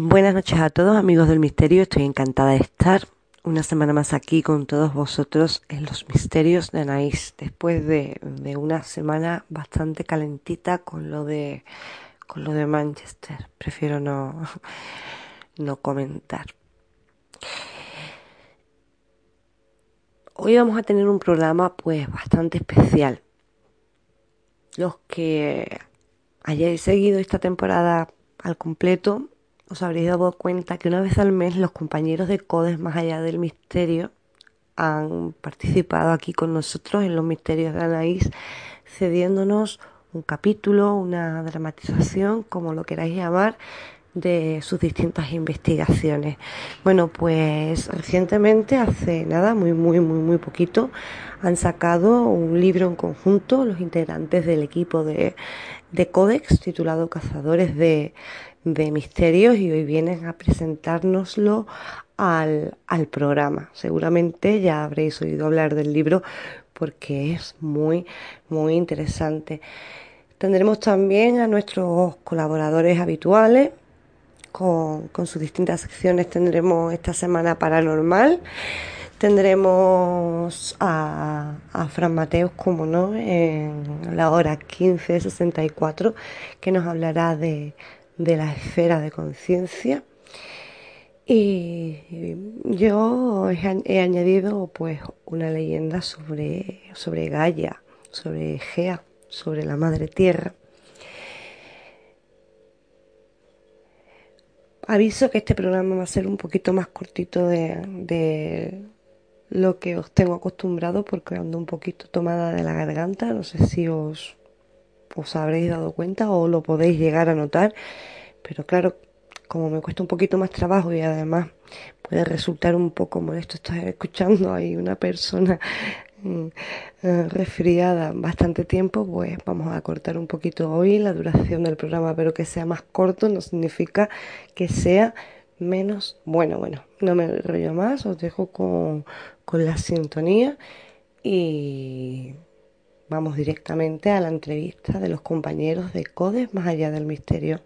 Buenas noches a todos, amigos del misterio. Estoy encantada de estar una semana más aquí con todos vosotros en los misterios de Anaís, después de una semana bastante calentita con lo de Manchester. Prefiero no comentar. Hoy vamos a tener un programa pues bastante especial. Los que hayáis seguido esta temporada al completo os habréis dado cuenta que una vez al mes los compañeros de Codes Más Allá del Misterio han participado aquí con nosotros en los misterios de Anaís, cediéndonos un capítulo, una dramatización, como lo queráis llamar, de sus distintas investigaciones. Bueno, pues recientemente, hace nada, muy poquito, han sacado un libro en conjunto, los integrantes del equipo de Codex, titulado Cazadores de Misterios, y hoy vienen a presentárnoslo al programa. Seguramente ya habréis oído hablar del libro porque es muy interesante. Tendremos también a nuestros colaboradores habituales con sus distintas secciones. Tendremos esta semana Paranormal, tendremos a Fran Mateos, como no, en la hora 15:64, que nos hablará de la esfera de conciencia. Y yo he añadido pues una leyenda sobre Gaia, sobre Gea, sobre la Madre Tierra. Aviso que este programa va a ser un poquito más cortito de lo que os tengo acostumbrado, porque ando un poquito tomada de la garganta. No sé si os habréis dado cuenta o lo podéis llegar a notar, pero claro, como me cuesta un poquito más trabajo y además puede resultar un poco molesto estar escuchando ahí una persona mm, resfriada bastante tiempo, pues vamos a cortar un poquito hoy la duración del programa, pero que sea más corto no significa que sea menos bueno. Bueno, no me enrollo más, os dejo con la sintonía y vamos directamente a la entrevista de los compañeros de Codes Más Allá del Misterio.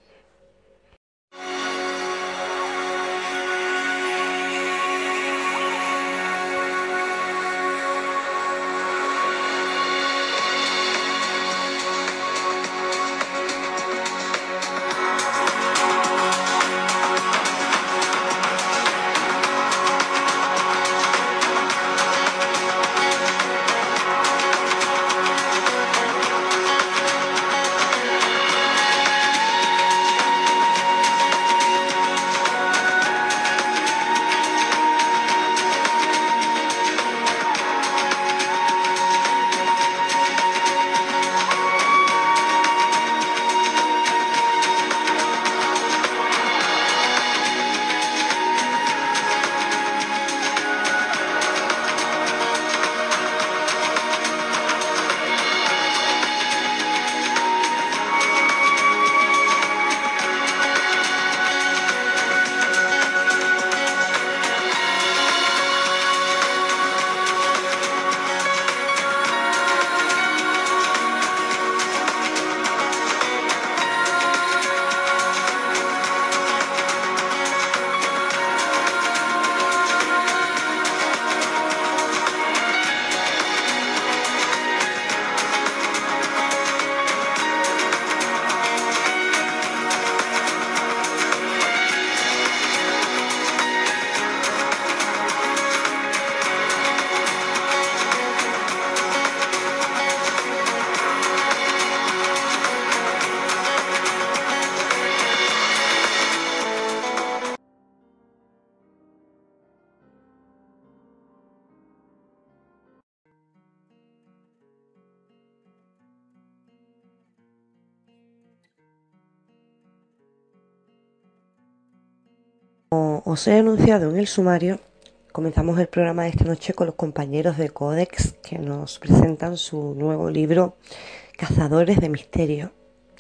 Como os he anunciado en el sumario, comenzamos el programa de esta noche con los compañeros de Codex, que nos presentan su nuevo libro Cazadores de Misterio.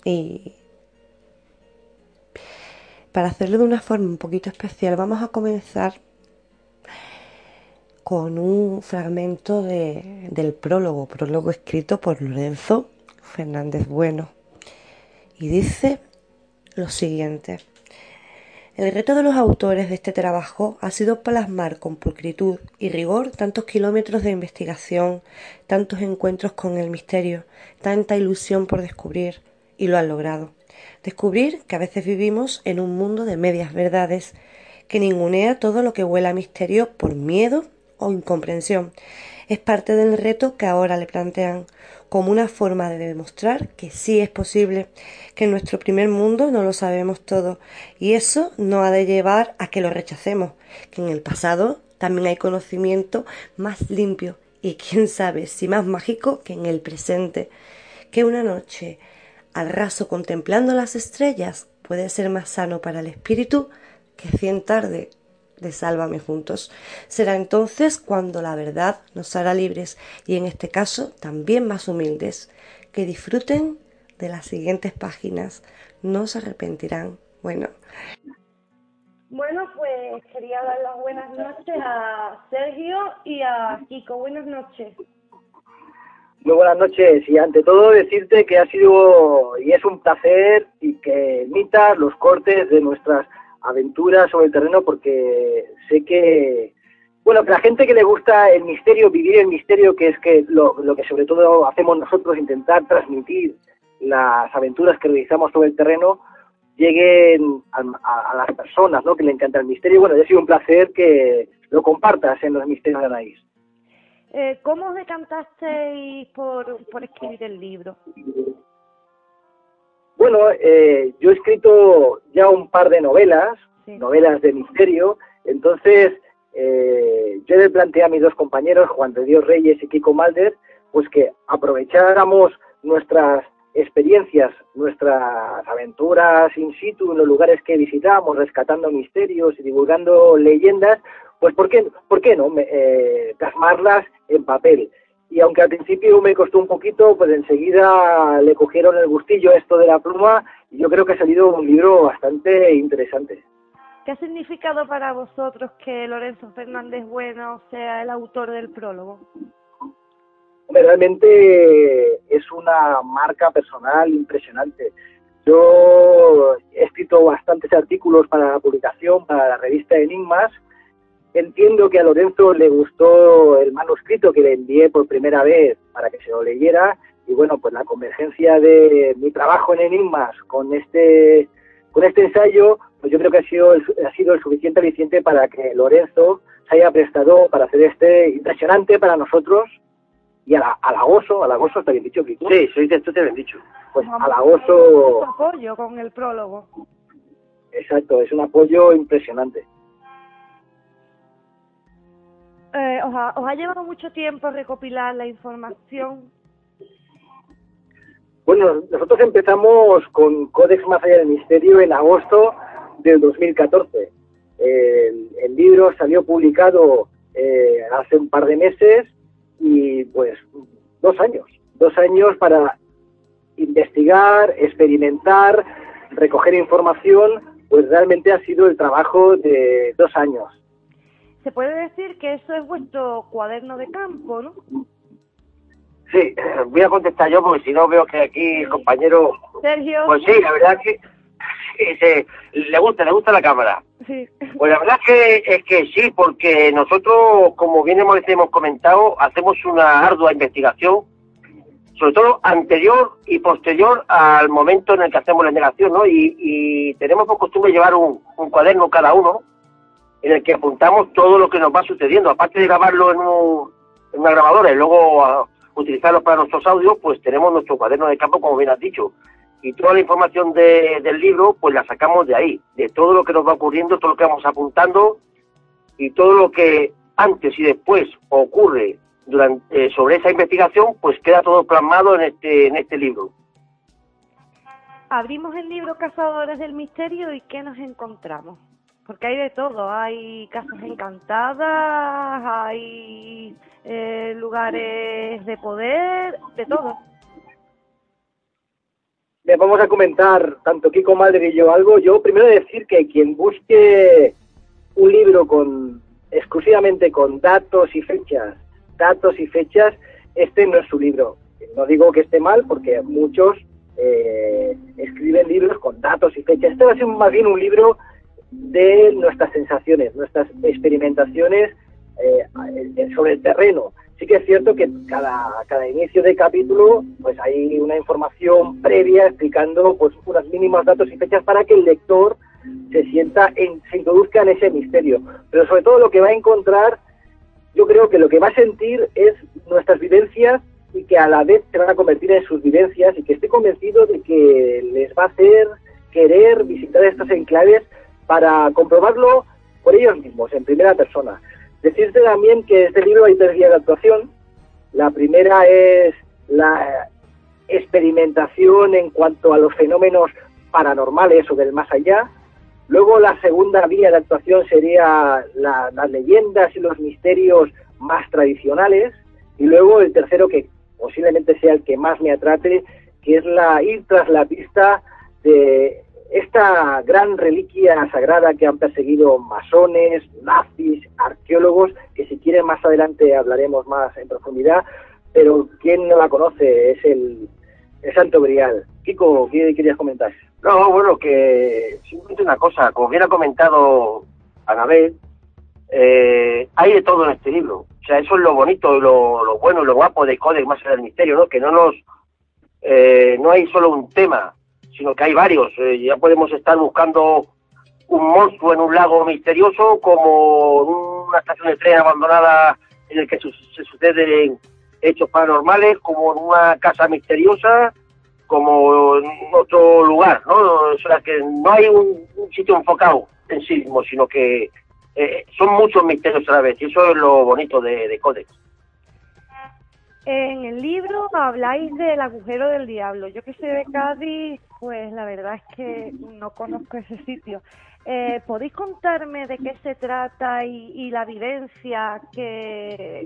Y para hacerlo de una forma un poquito especial, vamos a comenzar con un fragmento del prólogo escrito por Lorenzo Fernández Bueno. Y dice lo siguiente: El reto de los autores de este trabajo ha sido plasmar con pulcritud y rigor tantos kilómetros de investigación, tantos encuentros con el misterio, tanta ilusión por descubrir, y lo han logrado. Descubrir que a veces vivimos en un mundo de medias verdades, que ningunea todo lo que huele a misterio por miedo o incomprensión. Es parte del reto que ahora le plantean, como una forma de demostrar que sí es posible, que en nuestro primer mundo no lo sabemos todo, y eso no ha de llevar a que lo rechacemos, que en el pasado también hay conocimiento más limpio y quién sabe si más mágico que en el presente, que una noche al raso contemplando las estrellas puede ser más sano para el espíritu que 100 tardes de Sálvame juntos. Será entonces cuando la verdad nos hará libres y en este caso también más humildes. Que disfruten de las siguientes páginas, no se arrepentirán. Bueno, Pues quería dar las buenas noches a Sergio y a Kiko. Buenas noches. Muy buenas noches, y ante todo decirte que ha sido y es un placer y que emitas los cortes de nuestras aventuras sobre el terreno, porque sé que, bueno, que la gente que le gusta el misterio, vivir el misterio, que es que lo que sobre todo hacemos nosotros, intentar transmitir las aventuras que realizamos sobre el terreno, lleguen a las personas, ¿no?, que le encanta el misterio. Bueno, ya ha sido un placer que lo compartas en los misterios de Anaís. ¿Cómo os decantasteis por escribir el libro? Bueno, yo he escrito ya un par de novelas, Sí. Novelas de misterio. Entonces yo le planteé a mis dos compañeros, Juan de Dios Reyes y Kiko Malder, pues que aprovecháramos nuestras experiencias, nuestras aventuras in situ en los lugares que visitamos, rescatando misterios y divulgando leyendas, pues ¿por qué no plasmarlas en papel? Y aunque al principio me costó un poquito, pues enseguida le cogieron el gustillo esto de la pluma, y yo creo que ha salido un libro bastante interesante. ¿Qué ha significado para vosotros que Lorenzo Fernández Bueno sea el autor del prólogo? Realmente es una marca personal impresionante. Yo he escrito bastantes artículos para la publicación, para la revista Enigmas. Entiendo que a Lorenzo le gustó el manuscrito que le envié por primera vez para que se lo leyera, y bueno, pues la convergencia de mi trabajo en Enigmas con este ensayo, pues yo creo que ha sido el suficiente aliciente para que Lorenzo se haya prestado para hacer este impresionante para nosotros, y halagoso, ¿está bien dicho, Kiko? Sí, soy de tú te bien dicho. Pues halagoso. Apoyo con el prólogo. Exacto, es un apoyo impresionante. ¿Os ha llevado mucho tiempo recopilar la información? Bueno, nosotros empezamos con Codex Más Allá del Misterio en agosto del 2014. El libro salió publicado hace un par de meses, y pues 2 años. 2 años para investigar, experimentar, recoger información, pues realmente ha sido el trabajo de 2 años. Se puede decir que eso es vuestro cuaderno de campo, ¿no? Sí, voy a contestar yo porque si no veo que aquí el compañero... Sergio. Pues sí, la verdad que le gusta la cámara. Sí. Pues la verdad es que sí, porque nosotros, como bien hemos comentado, hacemos una ardua investigación, sobre todo anterior y posterior al momento en el que hacemos la indagación, ¿no? Y tenemos por costumbre llevar un cuaderno cada uno en el que apuntamos todo lo que nos va sucediendo. Aparte de grabarlo en una grabadora y luego utilizarlo para nuestros audios, pues tenemos nuestro cuaderno de campo, como bien has dicho. Y toda la información del libro, pues la sacamos de ahí, de todo lo que nos va ocurriendo, todo lo que vamos apuntando y todo lo que antes y después ocurre sobre esa investigación, pues queda todo plasmado en este libro. Abrimos el libro Cazadores del Misterio y ¿qué nos encontramos? Porque hay de todo, hay casas encantadas, hay lugares de poder, de todo. Le vamos a comentar, tanto Kiko Malder y yo, algo. Yo primero decir que quien busque un libro exclusivamente con datos y fechas, este no es su libro. No digo que esté mal, porque muchos escriben libros con datos y fechas. Este va a ser más bien un libro de nuestras sensaciones, nuestras experimentaciones sobre el terreno. Sí que es cierto que cada inicio de capítulo pues hay una información previa explicando pues unos mínimos datos y fechas para que el lector se introduzca en ese misterio. Pero sobre todo lo que va a encontrar, yo creo que lo que va a sentir es nuestras vivencias y que a la vez se van a convertir en sus vivencias, y que estoy convencido de que les va a hacer querer visitar estos enclaves para comprobarlo por ellos mismos, en primera persona. Decirte también que este libro hay 3 vías de actuación. La primera es la experimentación en cuanto a los fenómenos paranormales o del más allá. Luego la segunda vía de actuación sería las leyendas y los misterios más tradicionales. Y luego el tercero, que posiblemente sea el que más me atrate, que es ir tras la pista de esta gran reliquia sagrada que han perseguido masones, nazis, arqueólogos, que si quieren más adelante hablaremos más en profundidad, pero ¿quién no la conoce? Es el Santo Grial. Kiko, ¿qué querías comentar? No, bueno, que simplemente una cosa, como bien ha comentado Anabel, hay de todo en este libro. O sea, eso es lo bonito, lo bueno y lo guapo de Codex Más allá del misterio, ¿no? Que no hay solo un tema, sino que hay varios. Ya podemos estar buscando un monstruo en un lago misterioso, como una estación de tren abandonada en el que se suceden hechos paranormales, como en una casa misteriosa, como en otro lugar, ¿no? O sea, que no hay un sitio enfocado en sí mismo, sino que son muchos misterios a la vez, y eso es lo bonito de Codex. En el libro habláis del agujero del diablo. Yo que soy de Cádiz, pues la verdad es que no conozco ese sitio. ¿Podéis contarme de qué se trata y la vivencia que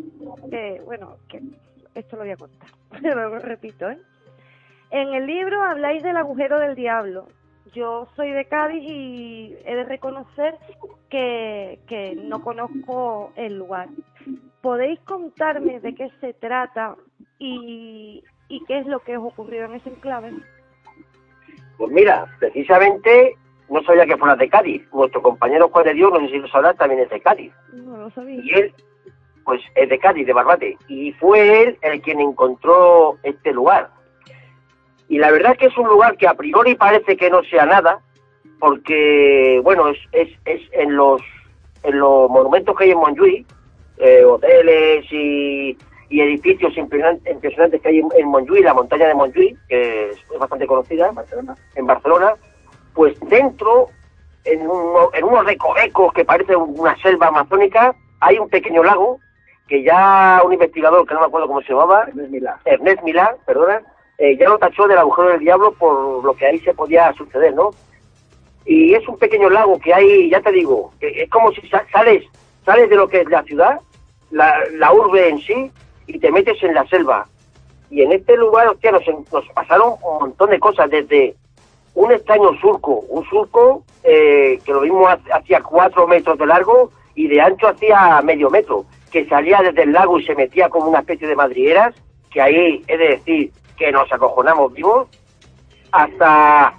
esto lo voy a contar, lo repito, ¿eh? En el libro habláis del agujero del diablo. Yo soy de Cádiz y he de reconocer que no conozco el lugar. ¿Podéis contarme de qué se trata y qué es lo que os ocurrió en ese enclave? Pues mira, precisamente no sabía que fuera de Cádiz. Nuestro compañero Juan de Dios, no sé si lo sabrá, también es de Cádiz. No lo sabía. Y él, pues es de Cádiz, de Barbate. Y fue él el quien encontró este lugar. Y la verdad es que es un lugar que a priori parece que no sea nada, porque, bueno, es en los monumentos que hay en Montjuïc, hoteles y edificios impresionantes que hay en Montjuïc, la montaña de Montjuïc, que es bastante conocida en Barcelona, pues dentro, en unos recovecos que parece una selva amazónica, hay un pequeño lago que ya un investigador, que no me acuerdo cómo se llamaba, Ernest Milá, perdona, ya lo tachó del agujero del diablo por lo que ahí se podía suceder, ¿no? Y es un pequeño lago que hay, ya te digo, que es como si sales de lo que es la ciudad, la urbe en sí, y te metes en la selva. Y en este lugar, hostia, nos pasaron un montón de cosas, desde un extraño surco que lo vimos hacia 4 metros de largo y de ancho hacia medio metro, que salía desde el lago y se metía como una especie de madrigueras, que ahí he de decir que nos acojonamos vivos, hasta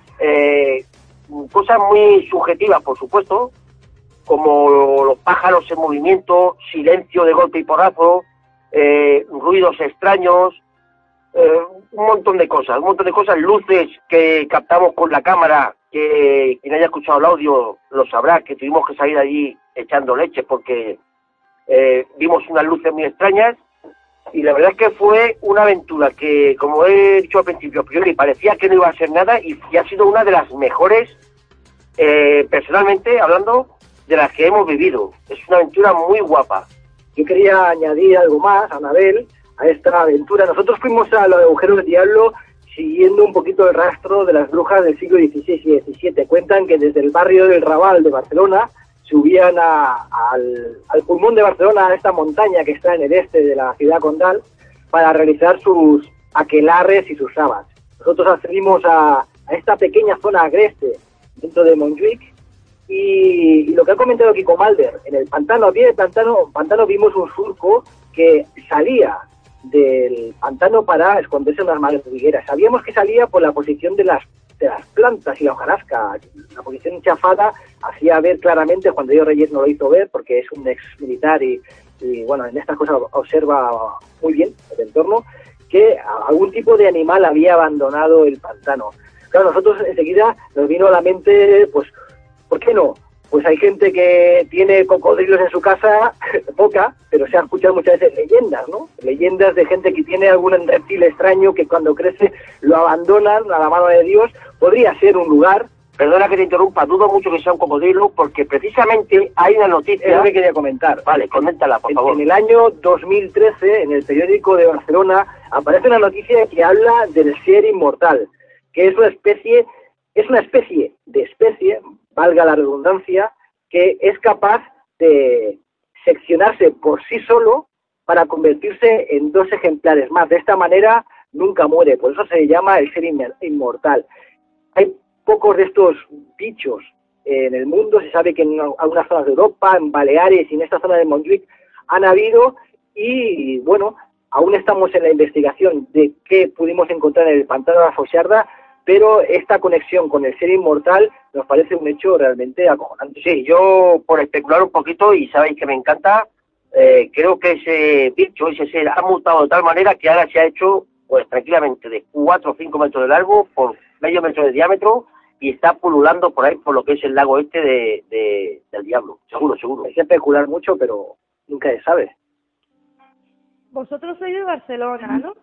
cosas muy subjetivas, por supuesto, como los pájaros en movimiento, silencio de golpe y porrazo, ruidos extraños, un montón de cosas, luces que captamos con la cámara, que quien haya escuchado el audio lo sabrá, que tuvimos que salir allí echando leche porque vimos unas luces muy extrañas. Y la verdad es que fue una aventura que, como he dicho al principio, a priori parecía que no iba a ser nada, y ha sido una de las mejores, personalmente hablando, de las que hemos vivido. Es una aventura muy guapa. Yo quería añadir algo más, Anabel, a esta aventura. Nosotros fuimos a los agujeros del diablo siguiendo un poquito el rastro de las brujas del siglo XVI y XVII. Cuentan que desde el barrio del Raval de Barcelona subían al pulmón de Barcelona, a esta montaña que está en el este de la ciudad condal, para realizar sus aquelarres y sus sabats. Nosotros accedimos a esta pequeña zona agreste dentro de Montjuïc, y lo que ha comentado Kiko Malder, en el pantano, a pie del pantano vimos un surco que salía del pantano para esconderse en unas madrigueras. Sabíamos que salía por la posición de las de las plantas y la hojarasca. La posición chafada hacía ver claramente, Juan de Dios Reyes no lo hizo ver porque es un ex militar y bueno, en estas cosas observa muy bien el entorno, que algún tipo de animal había abandonado el pantano. Claro, nosotros enseguida nos vino a la mente, pues, ¿por qué no? Pues hay gente que tiene cocodrilos en su casa, poca, pero se han escuchado muchas veces leyendas, ¿no? Leyendas de gente que tiene algún reptil extraño que cuando crece lo abandonan a la mano de Dios. Podría ser un lugar. Perdona que te interrumpa, dudo mucho que sea un cocodrilo, porque precisamente hay una noticia... Es lo que quería comentar. Vale, coméntala, por favor. En el año 2013, en el periódico de Barcelona, aparece una noticia que habla del ser inmortal, que es una especie de especie, valga la redundancia, que es capaz de seccionarse por sí solo para convertirse en 2 ejemplares más. De esta manera nunca muere, por eso se llama el ser inmortal. Hay pocos de estos bichos en el mundo. Se sabe que en algunas zonas de Europa, en Baleares y en esta zona de Montjuic han habido, y bueno, aún estamos en la investigación de qué pudimos encontrar en el pantano de la Foixarda, pero esta conexión con el ser inmortal nos parece un hecho realmente acojonante. Sí, yo por especular un poquito, y sabéis que me encanta, creo que ese bicho, ese ser, ha mutado de tal manera que ahora se ha hecho, pues tranquilamente, de 4 o 5 metros de largo por medio metro de diámetro, y está pululando por ahí, por lo que es el lago este del Diablo. Seguro, seguro. Hay que especular mucho, pero nunca se sabe. Vosotros sois de Barcelona, ¿no?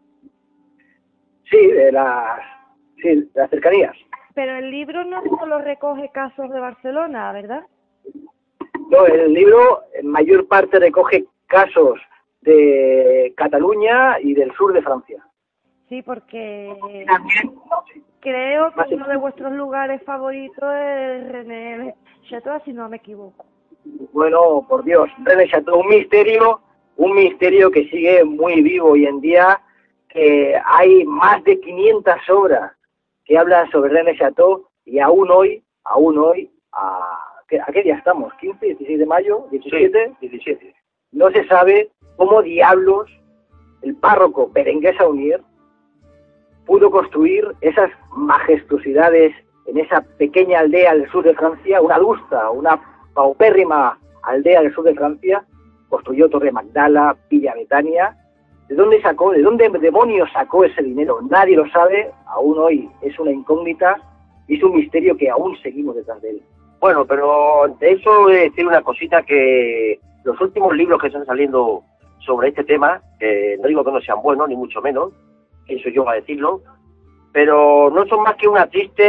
Sí, de las cercanías. Pero el libro no solo recoge casos de Barcelona, ¿verdad? No, el libro en mayor parte recoge casos de Cataluña y del sur de Francia. Sí, porque creo que uno de vuestros lugares favoritos es René Chateau, si no me equivoco. Bueno, por Dios, René Chateau, un misterio que sigue muy vivo hoy en día, que hay más de 500 obras que hablan sobre René Chateau, y aún hoy, ¿a qué día estamos? ¿15, 16 de mayo? ¿17? Sí, 17. No se sabe cómo diablos el párroco Berenguer Saunier pudo construir esas majestuosidades en esa pequeña aldea del sur de Francia, una paupérrima aldea del sur de Francia. Construyó Torre Magdala, Villa Betania. ¿De dónde demonios sacó ese dinero? Nadie lo sabe, aún hoy es una incógnita, y es un misterio que aún seguimos detrás de él. Bueno, pero de eso voy a decir una cosita, que los últimos libros que están saliendo sobre este tema, no digo que no sean buenos, ni mucho menos, eso yo a decirlo, pero no son más que una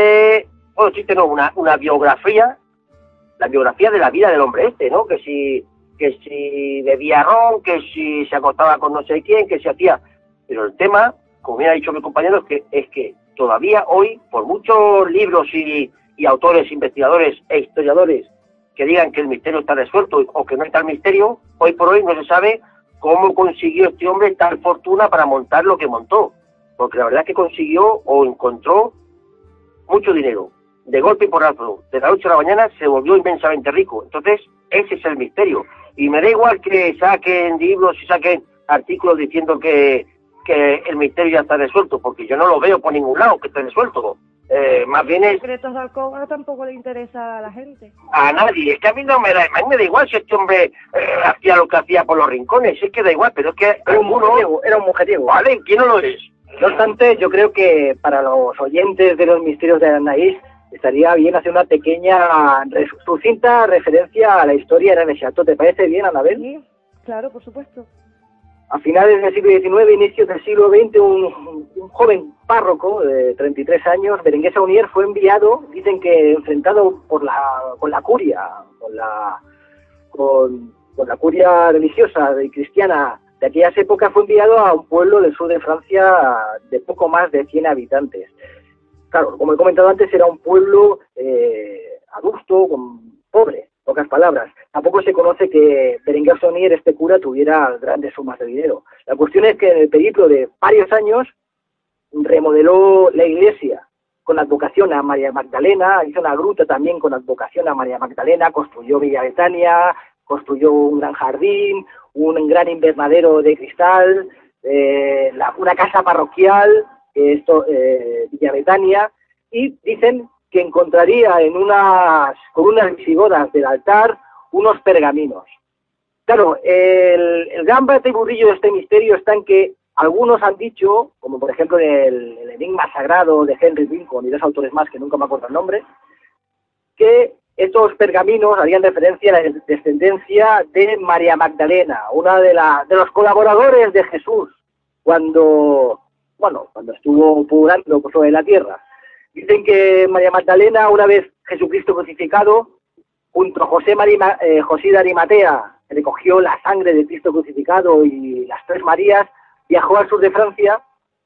una biografía, la biografía de la vida del hombre este, ¿no? Que si bebía ron, que si se acostaba con no sé quién, que se hacía... Pero el tema, como bien ha dicho mi compañero, es que todavía hoy, por muchos libros y autores, investigadores e historiadores que digan que el misterio está resuelto o que no está el misterio, hoy por hoy no se sabe cómo consiguió este hombre tal fortuna para montar lo que montó. Porque la verdad es que consiguió o encontró mucho dinero. De golpe y porrazo, de la noche a la mañana, se volvió inmensamente rico. Entonces, ese es el misterio. Y me da igual que saquen libros y saquen artículos diciendo que el misterio ya está resuelto, porque yo no lo veo por ningún lado que esté resuelto. Más bien es... Los secretos de Alcoba tampoco le interesa a la gente. A nadie. Es que a mí no me da igual si este hombre hacía lo que hacía por los rincones. Es que da igual, pero es que... Era un mujeriego. Vale, ¿quién no lo es? No obstante, yo creo que para los oyentes de los misterios de Anaís estaría bien hacer una pequeña, sucinta referencia a la historia de René Chateau. ¿Te parece bien, Anabel? Sí, claro, por supuesto. A finales del siglo XIX, inicios del siglo XX, un joven párroco de 33 años, Berenguer Saunier, fue enviado, dicen que enfrentado con la curia religiosa y cristiana de aquellas épocas, fue enviado a un pueblo del sur de Francia de poco más de 100 habitantes. Claro, como he comentado antes, era un pueblo adusto, pobre, pocas palabras. Tampoco se conoce que Berenguer Saunier, este cura, tuviera grandes sumas de dinero. La cuestión es que en el periplo de varios años remodeló la iglesia con advocación a María Magdalena, hizo una gruta también con advocación a María Magdalena, construyó Villa Betania, construyó un gran jardín, un gran invernadero de cristal, una casa parroquial, Villa Betania. y dicen que encontraría en con unas visigodas del altar unos pergaminos. Claro, el gran batiburrillo de este misterio está en que algunos han dicho, como por ejemplo el Enigma Sagrado de Henry Lincoln y dos autores más que nunca me acuerdo el nombre, que estos pergaminos harían referencia a la descendencia de María Magdalena, una de los colaboradores de Jesús, cuando estuvo pululando sobre la tierra. Dicen que María Magdalena, una vez Jesucristo crucificado, junto a José de Arimatea, recogió la sangre de Cristo crucificado y las tres Marías, viajó al sur de Francia,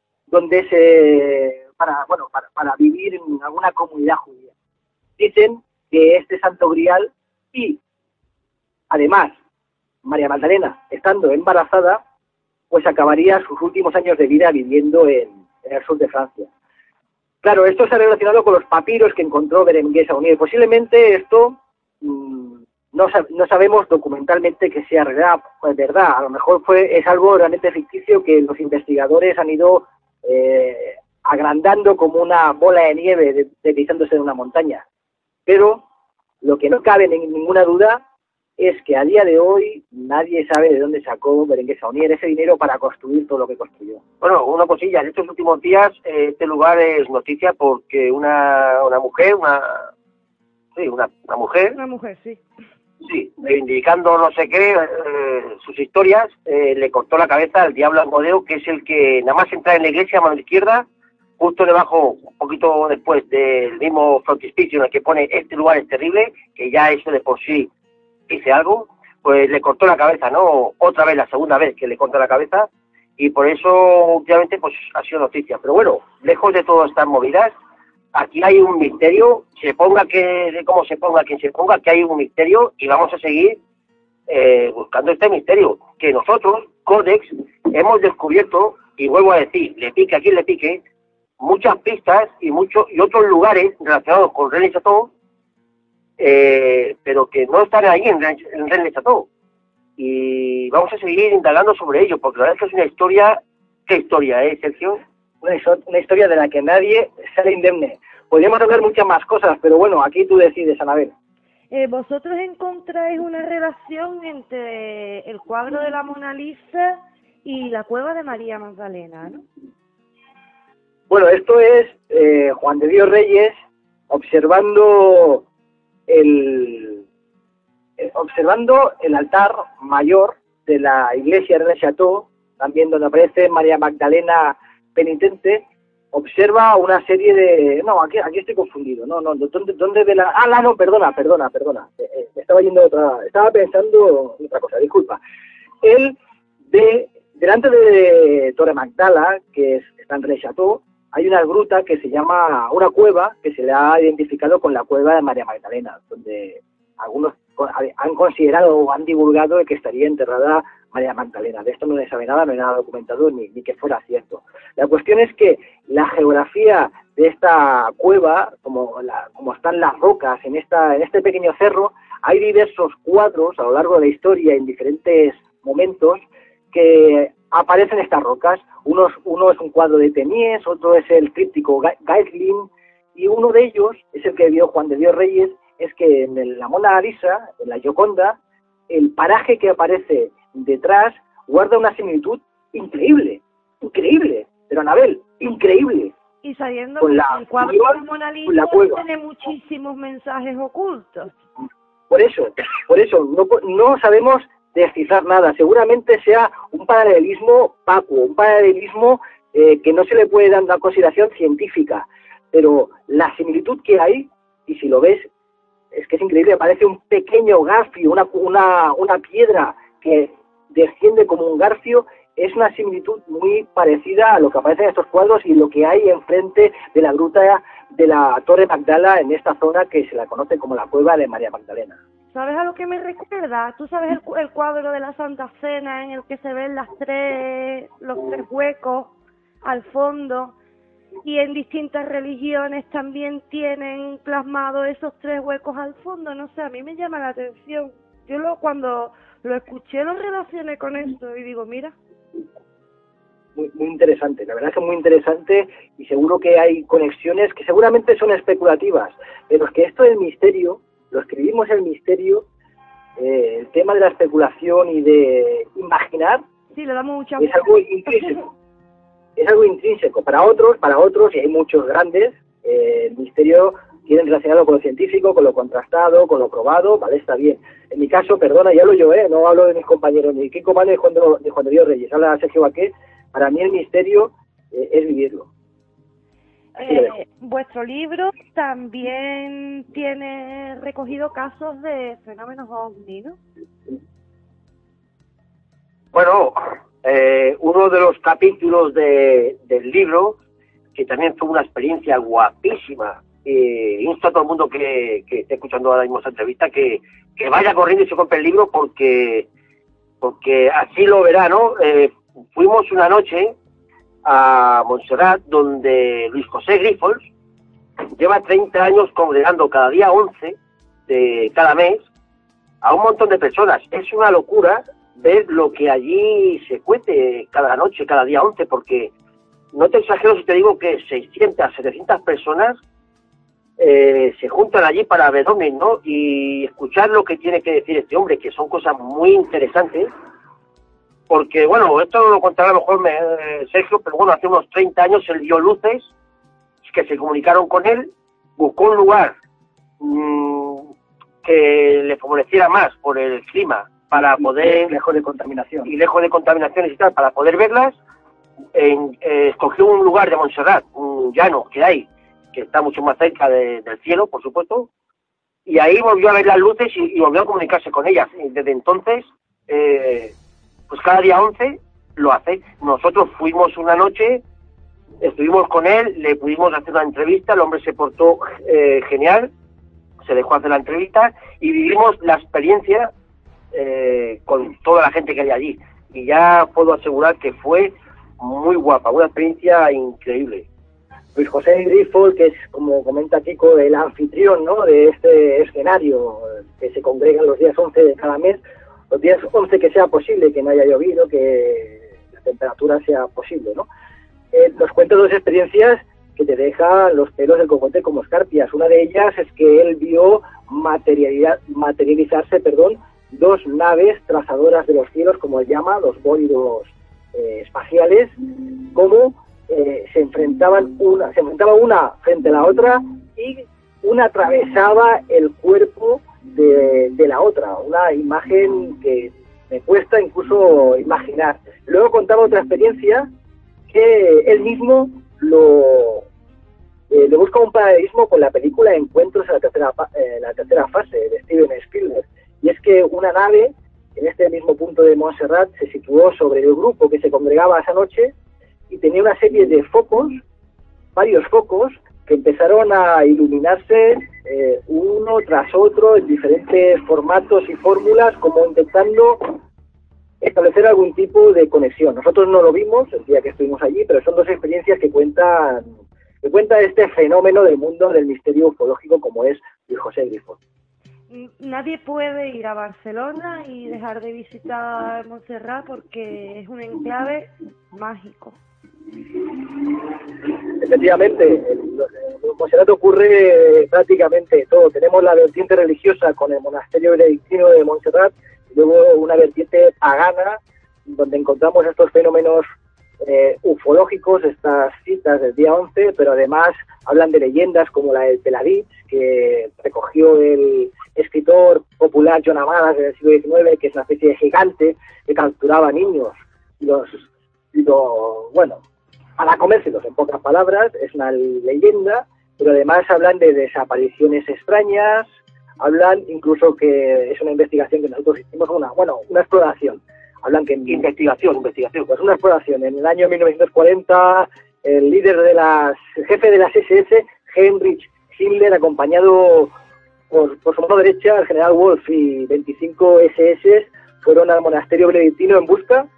donde para vivir en alguna comunidad judía. Dicen que este santo grial, y además María Magdalena, estando embarazada, pues acabaría sus últimos años de vida viviendo en el sur de Francia. Claro, esto se ha relacionado con los papiros que encontró Berenguer Saunier. Posiblemente esto no sabemos documentalmente que sea verdad. A lo mejor es algo realmente ficticio que los investigadores han ido agrandando como una bola de nieve deslizándose en una montaña. Pero lo que no cabe ninguna duda es que a día de hoy nadie sabe de dónde sacó Berenguer Saunier ese dinero para construir todo lo que construyó. Bueno, una cosilla, en estos últimos días este lugar es noticia porque una mujer, una mujer, sí, reivindicando no sé qué, sus historias, le cortó la cabeza al diablo Asmodeo, que es el que nada más entrar en la iglesia a mano izquierda, justo debajo, un poquito después del mismo frontispicio en el que pone este lugar es terrible, que ya eso de por sí dice algo, pues le cortó la cabeza, ¿no? Otra vez, la segunda vez que le corta la cabeza, y por eso últimamente pues ha sido noticia. Pero bueno, lejos de todas estas movidas, aquí hay un misterio, se ponga como se ponga quien se ponga, que hay un misterio y vamos a seguir buscando este misterio, que nosotros, Codex, hemos descubierto, y vuelvo a decir, le pique a quien le pique, muchas pistas y otros lugares relacionados con René Chateau, pero que no están ahí en René Chateau. Y vamos a seguir indagando sobre ello, porque la verdad es que es una historia. ¿Qué historia, Sergio? Una historia de la que nadie sale indemne. Podríamos hablar muchas más cosas, pero bueno, aquí tú decides, Anabel. ¿Vosotros encontráis una relación entre el cuadro de la Mona Lisa y la cueva de María Magdalena, no? Bueno, esto es Juan de Dios Reyes observando el altar mayor de la iglesia de René Chateau, también donde aparece María Magdalena penitente. Observa una serie de... No, aquí estoy confundido. No, ¿dónde ve la...? No, perdona. Estaba pensando en otra cosa, disculpa. Él ve, delante de Torre Magdala, que está en René Chateau, hay una gruta que se llama, una cueva, que se le ha identificado con la cueva de María Magdalena, donde algunos han considerado o han divulgado que estaría enterrada María Magdalena. De esto no se sabe nada, no hay nada documentado ni que fuera cierto. La cuestión es que la geografía de esta cueva, como están las rocas en este pequeño cerro, hay diversos cuadros a lo largo de la historia en diferentes momentos que aparecen estas rocas. Uno es un cuadro de Teniers, otro es el tríptico Gaislin, y uno de ellos es el que vio Juan de Dios Reyes. Es que en la Mona Lisa, en la Gioconda, el paraje que aparece detrás guarda una similitud increíble, pero Anabel, increíble. Y sabiendo con que la el cuadro de la Mona Lisa tiene muchísimos mensajes ocultos. Por eso no sabemos descifrar nada. Seguramente sea un paralelismo vacuo, un paralelismo que no se le puede dar una consideración científica, pero la similitud que hay, y si lo ves, es que es increíble. Parece un pequeño garfio, una piedra que desciende como un garfio. Es una similitud muy parecida a lo que aparece en estos cuadros y lo que hay enfrente de la gruta de la Torre Magdala, en esta zona que se la conoce como la cueva de María Magdalena. ¿Sabes a lo que me recuerda? ¿Tú sabes el cuadro de la Santa Cena en el que se ven los tres huecos al fondo? Y en distintas religiones también tienen plasmado esos tres huecos al fondo. No sé, a mí me llama la atención. Cuando lo escuché lo relacioné con esto y digo, mira. muy interesante. La verdad es que es muy interesante y seguro que hay conexiones que seguramente son especulativas, pero es que esto del misterio, lo escribimos el misterio, el tema de la especulación y de imaginar, Sí, le damos mucha es algo intrínseco. Es algo intrínseco. Para otros, y hay muchos grandes, el misterio tiene relacionado con lo científico, con lo contrastado, con lo probado, vale, está bien. En mi caso, perdona, ya hablo yo, no hablo de mis compañeros, ni Kiko Mano ni Juan de Dios Reyes, habla Sergio Baqué. Para mí el misterio es vivirlo. Vuestro libro también tiene recogido casos de fenómenos ovni, ¿no? Bueno, uno de los capítulos del libro, que también fue una experiencia guapísima, insto a todo el mundo que esté escuchando ahora mismo esta entrevista que vaya corriendo y se compre el libro porque así lo verá, ¿no? Fuimos una noche a Montserrat, donde Luis José Grifols lleva 30 años congregando cada día 11 de cada mes a un montón de personas. Es una locura ver lo que allí se cuece cada noche, cada día 11, porque no te exagero si te digo que 600, 700 personas se juntan allí para ver ovnis, ¿no? Y escuchar lo que tiene que decir este hombre, que son cosas muy interesantes, porque, bueno, esto lo contará a lo mejor Sergio, pero bueno, hace unos 30 años él vio luces que se comunicaron con él, buscó un lugar que le favoreciera más por el clima, para poder... Lejos de contaminación. Y lejos de contaminaciones y tal, para poder verlas, escogió un lugar de Montserrat, un llano que hay, que está mucho más cerca del cielo, por supuesto, y ahí volvió a ver las luces y volvió a comunicarse con ellas. Y desde entonces, pues cada día 11 lo hace. Nosotros fuimos una noche, estuvimos con él, le pudimos hacer una entrevista, el hombre se portó genial, se dejó hacer la entrevista y vivimos la experiencia con toda la gente que hay allí. Y ya puedo asegurar que fue muy guapa, una experiencia increíble. Luis José Grifols, que es, como comenta Kiko, el anfitrión, ¿no?, de este escenario que se congrega los días 11 de cada mes, los días 11 que sea posible, que no haya llovido, que la temperatura sea posible, ¿no? Nos cuenta dos experiencias que te dejan los pelos del cogote como escarpias. Una de ellas es que él vio materializarse dos naves trazadoras de los cielos, como él llama, los bólidos espaciales, como se enfrentaba una frente a la otra y una atravesaba el cuerpo de la otra, una imagen que me cuesta incluso imaginar. Luego contaba otra experiencia que él mismo le busca un paralelismo con la película Encuentros en la tercera fase de Steven Spielberg, y es que una nave en este mismo punto de Montserrat se situó sobre el grupo que se congregaba esa noche y tenía una serie de focos, varios focos, que empezaron a iluminarse uno tras otro en diferentes formatos y fórmulas, como intentando establecer algún tipo de conexión. Nosotros no lo vimos el día que estuvimos allí, pero son dos experiencias que cuenta este fenómeno del mundo del misterio ufológico como es Luis José Grifols. Nadie puede ir a Barcelona y dejar de visitar Montserrat porque es un enclave mágico. Efectivamente, en Montserrat ocurre prácticamente todo. Tenemos la vertiente religiosa con el monasterio benedictino de Montserrat, y luego una vertiente pagana donde encontramos estos fenómenos ufológicos, estas citas del día 11, pero además hablan de leyendas como la del Peladich, que recogió el escritor popular John Amadas del siglo XIX, que es una especie de gigante que capturaba niños bueno, para comérselos, en pocas palabras. Es una leyenda, pero además hablan de desapariciones extrañas, hablan incluso que es una investigación que nosotros hicimos, una exploración. Hablan que Investigación. Pues una exploración. En el año 1940, el jefe de las SS, Heinrich Himmler, acompañado por su mano derecha, el general Wolf y 25 SS, fueron al monasterio benedictino en busca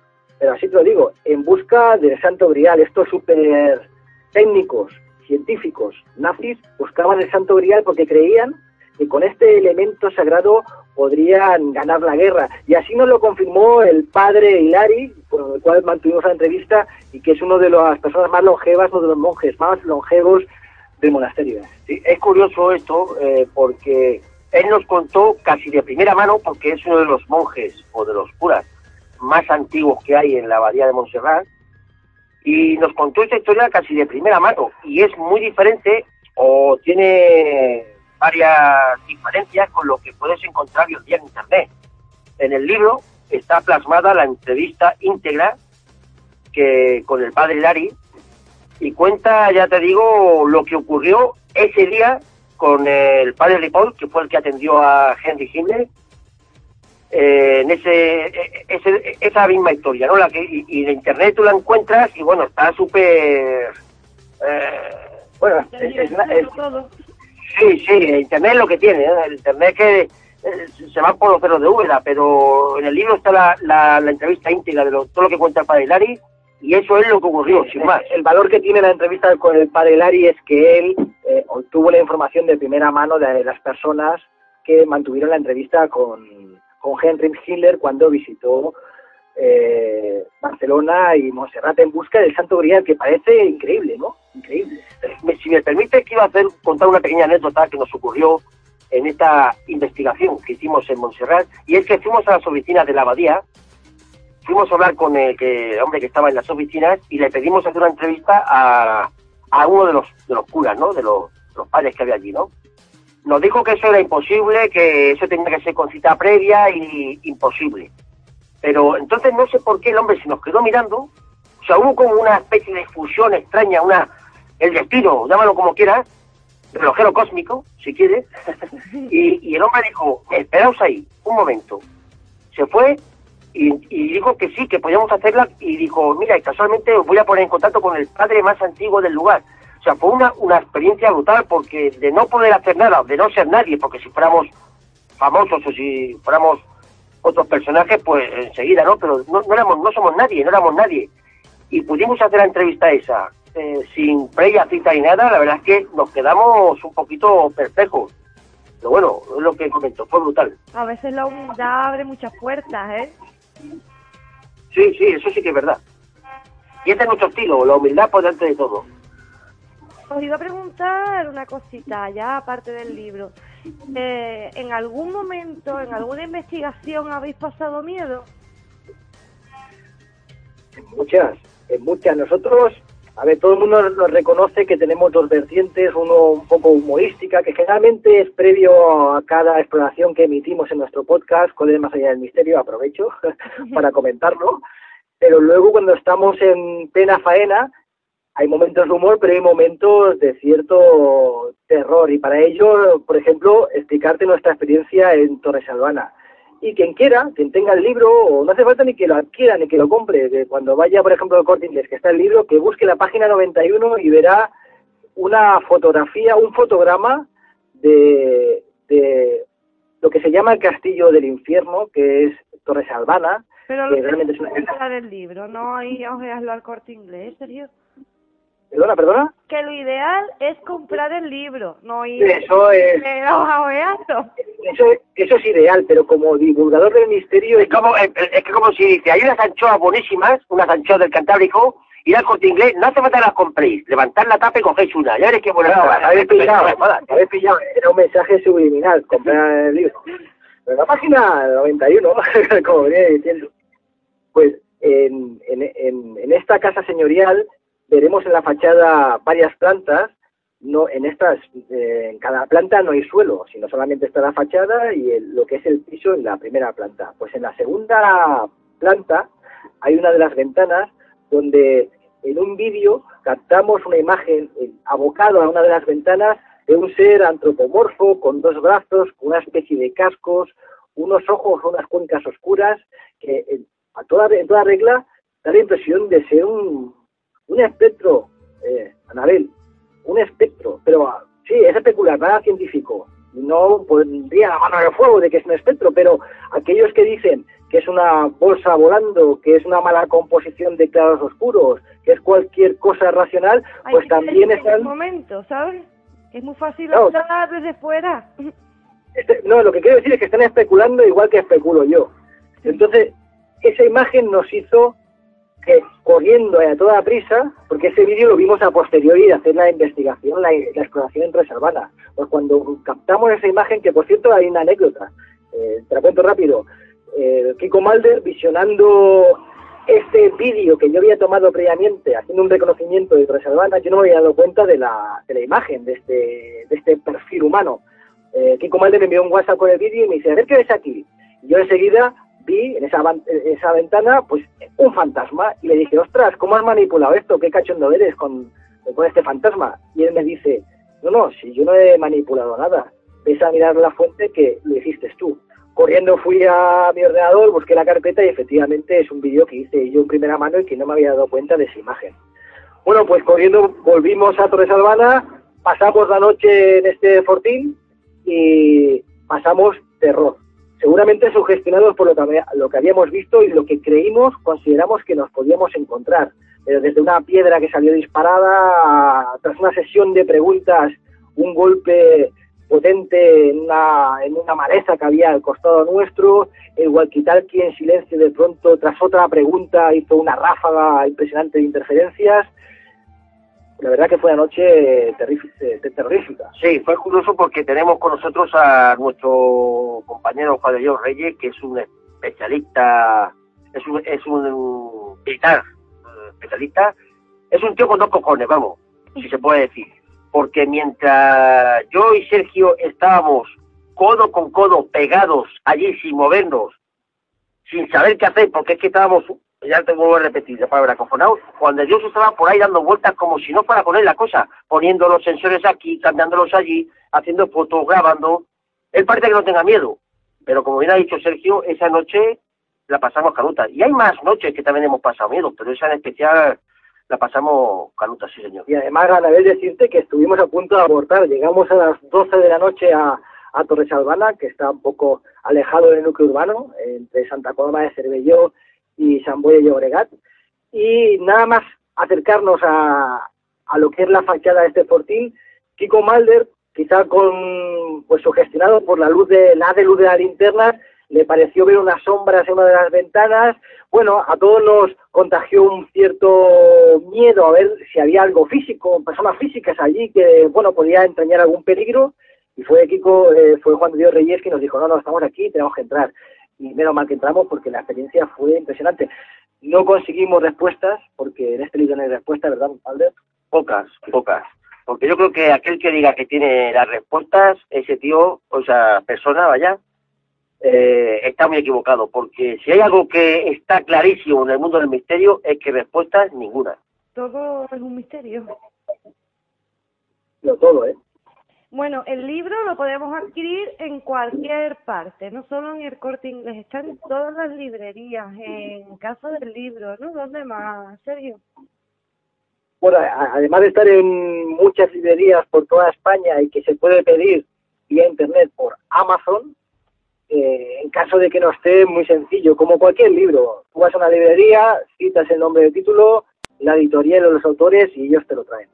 del Santo Grial. Estos súper técnicos, científicos, nazis, buscaban el Santo Grial porque creían que con este elemento sagrado podrían ganar la guerra. Y así nos lo confirmó el padre Hilari, con el cual mantuvimos la entrevista, y que es uno de las personas más longevas, uno de los monjes más longevos del monasterio. Sí, es curioso esto, porque él nos contó casi de primera mano, porque es uno de los monjes o de los curas más antiguos que hay en la abadía de Montserrat, y nos contó esta historia casi de primera mano, y es muy diferente, o tiene varias diferencias con lo que puedes encontrar hoy en día en internet. En el libro está plasmada la entrevista íntegra que con el padre Hilari, y cuenta, ya te digo, lo que ocurrió ese día con el padre Ripoll, que fue el que atendió a Henry Himmler, en esa misma historia, ¿no? Y en internet tú la encuentras y bueno, está súper... Sí, internet es lo que tiene, ¿eh? El internet que se van por los cerros de Úbeda, pero en el libro está la entrevista íntegra de todo lo que cuenta el padre Hilari, y eso es lo que ocurrió, sin más. El valor que tiene la entrevista con el padre Hilari es que él obtuvo la información de primera mano de las personas que mantuvieron la entrevista con Henry Himmler cuando visitó Barcelona y Montserrat en busca del Santo Grial, que parece increíble, ¿no? Increíble. Si me permite, quiero contar una pequeña anécdota que nos ocurrió en esta investigación que hicimos en Montserrat, y es que fuimos a las oficinas de la abadía, fuimos a hablar con el hombre que estaba en las oficinas y le pedimos hacer una entrevista a uno de los curas, ¿no? De los padres que había allí, ¿no? Nos dijo que eso era imposible, que eso tenía que ser con cita previa y imposible. Pero entonces no sé por qué el hombre se nos quedó mirando, o sea, hubo como una especie de fusión extraña, el destino, llámalo como quieras, relojero cósmico, si quieres, y el hombre dijo, esperaos ahí, un momento. Se fue y dijo que sí, que podíamos hacerla, y dijo, mira, y casualmente os voy a poner en contacto con el padre más antiguo del lugar. O sea, fue una experiencia brutal, porque de no poder hacer nada, de no ser nadie, porque si fuéramos famosos o si fuéramos otros personajes, pues enseguida, ¿no? Pero no somos nadie, no éramos nadie. Y pudimos hacer la entrevista esa, sin previa cita ni nada. La verdad es que nos quedamos un poquito perplejos. Pero bueno, es lo que comento, fue brutal. A veces la humildad abre muchas puertas, ¿eh? Sí, eso sí que es verdad. Y este es nuestro estilo, la humildad por delante de todo. Os iba a preguntar una cosita, ya aparte del libro. ¿En algún momento, en alguna investigación habéis pasado miedo? En muchas. Nosotros, a ver, todo el mundo nos reconoce que tenemos dos vertientes, uno un poco humorística, que generalmente es previo a cada exploración que emitimos en nuestro podcast, Coles Más Allá del Misterio, aprovecho para comentarlo, pero luego cuando estamos en plena faena, hay momentos de humor, pero hay momentos de cierto terror, y para ello, por ejemplo, explicarte nuestra experiencia en Torresalvana. Y quien quiera, quien tenga el libro, o no hace falta ni que lo adquiera, ni que lo compre, que cuando vaya, por ejemplo, al Corte Inglés, que está el libro, que busque la página 91 y verá una fotografía, un fotograma de lo que se llama el Castillo del Infierno, que es Torresalvana. Pero lo que realmente es una... comprar el libro, no ir a ojearlo al Corte Inglés, ¿serio? ¿Perdona? Que lo ideal es comprar el libro, no ir Eso es... a ojearlo. Eso es ideal, pero como divulgador del misterio... Es que como si dice, hay unas anchoas buenísimas, unas anchoas del Cantábrico, ir al Corte Inglés, no hace falta que las compréis, levantad la tapa y cogéis una, ya veréis qué buena. Habéis pillado, era un mensaje subliminal, comprar el libro. Pero la página 91, como venía diciendo, pues en esta casa señorial veremos en la fachada varias plantas. No, en cada planta no hay suelo, sino solamente está la fachada y lo que es el piso en la primera planta. Pues en la segunda planta hay una de las ventanas donde en un vídeo captamos una imagen abocado a una de las ventanas de un ser antropomorfo con dos brazos, con una especie de cascos, unos ojos, unas cuencas oscuras, que en toda regla da la impresión de ser un espectro, Anabel, un espectro, pero sí, es especular, nada científico. No pondría la mano en el fuego de que es un espectro, pero aquellos que dicen que es una bolsa volando, que es una mala composición de claros oscuros, que es cualquier cosa racional, pues también están... En un momento, ¿sabes? Es muy fácil hablar desde fuera. No, lo que quiero decir es que están especulando igual que especulo yo. Entonces, esa imagen nos hizo que, corriendo a toda prisa, porque ese vídeo lo vimos a posteriori de hacer la investigación, la exploración en Reservana. Pues cuando captamos esa imagen, que por cierto hay una anécdota, te la cuento rápido. Kiko Mulder, visionando este vídeo que yo había tomado previamente, haciendo un reconocimiento de Reservana, yo no me había dado cuenta de la imagen, de este perfil humano. Kiko Mulder me envió un WhatsApp con el vídeo y me dice, a ver qué ves aquí. Y yo enseguida vi en esa ventana pues un fantasma y le dije, ostras, ¿cómo has manipulado esto? ¿Qué cachondo eres con este fantasma? Y él me dice, no, si yo no he manipulado nada, ves a mirar la fuente que lo hiciste tú. Corriendo fui a mi ordenador, busqué la carpeta y efectivamente es un vídeo que hice yo en primera mano y que no me había dado cuenta de esa imagen. Bueno, pues corriendo volvimos a Torresalvana, pasamos la noche en este fortín y pasamos terror. Seguramente sugestionados por lo que habíamos visto y lo que consideramos que nos podíamos encontrar. Pero desde una piedra que salió disparada, tras una sesión de preguntas, un golpe potente en una maleza que había al costado nuestro, el walkie-talkie en silencio de pronto, tras otra pregunta, hizo una ráfaga impresionante de interferencias. La verdad que fue una noche terrorífica. Sí, fue curioso porque tenemos con nosotros a nuestro compañero Juan de Dios Reyes, que es un especialista, es un militar especialista, es un tío con dos cojones, vamos, si se puede decir. Porque mientras yo y Sergio estábamos codo con codo pegados allí sin movernos, sin saber qué hacer, porque es que estábamos, ya te vuelvo a repetir, la palabra acojonados, cuando Dios estaba por ahí dando vueltas como si no fuera a poner la cosa, poniendo los sensores aquí, cambiándolos allí, haciendo fotos, grabando. Él parece que no tenga miedo, pero como bien ha dicho Sergio, esa noche la pasamos canuta. Y hay más noches que también hemos pasado miedo, pero esa en especial la pasamos canuta, sí señor. Y además, a la vez decirte que estuvimos a punto de abortar. Llegamos a las 12 de la noche a Torresalvana, que está un poco alejado del núcleo urbano, entre Santa Coloma de Cervelló y San Boi de Llobregat. Y nada más acercarnos a lo que es la fachada de este fortín, Kiko Mulder, quizá sugestionado por la luz de la linterna, le pareció ver unas sombras en una de las ventanas. Bueno, a todos nos contagió un cierto miedo a ver si había algo físico, personas físicas allí que, podía entrañar algún peligro. Y fue Juan de Dios Reyes que nos dijo, no, estamos aquí, tenemos que entrar. Y menos mal que entramos porque la experiencia fue impresionante. No conseguimos respuestas, porque en este libro no hay respuestas, ¿verdad, Alder? Pocas. Porque yo creo que aquel que diga que tiene las respuestas, ese tío, o esa persona, vaya, está muy equivocado, porque si hay algo que está clarísimo en el mundo del misterio es que respuestas ninguna. Todo es un misterio. No todo, ¿eh? Bueno, el libro lo podemos adquirir en cualquier parte, no solo en el Corte Inglés, está en todas las librerías, en Casa del Libro, ¿no? ¿Dónde más, Sergio? Bueno, además de estar en muchas librerías por toda España y que se puede pedir vía internet por Amazon, en caso de que no esté, muy sencillo, como cualquier libro. Tú vas a una librería, citas el nombre del título, la editorial o los autores y ellos te lo traen.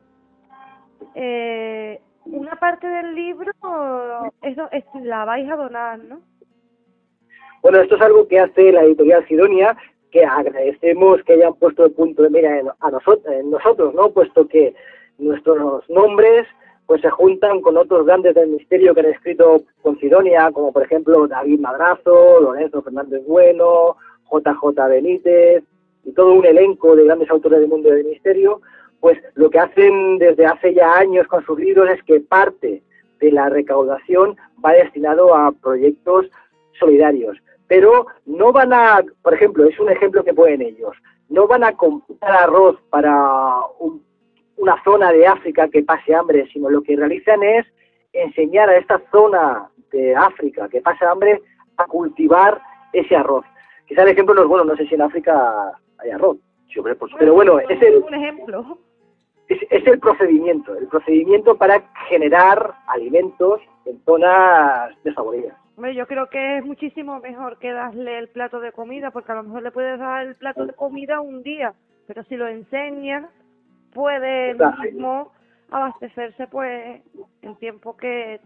Una parte del libro la vais a donar, ¿no? Bueno, esto es algo que hace la editorial Sidonia, que agradecemos que hayan puesto el punto de mira en nosotros, ¿no? Puesto que nuestros nombres pues se juntan con otros grandes del misterio que han escrito con Sidonia, como por ejemplo David Madrazo, Lorenzo Fernández Bueno, JJ Benítez y todo un elenco de grandes autores del mundo del misterio. Pues lo que hacen desde hace ya años con sus libros es que parte de la recaudación va destinado a proyectos solidarios. Pero no van a, por ejemplo, es un ejemplo que ponen ellos, no van a comprar arroz para una zona de África que pase hambre, sino lo que realizan es enseñar a esta zona de África que pasa hambre a cultivar ese arroz. Quizá el ejemplo no es bueno, no sé si en África hay arroz. Sí, hombre, pues, pero bueno, es un ejemplo. Es el procedimiento para generar alimentos en zonas desfavoridas. Hombre, yo creo que es muchísimo mejor que darle el plato de comida, porque a lo mejor le puedes dar el plato de comida un día, pero si lo enseñas, puede mismo abastecerse pues el tiempo que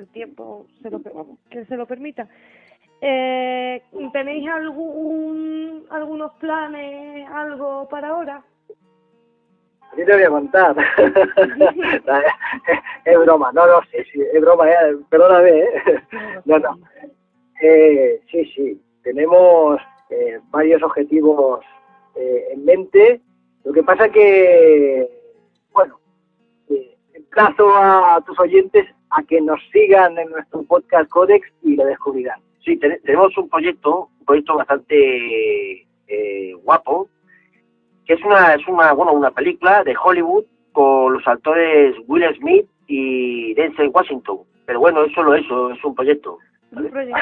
se lo permita. ¿Tenéis algunos planes, algo para ahora? Así te voy a contar. Es broma, no, sí, es broma, perdóname, No. Sí, tenemos varios objetivos en mente. Lo que pasa que, bueno, emplazo a tus oyentes a que nos sigan en nuestro podcast Codex y lo descubrirán. Sí, tenemos un proyecto bastante guapo, que es una película de Hollywood con los actores Will Smith y Denzel Washington. Pero bueno, es solo eso, es un proyecto, ¿vale? Un proyecto.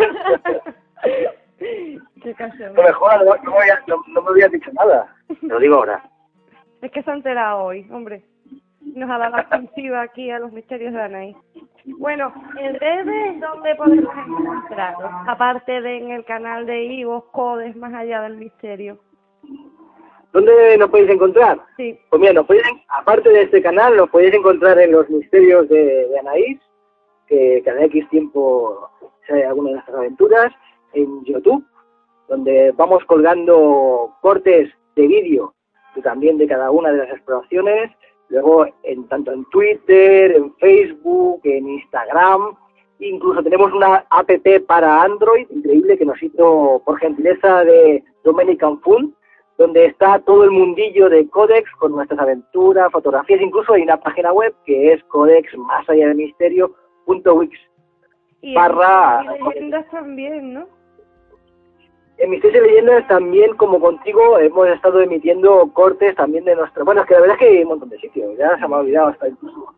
Qué canción. No me jodas, no me habías dicho nada. Te lo digo ahora. Es que se ha enterado hoy, hombre. Nos ha dado la exclusiva aquí a los misterios de Anaís. Bueno, en redes, ¿dónde podemos encontraros? Aparte de en el canal de Ivo, Codes, Más Allá del Misterio. ¿Dónde nos podéis encontrar? Sí. Pues mira, aparte de este canal, nos podéis encontrar en los misterios de Anaís, que cada X tiempo sale alguna de nuestras aventuras, en YouTube, donde vamos colgando cortes de vídeo y también de cada una de las exploraciones. Luego, tanto en Twitter, en Facebook, en Instagram, incluso tenemos una app para Android, increíble, que nos hizo por gentileza de Dominican Fun, donde está todo el mundillo de Codex con nuestras aventuras, fotografías, incluso hay una página web que es codexmasalladelmisterio.wix. Y barra leyendas también, ¿no? En Misterios y Leyendas también, como contigo, hemos estado emitiendo cortes también de nuestra... Bueno, es que la verdad es que hay un montón de sitios, ya se me ha olvidado hasta incluso.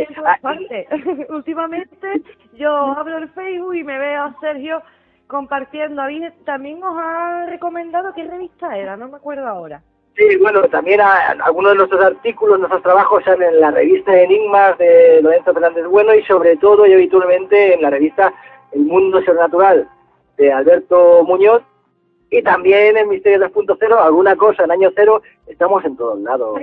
Últimamente yo abro el Facebook y me veo a Sergio compartiendo. También os ha recomendado qué revista era, no me acuerdo ahora. Sí, bueno, también algunos de nuestros artículos, nuestros trabajos salen en la revista Enigmas de Lorenzo Fernández Bueno y sobre todo y habitualmente en la revista El Mundo Sobrenatural de Alberto Muñoz. Y también en Misterio 2.0, alguna cosa en Año Cero, estamos en todos lados.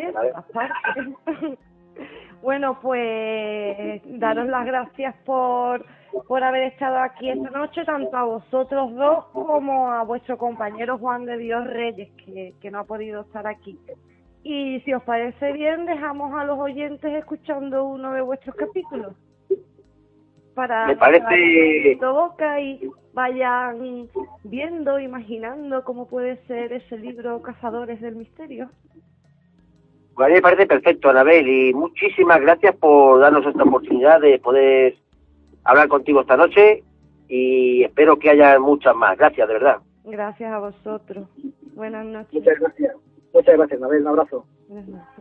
Bueno, pues daros las gracias por haber estado aquí esta noche, tanto a vosotros dos como a vuestro compañero Juan de Dios Reyes, que no ha podido estar aquí. Y si os parece bien, dejamos a los oyentes escuchando uno de vuestros capítulos. Para me parece boca y vayan viendo, imaginando cómo puede ser ese libro Cazadores del Misterio. A mí me parece perfecto, Anabel, y muchísimas gracias por darnos esta oportunidad de poder hablar contigo esta noche y espero que haya muchas más. Gracias, de verdad. Gracias a vosotros. Buenas noches. Muchas gracias, Anabel, un abrazo. Buenas noches.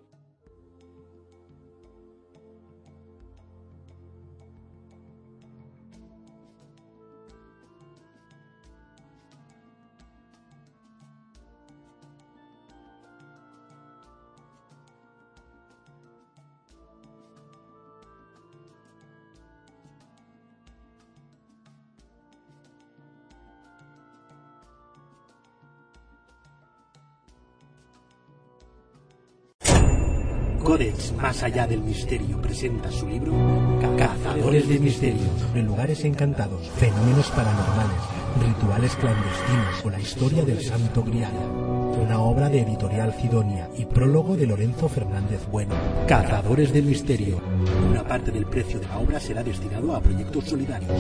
Codex Más Allá del Misterio presenta su libro Cazadores del Misterio, En lugares encantados, fenómenos paranormales, rituales clandestinos o la historia del Santo Grial. Una obra de Editorial Cidonia y prólogo de Lorenzo Fernández Bueno. Cazadores del Misterio. Una parte del precio de la obra será destinado a proyectos solidarios.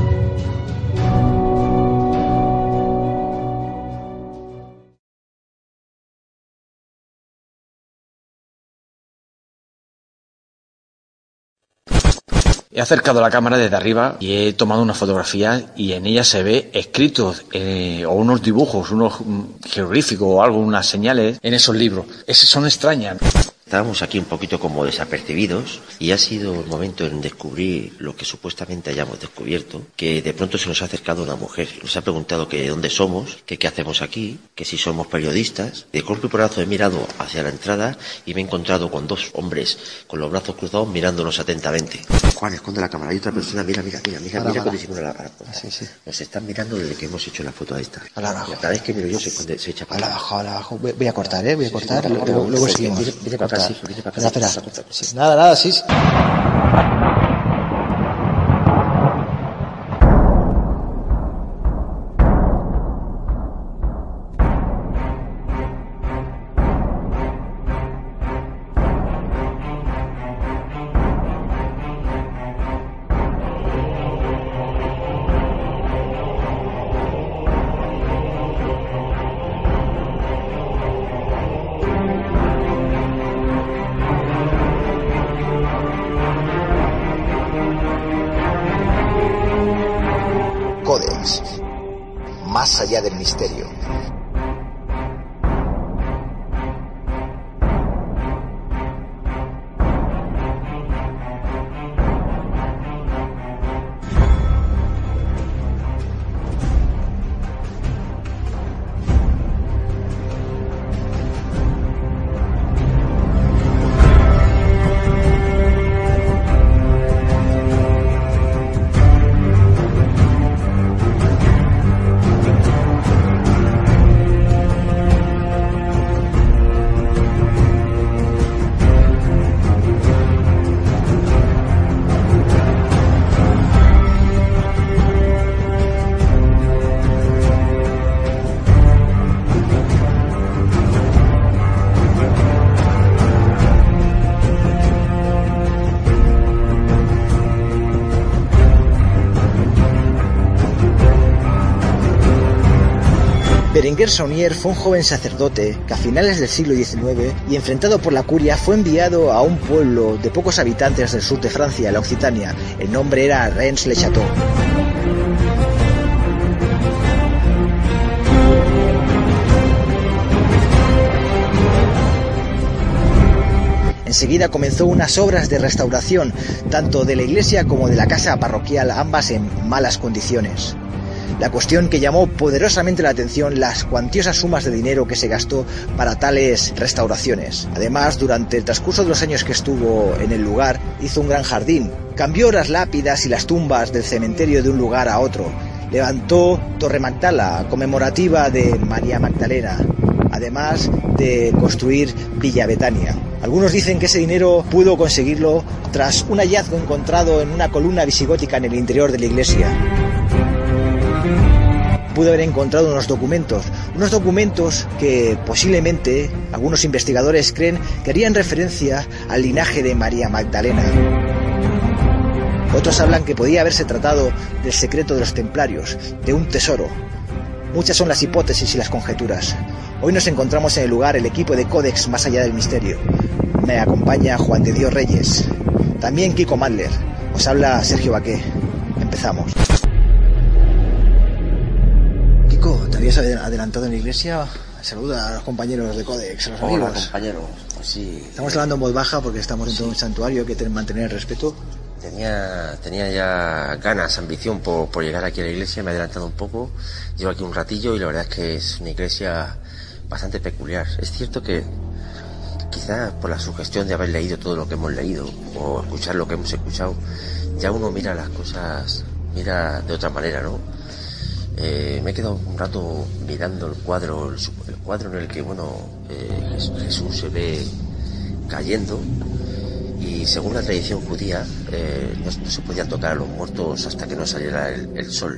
He acercado la cámara desde arriba y he tomado una fotografía y en ella se ve escritos o unos dibujos, unos jeroglíficos o algo, unas señales en esos libros. Son extrañas. Estábamos aquí un poquito como desapercibidos y ha sido el momento en descubrir lo que supuestamente hayamos descubierto, que de pronto se nos ha acercado una mujer, nos ha preguntado que de dónde somos, que qué hacemos aquí, que si somos periodistas. De golpe y porrazo he mirado hacia la entrada y me he encontrado con dos hombres con los brazos cruzados mirándonos atentamente. Juan, esconde la cámara. Hay otra persona, mira cómo disimula la cámara. Sí. Nos están mirando desde que hemos hecho la foto esta. Cada vez que miro yo se echa para abajo. Voy a cortar, voy a cortar. Luego seguimos. Viene para acá, viene para acá. Espera. Sí, nada, sí. Codex, más allá del misterio. Berenguer Saunier fue un joven sacerdote que a finales del siglo XIX y enfrentado por la curia fue enviado a un pueblo de pocos habitantes del sur de Francia, la Occitania. El nombre era Reims-le-Château. Enseguida comenzó unas obras de restauración, tanto de la iglesia como de la casa parroquial, ambas en malas condiciones. La cuestión que llamó poderosamente la atención las cuantiosas sumas de dinero que se gastó para tales restauraciones. Además, durante el transcurso de los años que estuvo en el lugar, hizo un gran jardín, cambió las lápidas y las tumbas del cementerio de un lugar a otro, levantó Torre Magdala, conmemorativa de María Magdalena, además de construir Villa Betania. Algunos dicen que ese dinero pudo conseguirlo tras un hallazgo encontrado en una columna visigótica en el interior de la iglesia. Pudo haber encontrado unos documentos que posiblemente algunos investigadores creen que harían referencia al linaje de María Magdalena. Otros hablan que podía haberse tratado del secreto de los templarios, de un tesoro. Muchas son las hipótesis y las conjeturas. Hoy nos encontramos en el lugar el equipo de Codex Más Allá del Misterio. Me acompaña Juan de Dios Reyes, también Kiko Madler. Os habla Sergio Baqué. Empezamos. Kiko, ¿te habías adelantado en la iglesia? Saluda a los compañeros de Codex, a los amigos. Hola, compañero. Pues sí. Estamos hablando en voz baja porque estamos dentro de un santuario, hay que mantener el respeto. Tenía ya ganas, ambición por llegar aquí a la iglesia, me he adelantado un poco. Llevo aquí un ratillo y la verdad es que es una iglesia bastante peculiar. Es cierto que quizás por la sugestión de haber leído todo lo que hemos leído o escuchar lo que hemos escuchado, ya uno mira las cosas, mira de otra manera, ¿no? Me he quedado un rato mirando el cuadro en el que, Jesús se ve cayendo, y según la tradición judía no se podían tocar a los muertos hasta que no saliera el sol.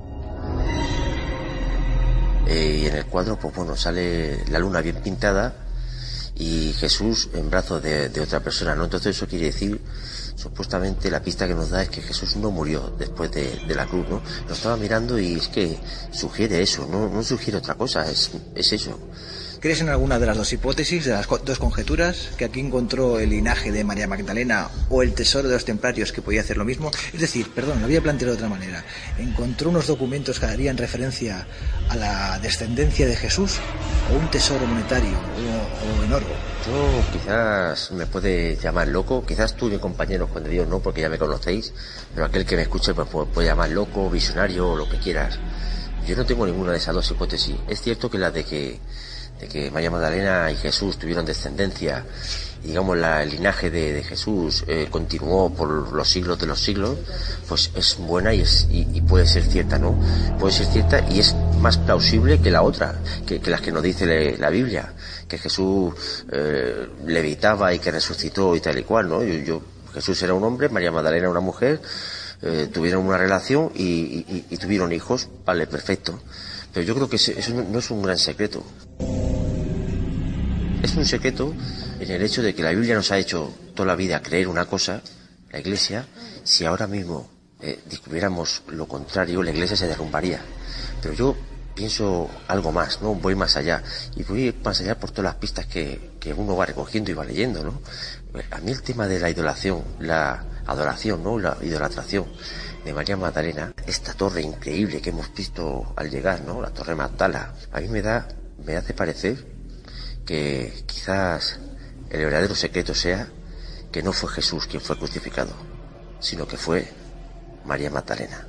Y en el cuadro sale la luna bien pintada y Jesús en brazos de otra persona, ¿no? Entonces eso quiere decir, supuestamente la pista que nos da es que Jesús no murió después de la cruz, ¿no? Lo estaba mirando y es que sugiere eso, no sugiere otra cosa, es eso. ¿Crees en alguna de las dos hipótesis, de las dos conjeturas, que aquí encontró el linaje de María Magdalena o el tesoro de los templarios que podía hacer lo mismo? Es decir, lo voy a plantear de otra manera. ¿Encontró unos documentos que harían referencia a la descendencia de Jesús o un tesoro monetario o en oro? Yo quizás me puede llamar loco, quizás tú y mi compañero Juan de Dios no, porque ya me conocéis, pero aquel que me escuche pues puede llamar loco, visionario o lo que quieras. Yo no tengo ninguna de esas dos hipótesis. Es cierto que la de que María Magdalena y Jesús tuvieron descendencia digamos, el linaje de Jesús continuó por los siglos de los siglos, pues es buena y puede ser cierta, ¿no? Puede ser cierta y es más plausible que la otra, que las que nos dice la Biblia, que Jesús levitaba y que resucitó y tal y cual, ¿no? Jesús era un hombre, María Magdalena una mujer, tuvieron una relación y tuvieron hijos, vale, perfecto. Pero yo creo que eso no es un gran secreto. Es un secreto en el hecho de que la Biblia nos ha hecho toda la vida creer una cosa, la Iglesia. Si ahora mismo descubriéramos lo contrario, la Iglesia se derrumbaría. Pero yo pienso algo más, ¿no? Voy más allá. Y voy más allá por todas las pistas que uno va recogiendo y va leyendo, ¿no? A mí el tema de la idolación, la adoración, ¿no? La idolatración de María Magdalena, esta torre increíble que hemos visto al llegar, ¿no? La torre Magdala, a mí me hace parecer que quizás el verdadero secreto sea que no fue Jesús quien fue crucificado, sino que fue María Magdalena.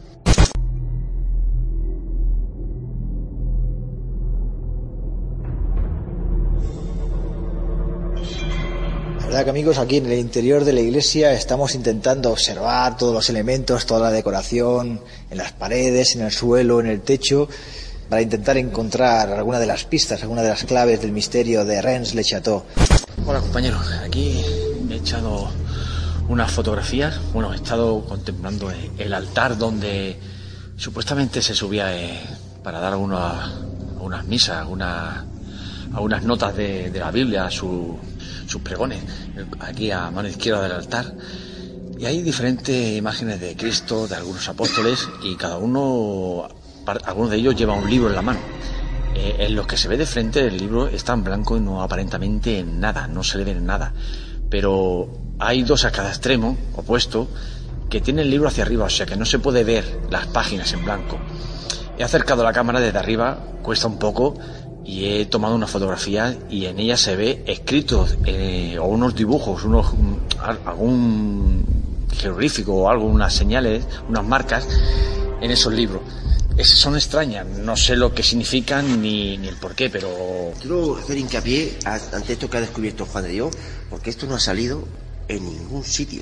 La verdad que, amigos, aquí en el interior de la iglesia estamos intentando observar todos los elementos, toda la decoración, en las paredes, en el suelo, en el techo, para intentar encontrar alguna de las pistas, alguna de las claves del misterio de Rennes-le-Château. Hola, compañeros, aquí me he echado unas fotografías. Bueno, he estado contemplando el altar donde supuestamente se subía para dar unas misas, algunas notas de la Biblia, sus pregones, aquí a mano izquierda del altar. Y hay diferentes imágenes de Cristo, de algunos apóstoles, y algunos de ellos lleva un libro en la mano. En lo que se ve de frente, el libro está en blanco y no aparentemente en nada, no se le ve en nada. Pero hay dos a cada extremo, opuesto, que tienen el libro hacia arriba, o sea que no se puede ver las páginas en blanco. He acercado la cámara desde arriba, cuesta un poco, y he tomado una fotografía y en ella se ve escritos o unos dibujos, algún jeroglífico o algo, unas señales, unas marcas en esos libros. Son extrañas, no sé lo que significan ni el porqué, pero... Quiero hacer hincapié ante esto que ha descubierto Juan de Dios, porque esto no ha salido en ningún sitio.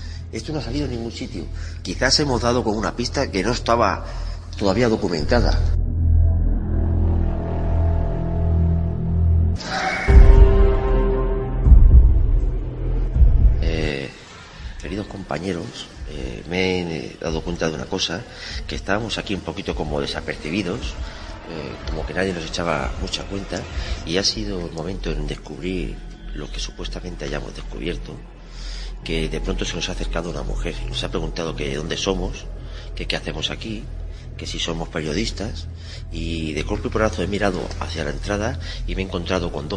Quizás hemos dado con una pista que no estaba todavía documentada. Queridos compañeros, me he dado cuenta de una cosa, que estábamos aquí un poquito como desapercibidos, como que nadie nos echaba mucha cuenta, y ha sido el momento en descubrir lo que supuestamente hayamos descubierto, que de pronto se nos ha acercado una mujer y nos ha preguntado que dónde somos, que qué hacemos aquí, que si somos periodistas, y de golpe y porrazo he mirado hacia la entrada y me he encontrado como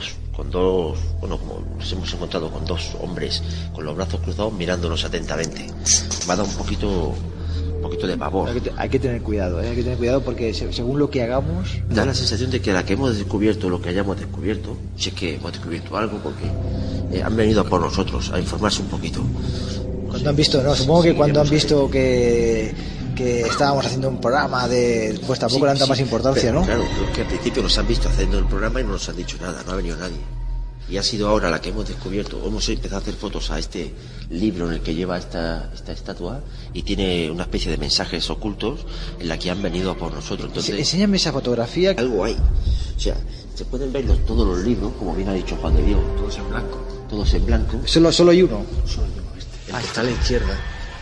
nos hemos encontrado con dos hombres con los brazos cruzados mirándonos atentamente. Me ha dado un poquito de pavor. Hay que tener cuidado, hay que tener cuidado porque según lo que hagamos... Da la sensación de que a la que hemos descubierto lo que hayamos descubierto, si es que hemos descubierto algo, porque han venido a por nosotros, a informarse un poquito. Cuando han visto, no, supongo que cuando han visto que estábamos haciendo un programa pues tampoco le han dado más importancia, ¿no? Claro, que al principio nos han visto haciendo el programa y no nos han dicho nada, no ha venido nadie. Y ha sido ahora la que hemos descubierto. Hemos empezado a hacer fotos a este libro en el que lleva esta estatua y tiene una especie de mensajes ocultos en la que han venido a por nosotros. Entonces, enséñame esa fotografía. Algo hay. O sea, se pueden ver todos los libros, como bien ha dicho Juan de Dios, todos en blanco. Solo hay uno. El que está a la izquierda.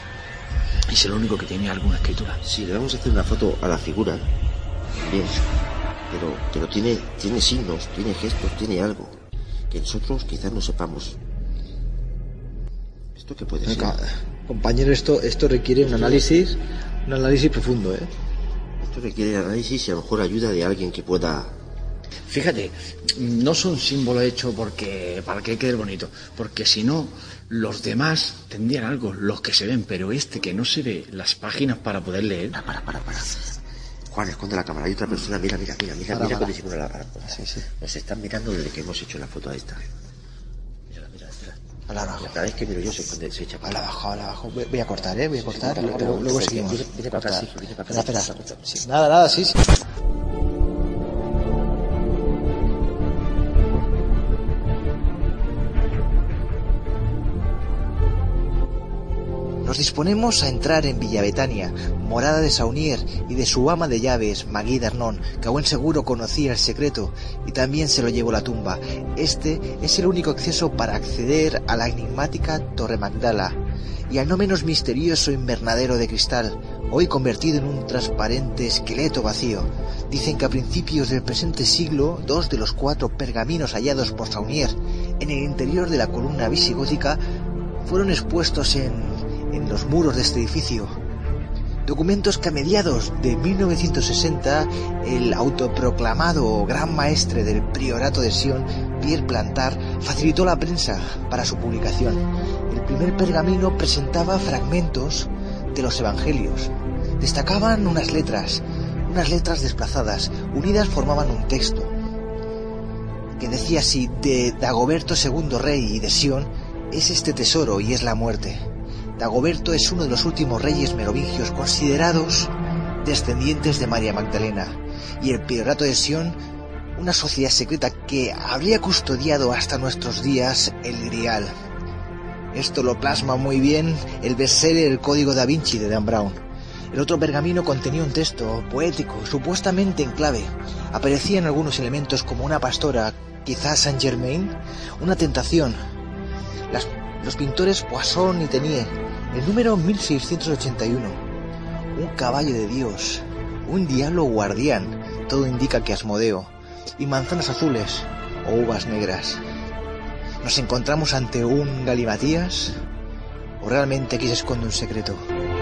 Y es el único que tiene alguna escritura. Sí, le vamos a hacer una foto a la figura. Bien. Pero tiene signos, tiene gestos, tiene algo que nosotros quizás no sepamos. ¿Esto qué puede ser? Compañero, esto requiere un análisis profundo, ¿eh? Esto requiere análisis y a lo mejor ayuda de alguien que pueda... Fíjate, no son símbolos hechos para que quede bonito, porque si no, los demás tendrían algo, los que se ven, pero que no se ve las páginas para poder leer. Para. Juan, esconde la cámara, hay otra persona, mira cómo disimula la cara. Sí. Nos están mirando desde que hemos hecho la foto esta. Mira. Cada vez que miro yo se echa para abajo. Voy a cortar, luego seguimos. Viene para acá, Espera. Sí, nada, sí. Nos disponemos a entrar en Villa Betania, morada de Saunier y de su ama de llaves, Magui d'Arnon, que a buen seguro conocía el secreto y también se lo llevó la tumba. Este es el único acceso para acceder a la enigmática Torre Magdala y al no menos misterioso invernadero de cristal, hoy convertido en un transparente esqueleto vacío. Dicen que a principios del presente siglo, 2 de los 4 pergaminos hallados por Saunier en el interior de la columna visigótica fueron expuestos en los muros de este edificio. Documentos que a mediados de 1960 el autoproclamado gran maestre del priorato de Sion, Pierre Plantard, facilitó a la prensa para su publicación. El primer pergamino presentaba fragmentos de los evangelios. Destacaban unas letras desplazadas, unidas formaban un texto que decía así: de Dagoberto II rey y de Sion es este tesoro y es la muerte. Dagoberto es uno de los últimos reyes merovingios considerados descendientes de María Magdalena, y el priorato de Sion, una sociedad secreta que habría custodiado hasta nuestros días el Grial. Esto lo plasma muy bien el bestseller El Código da Vinci de Dan Brown. El otro pergamino contenía un texto poético, supuestamente en clave. Aparecían algunos elementos como una pastora, quizás Saint Germain, una tentación. Los pintores Poisson y Teniers, el número 1681, un caballo de Dios, un diablo guardián, todo indica que Asmodeo, y manzanas azules o uvas negras. ¿Nos encontramos ante un galimatías o realmente aquí se esconde un secreto?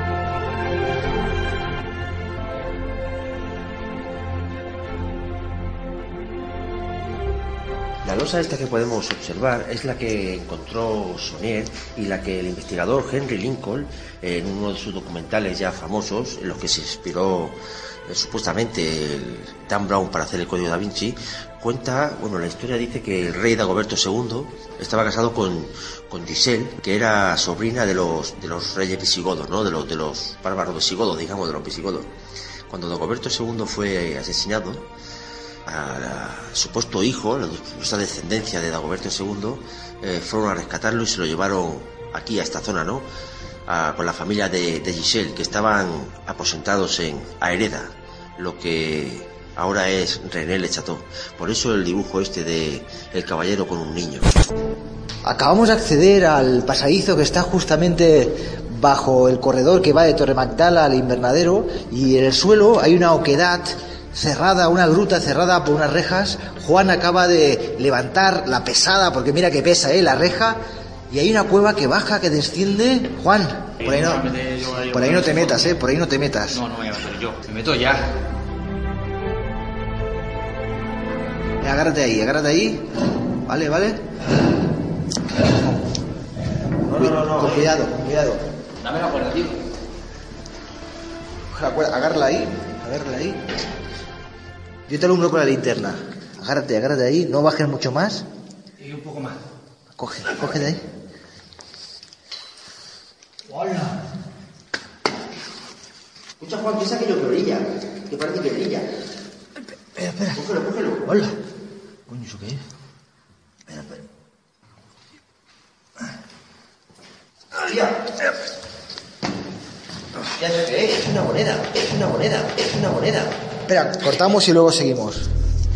La losa esta que podemos observar es la que encontró Saunier y la que el investigador Henry Lincoln, en uno de sus documentales ya famosos, en los que se inspiró supuestamente el Dan Brown para hacer el Código da Vinci, cuenta, la historia dice que el rey Dagoberto II estaba casado con Giselle, que era sobrina de los reyes visigodos, ¿no? de los bárbaros visigodos, digamos, de los visigodos. Cuando Dagoberto II fue asesinado, al supuesto hijo, la supuesta descendencia de Dagoberto II, fueron a rescatarlo y se lo llevaron aquí a esta zona, ¿no? Con la familia de Giselle, que estaban aposentados en Aereda, lo que ahora es René-le-Château. Por eso el dibujo este de el caballero con un niño. Acabamos de acceder al pasadizo que está justamente bajo el corredor que va de Torre Magdala al invernadero, y en el suelo hay una oquedad cerrada, una gruta cerrada por unas rejas. Juan acaba de levantar la pesada, porque mira que pesa, la reja, y hay una cueva que baja, que desciende. Juan, por ahí no te metas, por ahí no te metas. No me voy a meter yo, me meto ya. Agárrate ahí. Vale. No. Con cuidado. Dame la cuerda, tío. Agárrala ahí. Yo te alumbro con la linterna. Agárrate ahí, no bajes mucho más. Y un poco más. Coge de ahí. ¡Hola! Escucha, Juan, ¿qué es aquello que brilla? Que parece que brilla. Espera. Cógelo. Hola. Coño, ¿eso qué es? Espera. ¡Ya! Ya sé qué es una moneda. Espera, cortamos y luego seguimos.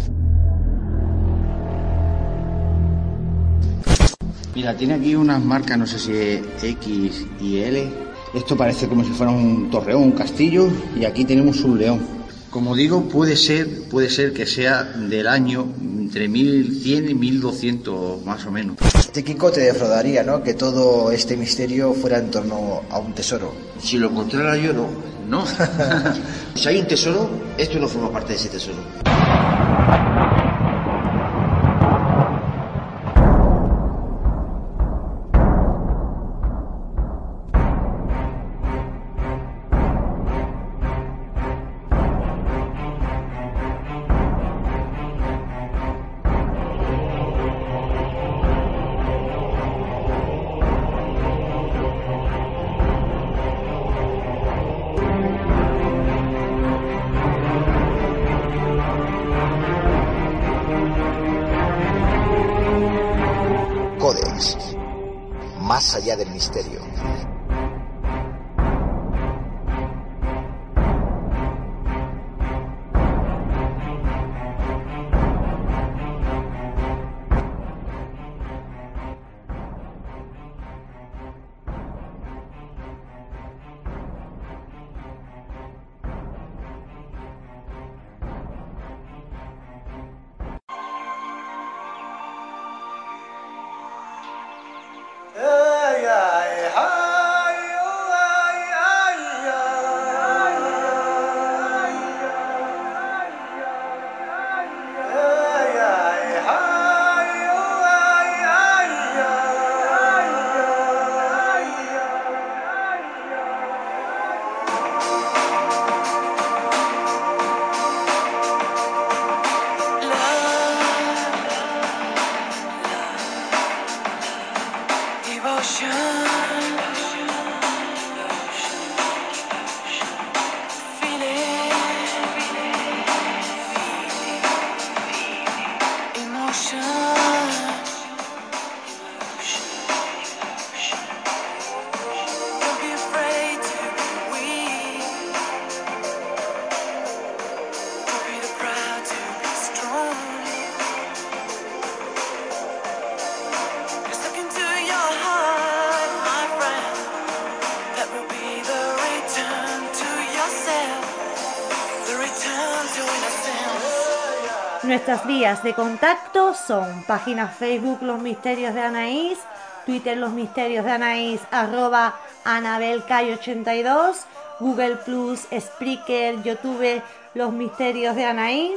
Mira, tiene aquí unas marcas, no sé si es X y L. Esto parece como si fuera un torreón, un castillo, y aquí tenemos un león. Como digo, puede ser que sea del año entre 1100 y 1200 más o menos. Este Kiko te defraudaría, ¿no? Que todo este misterio fuera en torno a un tesoro. Si lo encontrara yo, no. Si hay un tesoro, esto no forma parte de ese tesoro. Codex, más allá del misterio. Nuestras vías de contacto son página Facebook Los Misterios de Anaís, Twitter Los Misterios de Anaís, @AnabelCay82, Google Plus, Spreaker, YouTube Los Misterios de Anaís.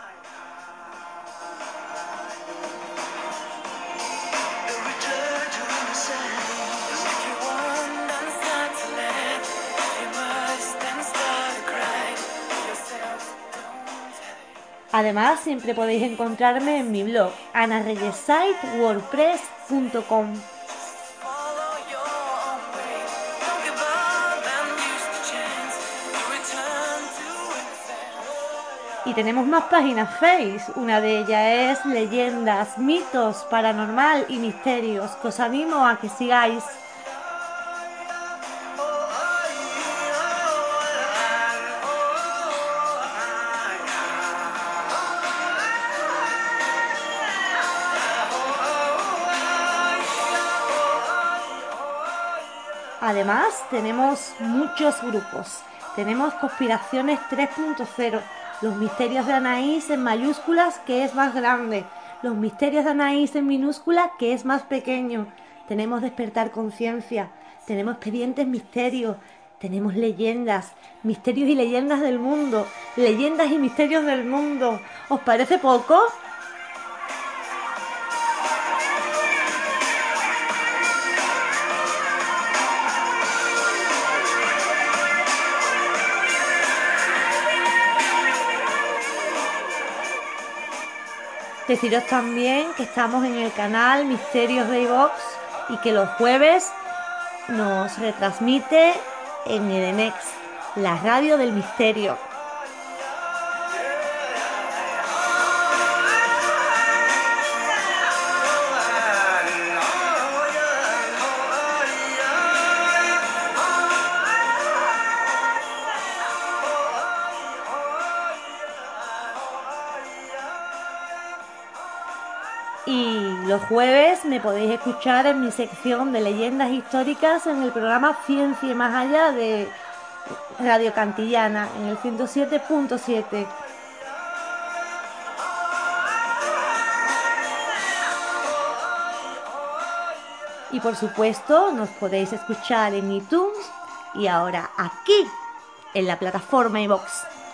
Además, siempre podéis encontrarme en mi blog, anareyesite.wordpress.com. Y tenemos más páginas Face, una de ellas es Leyendas, Mitos, Paranormal y Misterios, que os animo a que sigáis. Además, tenemos muchos grupos. Tenemos Conspiraciones 3.0, Los Misterios de Anaís en mayúsculas, que es más grande. Los Misterios de Anaís en minúscula, que es más pequeño. Tenemos Despertar Conciencia. Tenemos Expedientes Misterios. Tenemos Leyendas, Misterios y Leyendas del Mundo. Leyendas y Misterios del Mundo. ¿Os parece poco? Deciros también que estamos en el canal Misterios de iVox y que los jueves nos retransmite en Edenex, la radio del misterio. Y los jueves me podéis escuchar en mi sección de leyendas históricas en el programa Ciencia y Más Allá de Radio Cantillana, en el 107.7. Y por supuesto nos podéis escuchar en iTunes y ahora aquí, en la plataforma iVox.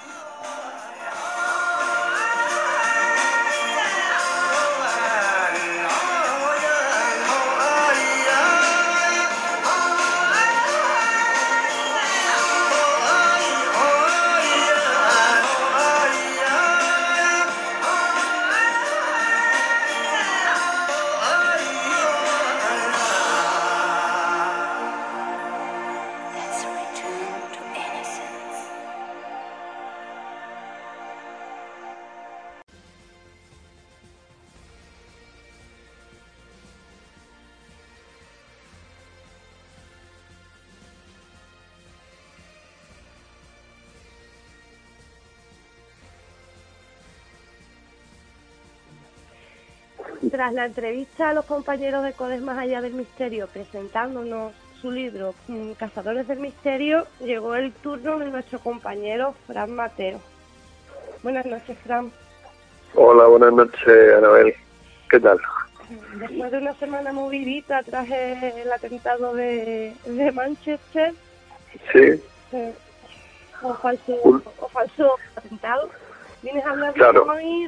Tras la entrevista a los compañeros de Codes Más Allá del Misterio presentándonos su libro Cazadores del Misterio, llegó el turno de nuestro compañero Fran Mateo. Buenas noches, Fran. Hola, buenas noches, Anabel. ¿Qué tal? Después de una semana movidita tras el atentado de Manchester, sí, o falso atentado, vienes a hablar hoy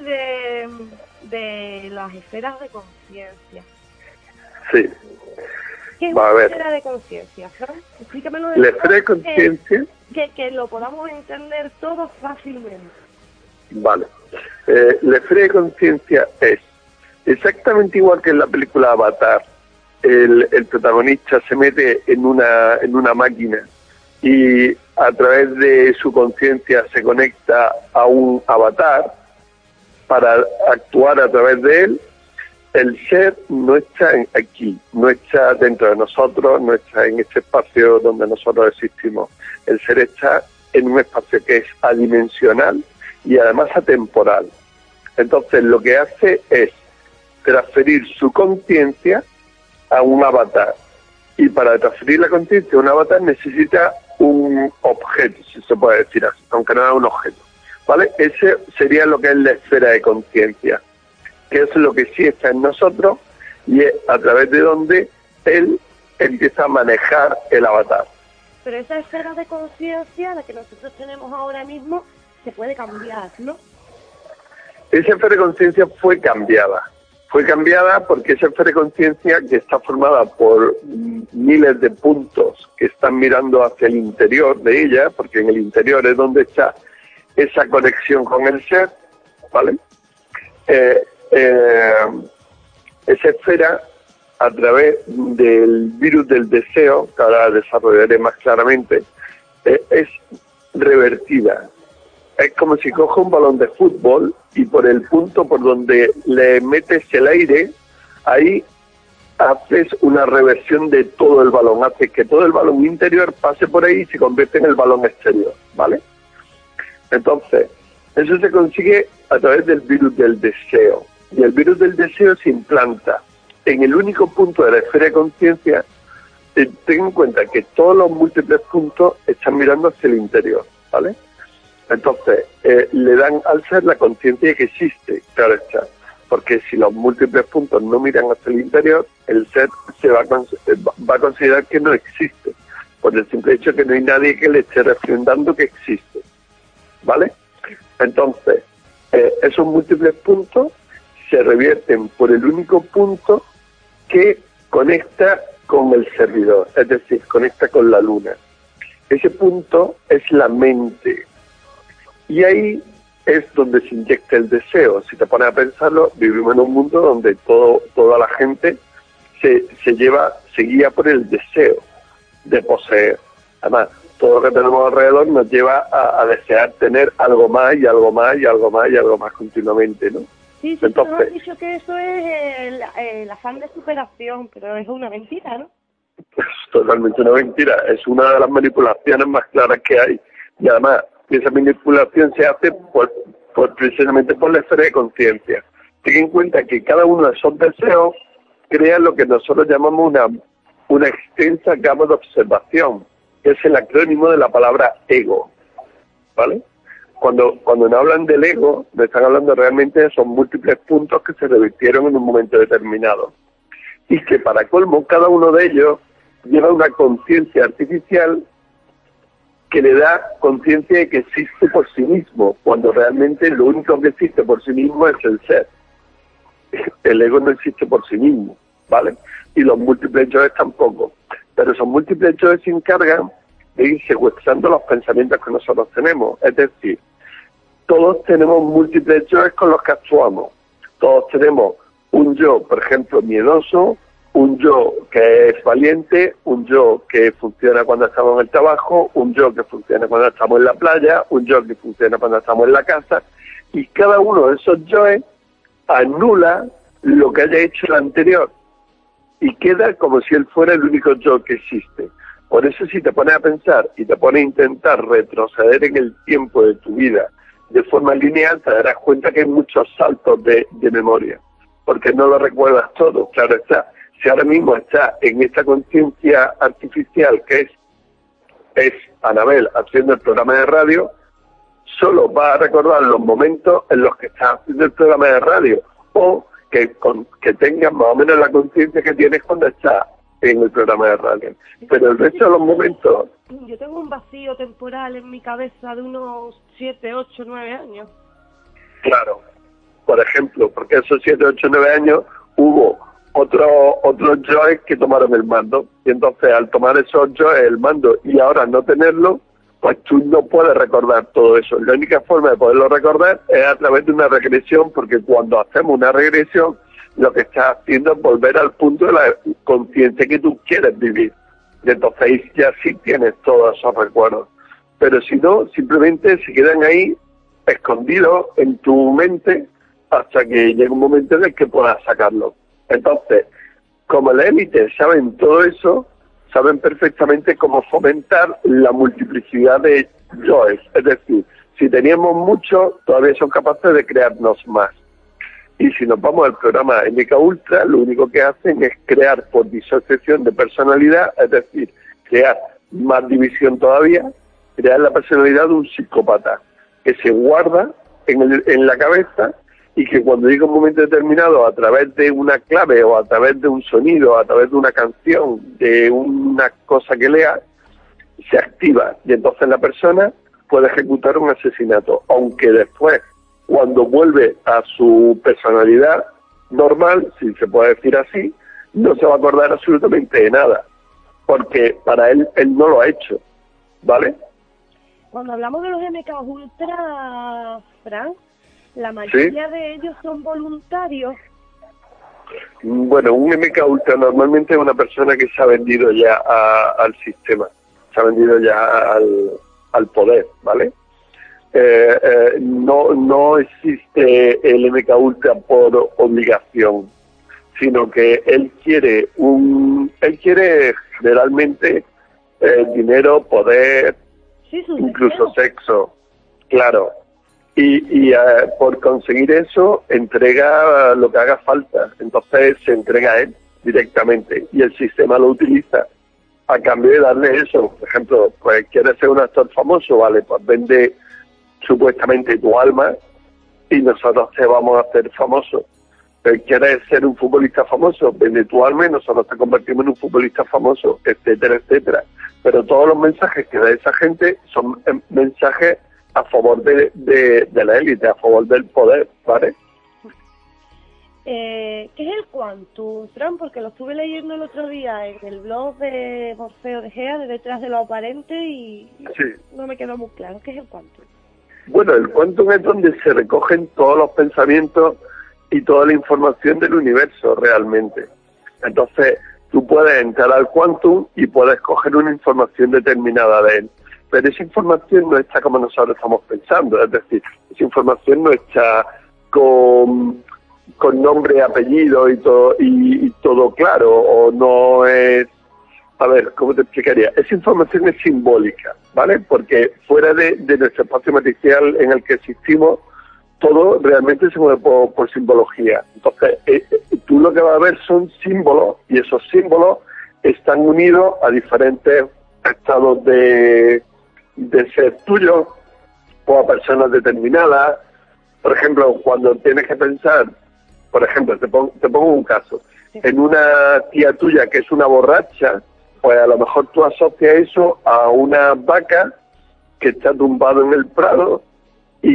de las esferas de conciencia. Sí. ¿Qué es una esfera de conciencia, Fran? Explícamelo de la esfera de conciencia. Que lo podamos entender todos fácilmente. Vale. La esfera de conciencia es exactamente igual que en la película Avatar. El protagonista se mete en una máquina y a través de su conciencia se conecta a un avatar para actuar a través de él. El ser no está aquí, no está dentro de nosotros, no está en este espacio donde nosotros existimos. El ser está en un espacio que es adimensional y además atemporal. Entonces lo que hace es transferir su conciencia a un avatar. Y para transferir la conciencia a un avatar necesita un objeto, si se puede decir así, aunque no es un objeto. ¿vale? Ese sería lo que es la esfera de conciencia, que es lo que sí está en nosotros y es a través de donde él empieza a manejar el avatar. Pero esa esfera de conciencia, la que nosotros tenemos ahora mismo, se puede cambiar, ¿no? Esa esfera de conciencia fue cambiada porque esa esfera de conciencia, que está formada por miles de puntos que están mirando hacia el interior de ella, porque en el interior es donde está esa conexión con el ser, ¿vale? Esa esfera, a través del virus del deseo, que ahora desarrollaré más claramente, es revertida. Es como si coges un balón de fútbol y por el punto por donde le metes el aire, ahí haces una reversión de todo el balón, haces que todo el balón interior pase por ahí y se convierte en el balón exterior, ¿vale? Entonces, eso se consigue a través del virus del deseo. Y el virus del deseo se implanta en el único punto de la esfera de conciencia. Ten en cuenta que todos los múltiples puntos están mirando hacia el interior, ¿vale? Entonces, le dan al ser la conciencia de que existe, claro está. Porque si los múltiples puntos no miran hacia el interior, el ser se va a considerar que no existe, por el simple hecho que no hay nadie que le esté refrendando que existe, ¿vale? Entonces, esos múltiples puntos se revierten por el único punto que conecta con el servidor, es decir, conecta con la luna. Ese punto es la mente. Y ahí es donde se inyecta el deseo. Si te pones a pensarlo, vivimos en un mundo donde toda la gente se guía por el deseo de poseer. Además, todo lo que tenemos alrededor nos lleva a desear tener algo más y algo más y algo más y algo más continuamente, ¿no? Sí, entonces, tú has dicho que eso es el afán de superación, pero es una mentira, ¿no? Pues totalmente una mentira. Es una de las manipulaciones más claras que hay. Y además, esa manipulación se hace precisamente por la esfera de conciencia. Ten en cuenta que cada uno de esos deseos crea lo que nosotros llamamos una extensa gama de observación, que es el acrónimo de la palabra ego, ¿vale? Cuando nos hablan del ego, me están hablando realmente de esos múltiples puntos que se revirtieron en un momento determinado. Y que para colmo, cada uno de ellos lleva una conciencia artificial que le da conciencia de que existe por sí mismo, cuando realmente lo único que existe por sí mismo es el ser. El ego no existe por sí mismo, ¿vale? Y los múltiples yoes tampoco. Pero esos múltiples yoes se encargan de ir secuestrando los pensamientos que nosotros tenemos. Es decir, todos tenemos múltiples yoes con los que actuamos. Todos tenemos un yo, por ejemplo, miedoso, un yo que es valiente, un yo que funciona cuando estamos en el trabajo, un yo que funciona cuando estamos en la playa, un yo que funciona cuando estamos en la casa, y cada uno de esos yoes anula lo que haya hecho el anterior y queda como si él fuera el único yo que existe. Por eso, si te pones a pensar y te pones a intentar retroceder en el tiempo de tu vida de forma lineal, te darás cuenta que hay muchos saltos de memoria, porque no lo recuerdas todo. Claro está, si ahora mismo está en esta conciencia artificial que es Anabel haciendo el programa de radio, solo va a recordar los momentos en los que está haciendo el programa de radio, o que tengas más o menos la conciencia que tienes cuando estás en el programa de radio. Pero el resto de los momentos... Yo tengo un vacío temporal en mi cabeza de unos 7, 8, 9 años. Claro, por ejemplo, porque esos 7, 8, 9 años hubo otros yoes que tomaron el mando, y entonces al tomar esos yoes el mando y ahora no tenerlo, pues tú no puedes recordar todo eso. La única forma de poderlo recordar es a través de una regresión, porque cuando hacemos una regresión, lo que estás haciendo es volver al punto de la conciencia que tú quieres vivir. Y entonces ahí ya sí tienes todos esos recuerdos. Pero si no, simplemente se quedan ahí escondidos en tu mente hasta que llegue un momento en el que puedas sacarlo. Entonces, como la élite saben todo eso, saben perfectamente cómo fomentar la multiplicidad de yoes. Es decir, si teníamos mucho, todavía son capaces de crearnos más. Y si nos vamos al programa MK Ultra, lo único que hacen es crear por disociación de personalidad, es decir, crear más división todavía, crear la personalidad de un psicópata. que se guarda en la cabeza y que cuando llega un momento determinado, a través de una clave o a través de un sonido, a través de una canción, de una cosa que lea, se activa y entonces la persona puede ejecutar un asesinato, aunque después, cuando vuelve a su personalidad normal, si se puede decir así, no se va a acordar absolutamente de nada, porque para él no lo ha hecho, ¿vale? Cuando hablamos de los MK Ultra, Fran, la mayoría de ellos son voluntarios. Bueno, un MK Ultra normalmente es una persona que se ha vendido ya al sistema, se ha vendido ya al poder, ¿vale? No existe el MK Ultra por obligación, sino que él quiere generalmente dinero, poder, incluso sexo, claro. Y por conseguir eso entrega lo que haga falta, entonces se entrega a él directamente y el sistema lo utiliza a cambio de darle eso. Por ejemplo, pues quieres ser un actor famoso, vale, pues vende supuestamente tu alma y nosotros te vamos a hacer famoso. ¿Quieres ser un futbolista famoso? Vende tu alma y nosotros te convertimos en un futbolista famoso, etcétera, etcétera. Pero todos los mensajes que da esa gente son mensajes a favor de la élite, a favor del poder, ¿vale? ¿Qué es el Quantum, Fran? Porque lo estuve leyendo el otro día en el blog de Morfeo de Gea, de Detrás de lo Aparente, y no me quedó muy claro. ¿Qué es el Quantum? Bueno, el Quantum es donde se recogen todos los pensamientos y toda la información del universo realmente. Entonces, tú puedes entrar al Quantum y puedes coger una información determinada de él. Pero esa información no está como nosotros estamos pensando, es decir, esa información no está con nombre, apellido y todo claro, o no es... A ver, ¿cómo te explicaría? Esa información es simbólica, ¿vale? Porque fuera de nuestro espacio material en el que existimos, todo realmente se mueve por simbología. Entonces, tú lo que vas a ver son símbolos, y esos símbolos están unidos a diferentes estados de ser tuyo o a personas determinadas. Por ejemplo, cuando tienes que pensar, por ejemplo, te pongo un caso, en una tía tuya que es una borracha, pues a lo mejor tú asocias eso a una vaca que está tumbado en el prado y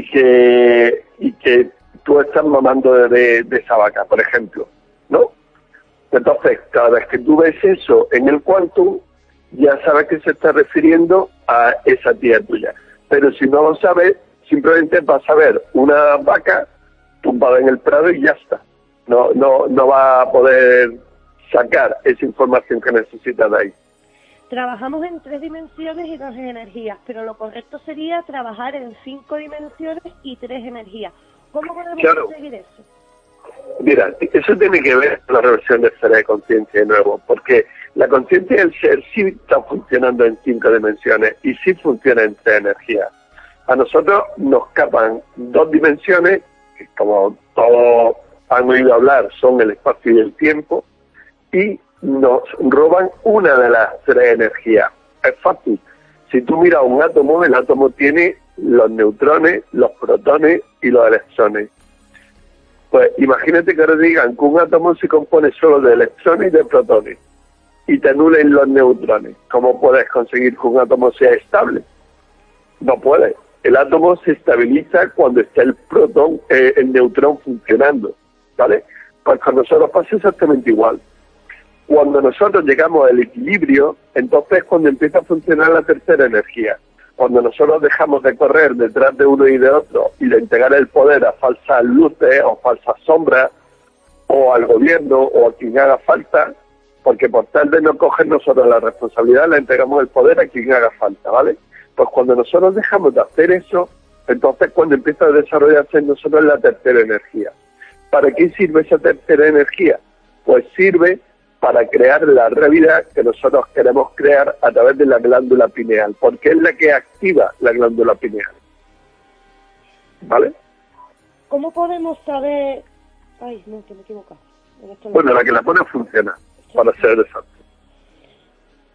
que tú estás mamando de esa vaca, por ejemplo, ¿no? Entonces, cada vez que tú ves eso en el Quantum, ya sabes que se está refiriendo a esa tía tuya. Pero si no lo sabes, simplemente vas a ver una vaca tumbada en el prado y ya está. No va a poder sacar esa información que necesitas de ahí. Trabajamos en 3 dimensiones y 2 energías, pero lo correcto sería trabajar en 5 dimensiones y 3 energías. ¿Cómo podemos conseguir eso? Mira, eso tiene que ver con la reversión de esfera de conciencia de nuevo, porque la conciencia del ser sí está funcionando en 5 dimensiones y sí funciona en 3 energías. A nosotros nos escapan 2 dimensiones, que como todos han oído hablar son el espacio y el tiempo, y nos roban una de las 3 energías. Es fácil. Si tú miras un átomo, el átomo tiene los neutrones, los protones y los electrones. Pues imagínate que ahora digan que un átomo se compone solo de electrones y de protones y te anulen los neutrones. ¿Cómo puedes conseguir que un átomo sea estable? No puedes. El átomo se estabiliza cuando está el neutrón funcionando, ¿vale? Pues con nosotros pasa exactamente igual. Cuando nosotros llegamos al equilibrio, entonces cuando empieza a funcionar la tercera energía. Cuando nosotros dejamos de correr detrás de uno y de otro y de entregar el poder a falsas luces o falsas sombras o al gobierno o a quien haga falta, porque por tal de no coger nosotros la responsabilidad, le entregamos el poder a quien haga falta, ¿vale? Pues cuando nosotros dejamos de hacer eso, entonces cuando empieza a desarrollarse en nosotros la tercera energía. ¿Para qué sirve esa tercera energía? Pues sirve para crear la realidad que nosotros queremos crear a través de la glándula pineal, porque es la que activa la glándula pineal. ¿Vale? ¿Cómo podemos saber...? Ay, no, que me he equivocado. Bueno, la que la pone funciona, para ser exacto.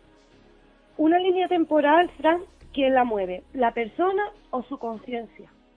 Una línea temporal, Fran, ¿quién la mueve? ¿La persona o su conciencia?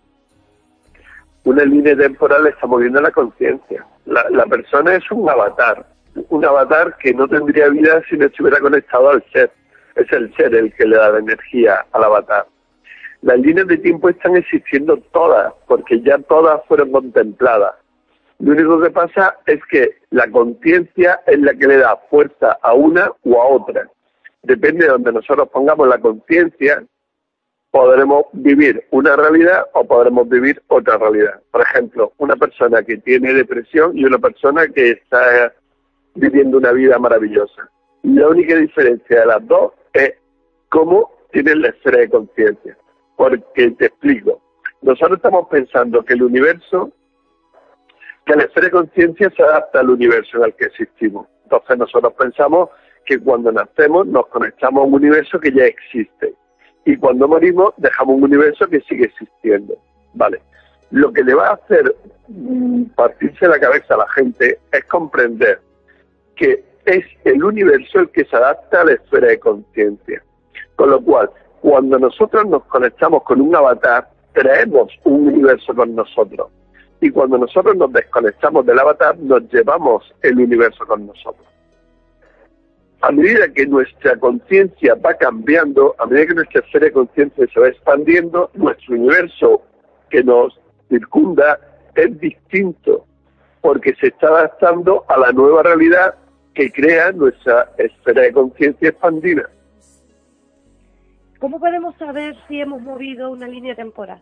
una línea temporal está moviendo la conciencia. La persona es un avatar que no tendría vida si no estuviera conectado al ser. Es el ser el que le da la energía al avatar. Las líneas de tiempo están existiendo todas, porque ya todas fueron contempladas. Lo único que pasa es que la conciencia es la que le da fuerza a una u a otra. Depende de donde nosotros pongamos la conciencia, podremos vivir una realidad o podremos vivir otra realidad. Por ejemplo, una persona que tiene depresión y una persona que está viviendo una vida maravillosa. La única diferencia de las dos es cómo tienen la esfera de conciencia. Porque te explico, nosotros estamos pensando que el universo, que la esfera de conciencia se adapta al universo en el que existimos. Entonces nosotros pensamos que cuando nacemos nos conectamos a un universo que ya existe. Y cuando morimos dejamos un universo que sigue existiendo. Vale. Lo que le va a hacer partirse la cabeza a la gente es comprender que es el universo el que se adapta a la esfera de conciencia. Con lo cual, cuando nosotros nos conectamos con un avatar, traemos un universo con nosotros. Y cuando nosotros nos desconectamos del avatar, nos llevamos el universo con nosotros. A medida que nuestra conciencia va cambiando, a medida que nuestra esfera de conciencia se va expandiendo, nuestro universo que nos circunda es distinto, porque se está adaptando a la nueva realidad que crea nuestra esfera de conciencia expandida. ¿Cómo podemos saber si hemos movido una línea temporal?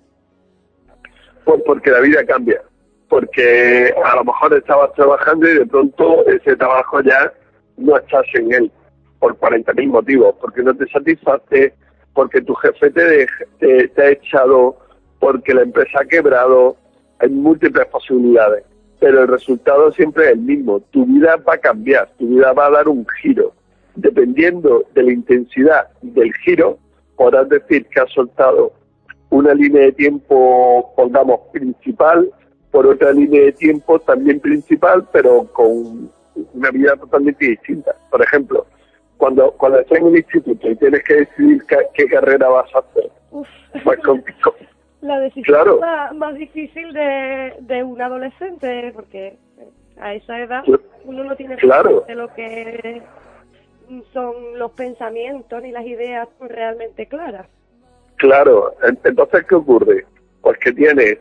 Pues porque la vida cambia. Porque a lo mejor estabas trabajando y de pronto ese trabajo ya no estás en él, por 40.000 motivos, porque no te satisface, porque tu jefe te ha echado, porque la empresa ha quebrado, hay múltiples posibilidades, pero el resultado siempre es el mismo. Tu vida va a cambiar, tu vida va a dar un giro. Dependiendo de la intensidad del giro, podrás decir que has soltado una línea de tiempo, pongamos, principal, por otra línea de tiempo también principal, pero con una vida totalmente distinta. Por ejemplo, cuando estás en un instituto y tienes que decidir qué carrera vas a hacer, pues la decisión claro, más difícil de un adolescente, porque a esa edad uno no tiene claro de lo que son los pensamientos ni las ideas realmente claras. Claro, entonces ¿qué ocurre? Pues que tienes,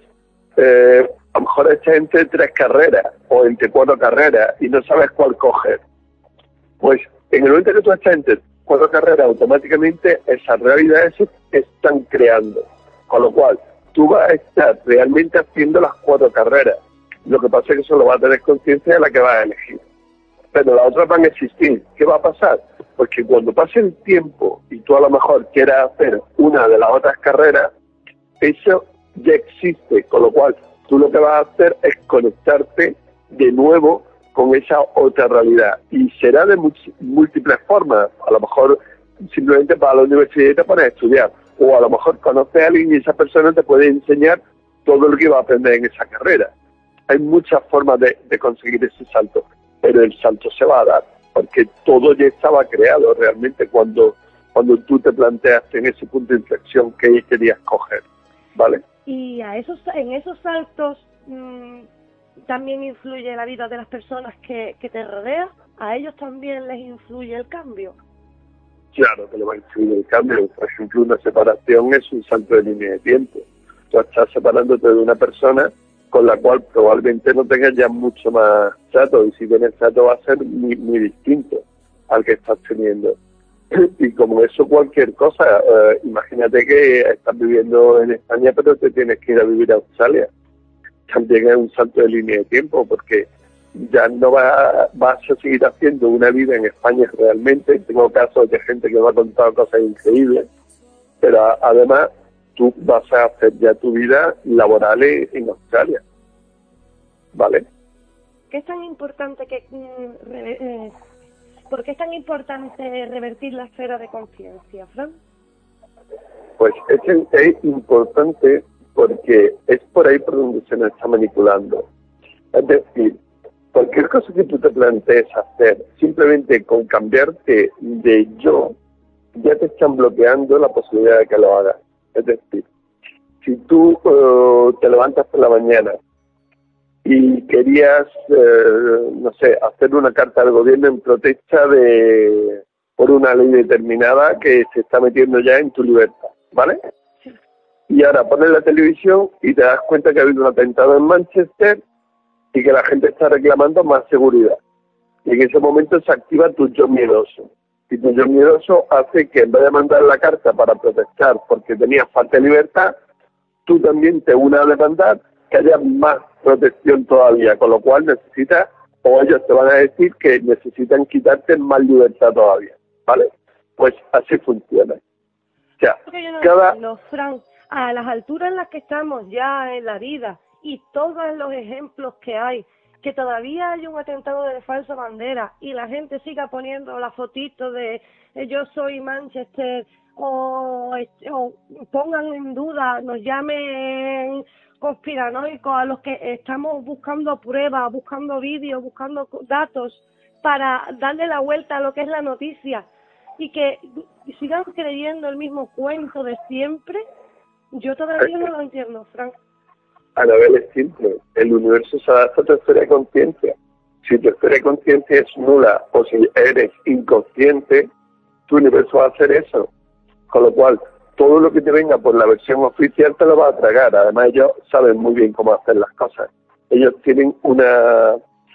a lo mejor estás entre 3 carreras o entre 4 carreras y no sabes cuál coger. Pues en el momento que tú estás entre 4 carreras, automáticamente esas realidades se están creando. Con lo cual, tú vas a estar realmente haciendo las 4 carreras. Lo que pasa es que solo vas a tener conciencia de la que vas a elegir. Pero las otras van a existir. ¿Qué va a pasar? Porque cuando pase el tiempo y tú a lo mejor quieras hacer una de las otras carreras, eso ya existe. Con lo cual, tú lo que vas a hacer es conectarte de nuevo con esa otra realidad. Y será de múltiples formas. A lo mejor simplemente vas a la universidad y te pones a estudiar. O a lo mejor conoces a alguien y esa persona te puede enseñar todo lo que va a aprender en esa carrera. Hay muchas formas de conseguir ese salto, pero el salto se va a dar, porque todo ya estaba creado realmente cuando tú te planteaste en ese punto de inflexión que querías coger, ¿vale? Y en esos saltos también influye la vida de las personas que te rodean. ¿A ellos también les influye el cambio? Claro que le va a influir el cambio. Por ejemplo, una separación es un salto de línea de tiempo. Tú estás separándote de una persona con la cual probablemente no tengas ya mucho más trato, y si tienes trato va a ser muy, muy distinto al que estás teniendo. Y como eso, cualquier cosa, imagínate que estás viviendo en España pero te tienes que ir a vivir a Australia. También es un salto de línea de tiempo, porque ya no vas a seguir haciendo una vida en España realmente. Tengo casos de gente que me ha contado cosas increíbles, pero además tú vas a hacer ya tu vida laboral en Australia, ¿vale? ¿Qué es tan importante ¿por qué es tan importante revertir la esfera de conciencia, Fran? Pues es importante porque es por ahí por donde se nos está manipulando. Es decir, cualquier cosa que tú te plantees hacer, simplemente con cambiarte de yo, ya te están bloqueando la posibilidad de que lo hagas. Es decir, si tú te levantas por la mañana y querías, no sé, hacer una carta al gobierno en protesta por una ley determinada que se está metiendo ya en tu libertad, ¿vale? Y ahora pones la televisión y te das cuenta que ha habido un atentado en Manchester y que la gente está reclamando más seguridad. Y en ese momento se activa tu yo miedoso. Y tu yo miedoso hace que en vez de mandar la carta para protestar porque tenías falta de libertad, tú también te unas a demandar que haya más protección todavía, con lo cual necesitas, o ellos te van a decir que necesitan quitarte más libertad todavía, ¿vale? Pues así funciona. O sea, Fran, a las alturas en las que estamos ya en la vida y todos los ejemplos que hay, que todavía hay un atentado de falsa bandera y la gente siga poniendo la fotito de yo soy Manchester o pongan en duda, nos llamen conspiranoicos a los que estamos buscando pruebas, buscando vídeos, buscando datos para darle la vuelta a lo que es la noticia y que sigan creyendo el mismo cuento de siempre, yo todavía no lo entiendo, Frank. Anabel, es simple, el universo se adapta a tu esfera de conciencia. Si tu esfera de conciencia es nula o si eres inconsciente, tu universo va a hacer eso. Con lo cual, todo lo que te venga por la versión oficial te lo va a tragar. Además, ellos saben muy bien cómo hacer las cosas. Ellos tienen una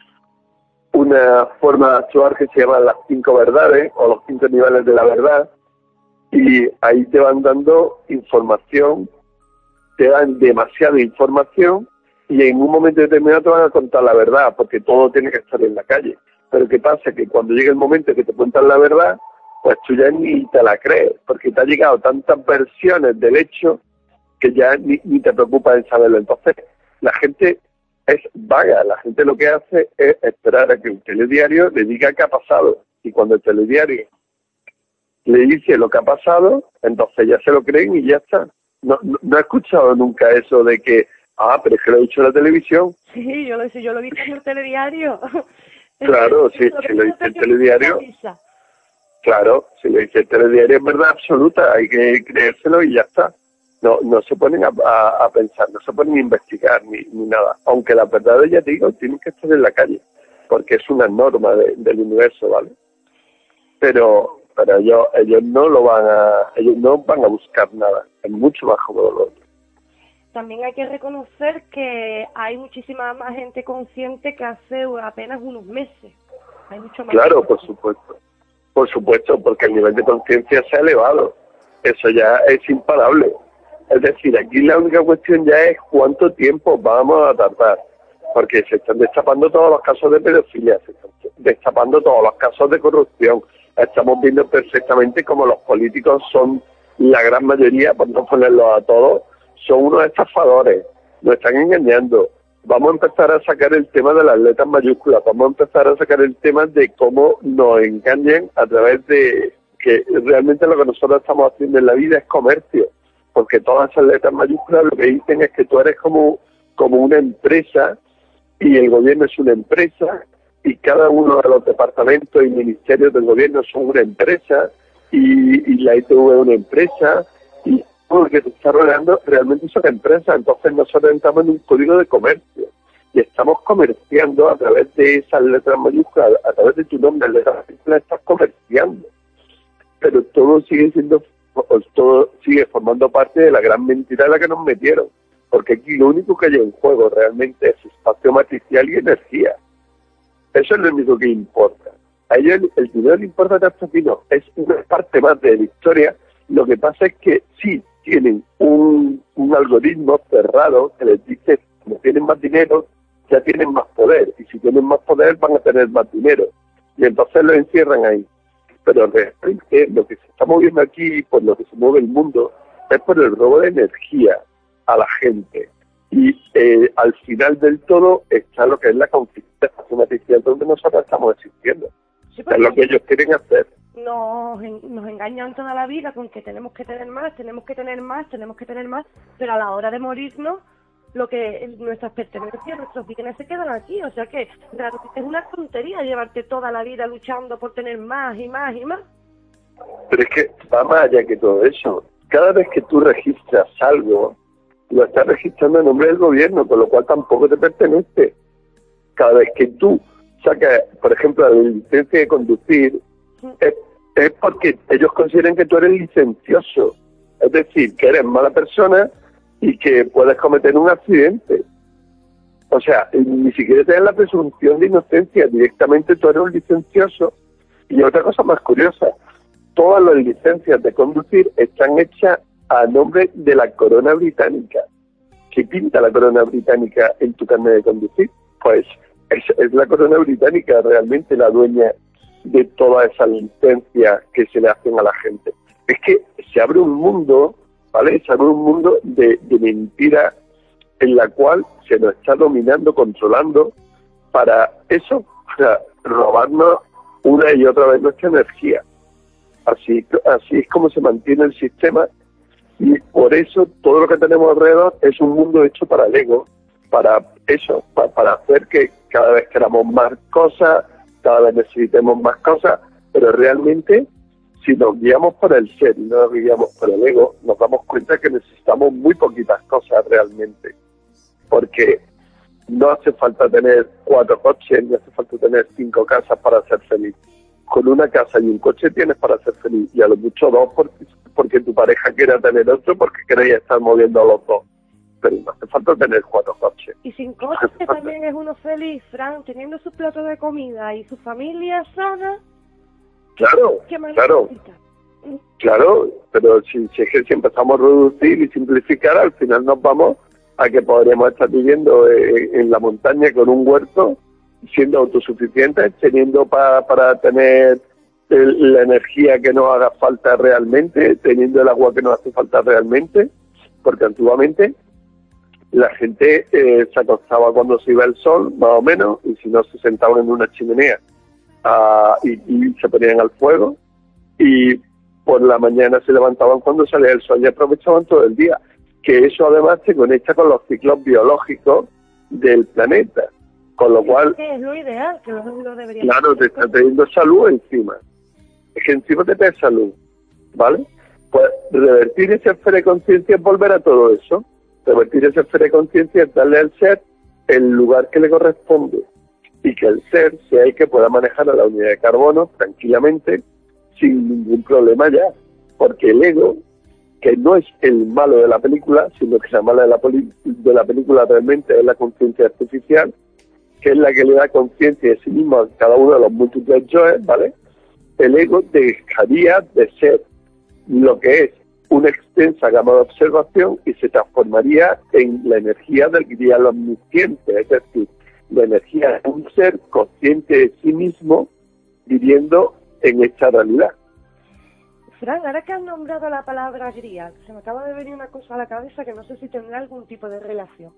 forma de actuar que se llama las 5 verdades o los 5 niveles de la verdad, y ahí te van dando información, te dan demasiada información y en un momento determinado te van a contar la verdad, porque todo tiene que estar en la calle. Pero ¿qué pasa? Que cuando llega el momento que te cuentan la verdad, pues tú ya ni te la crees, porque te han llegado tantas versiones del hecho que ya ni te preocupa en saberlo. Entonces, la gente es vaga, la gente lo que hace es esperar a que un telediario le diga qué ha pasado, y cuando el telediario le dice lo que ha pasado, entonces ya se lo creen y ya está. No he escuchado nunca eso de que, pero es que lo ha dicho la televisión. Sí, yo lo he visto en el telediario. Claro, sí, si lo dice el telediario. Claro, si lo dice el telediario es verdad absoluta, hay que creérselo y ya está. No se ponen a pensar, no se ponen a investigar ni nada. Aunque las verdades, ya te digo, tienen que estar en la calle, porque es una norma del universo, ¿vale? Pero ellos no van a buscar nada, es mucho más cómodo lo otro. También hay que reconocer que hay muchísima más gente consciente que hace apenas unos meses. Hay mucho más. Claro, por supuesto, porque el nivel de conciencia se ha elevado. Eso ya es imparable. Es decir, aquí la única cuestión ya es cuánto tiempo vamos a tardar, porque se están destapando todos los casos de pedofilia, se están destapando todos los casos de corrupción. Estamos viendo perfectamente cómo los políticos son, la gran mayoría, por no ponerlos a todos, son unos estafadores, nos están engañando. Vamos a empezar a sacar el tema de las letras mayúsculas, vamos a empezar a sacar el tema de cómo nos engañan a través de que realmente lo que nosotros estamos haciendo en la vida es comercio, porque todas esas letras mayúsculas lo que dicen es que tú eres como una empresa y el gobierno es una empresa y cada uno de los departamentos y ministerios del gobierno son una empresa y la ITV es una empresa y todo lo que se está rodeando realmente son empresas. Entonces nosotros entramos en un código de comercio y estamos comerciando a través de esas letras mayúsculas, a través de tu nombre, letras mayúsculas, estás comerciando. Pero todo sigue formando parte de la gran mentira en la que nos metieron, porque aquí lo único que hay en juego realmente es espacio matricial y energía. Eso es lo único que importa. A ellos el dinero le importa tanto aquí, no, es una parte más de la historia. Lo que pasa es que sí tienen un algoritmo cerrado que les dice que como tienen más dinero, ya tienen más poder, y si tienen más poder van a tener más dinero, y entonces lo encierran ahí. Pero realmente lo que se está moviendo aquí, por lo que se mueve el mundo, es por el robo de energía a la gente. Y al final del todo está lo que es la conflicto matricial donde nosotros estamos existiendo. Sí, es lo que ellos quieren hacer. Nos engañan toda la vida con que tenemos que tener más, pero a la hora de morirnos, lo que nuestras pertenencias, nuestros bienes se quedan aquí. O sea que es una tontería llevarte toda la vida luchando por tener más y más y más. Pero es que va más allá que todo eso. Cada vez que tú registras algo, lo estás registrando a nombre del gobierno, con lo cual tampoco te pertenece. Cada vez que tú sacas, por ejemplo, la licencia de conducir, es porque ellos consideran que tú eres licencioso, es decir, que eres mala persona y que puedes cometer un accidente. O sea, ni siquiera tienes la presunción de inocencia, directamente tú eres un licencioso. Y otra cosa más curiosa, todas las licencias de conducir están hechas a nombre de la corona británica. ¿Qué pinta la corona británica en tu carnet de conducir? Pues es la corona británica realmente la dueña de todas esas licencias que se le hacen a la gente. Es que se abre un mundo, ¿vale? Se abre un mundo de mentira en la cual se nos está dominando, controlando, para eso, para robarnos una y otra vez nuestra energía. Así es como se mantiene el sistema, y por eso todo lo que tenemos alrededor es un mundo hecho para el ego, para eso, para hacer que cada vez queramos más cosas, cada vez necesitemos más cosas, pero realmente si nos guiamos por el ser y no nos guiamos por el ego, nos damos cuenta que necesitamos muy poquitas cosas realmente, porque no hace falta tener 4 coches, ni hace falta tener 5 casas para ser feliz. Con una casa y un coche tienes para ser feliz, y a lo mucho 2 porque tu pareja quiera tener otro, porque queréis estar moviendo a los 2. Pero no hace falta tener 4 coches. Y sin coche también es uno feliz, Fran, teniendo su plato de comida y su familia sana. Claro, claro, pero si es que si empezamos a reducir y simplificar, al final nos vamos a que podríamos estar viviendo en la montaña con un huerto, siendo autosuficientes, teniendo para tener la energía que nos haga falta realmente, teniendo el agua que nos hace falta realmente, porque antiguamente la gente se acostaba cuando se iba el sol, más o menos, y si no se sentaban en una chimenea y se ponían al fuego, y por la mañana se levantaban cuando salía el sol y aprovechaban todo el día, que eso además se conecta con los ciclos biológicos del planeta, con lo cual... Es lo ideal, que lo debería... Claro, te está teniendo salud encima, es que encima te trae salud, ¿vale? Pues revertir esa esfera de conciencia es volver a todo eso, revertir esa esfera de conciencia es darle al ser el lugar que le corresponde, y que el ser sea el que pueda manejar a la unidad de carbono tranquilamente, sin ningún problema ya, porque el ego, que no es el malo de la película, sino que la mala de la película realmente es la conciencia artificial, que es la que le da conciencia de sí mismo a cada uno de los múltiples yoes, ¿vale? El ego dejaría de ser lo que es una extensa gama de observación y se transformaría en la energía del grial omnisciente, es decir, la energía de un ser consciente de sí mismo viviendo en esta realidad. Fran, ahora que has nombrado la palabra grial, se me acaba de venir una cosa a la cabeza que no sé si tendrá algún tipo de relación.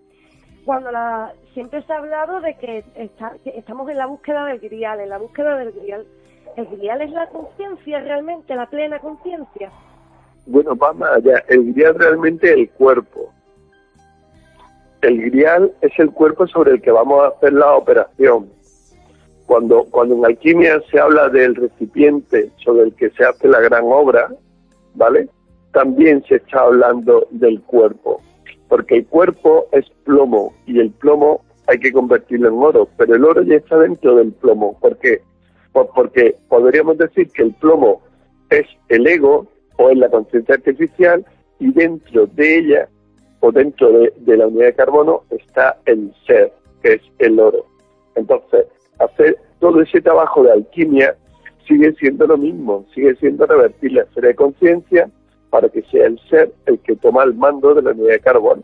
Siempre se ha hablado de que estamos en la búsqueda del grial, en la búsqueda del grial. ¿El grial es la conciencia realmente, la plena conciencia? Bueno, va más allá. El grial realmente es el cuerpo. El grial es el cuerpo sobre el que vamos a hacer la operación. Cuando en alquimia se habla del recipiente sobre el que se hace la gran obra, ¿vale? También se está hablando del cuerpo, porque el cuerpo es plomo y el plomo hay que convertirlo en oro, pero el oro ya está dentro del plomo. ¿Por qué? Pues porque podríamos decir que el plomo es el ego o es la conciencia artificial, y dentro de ella o dentro de la unidad de carbono está el ser, que es el oro. Entonces, hacer todo ese trabajo de alquimia sigue siendo lo mismo, sigue siendo revertir la esfera de conciencia para que sea el ser el que toma el mando de la unidad de carbono.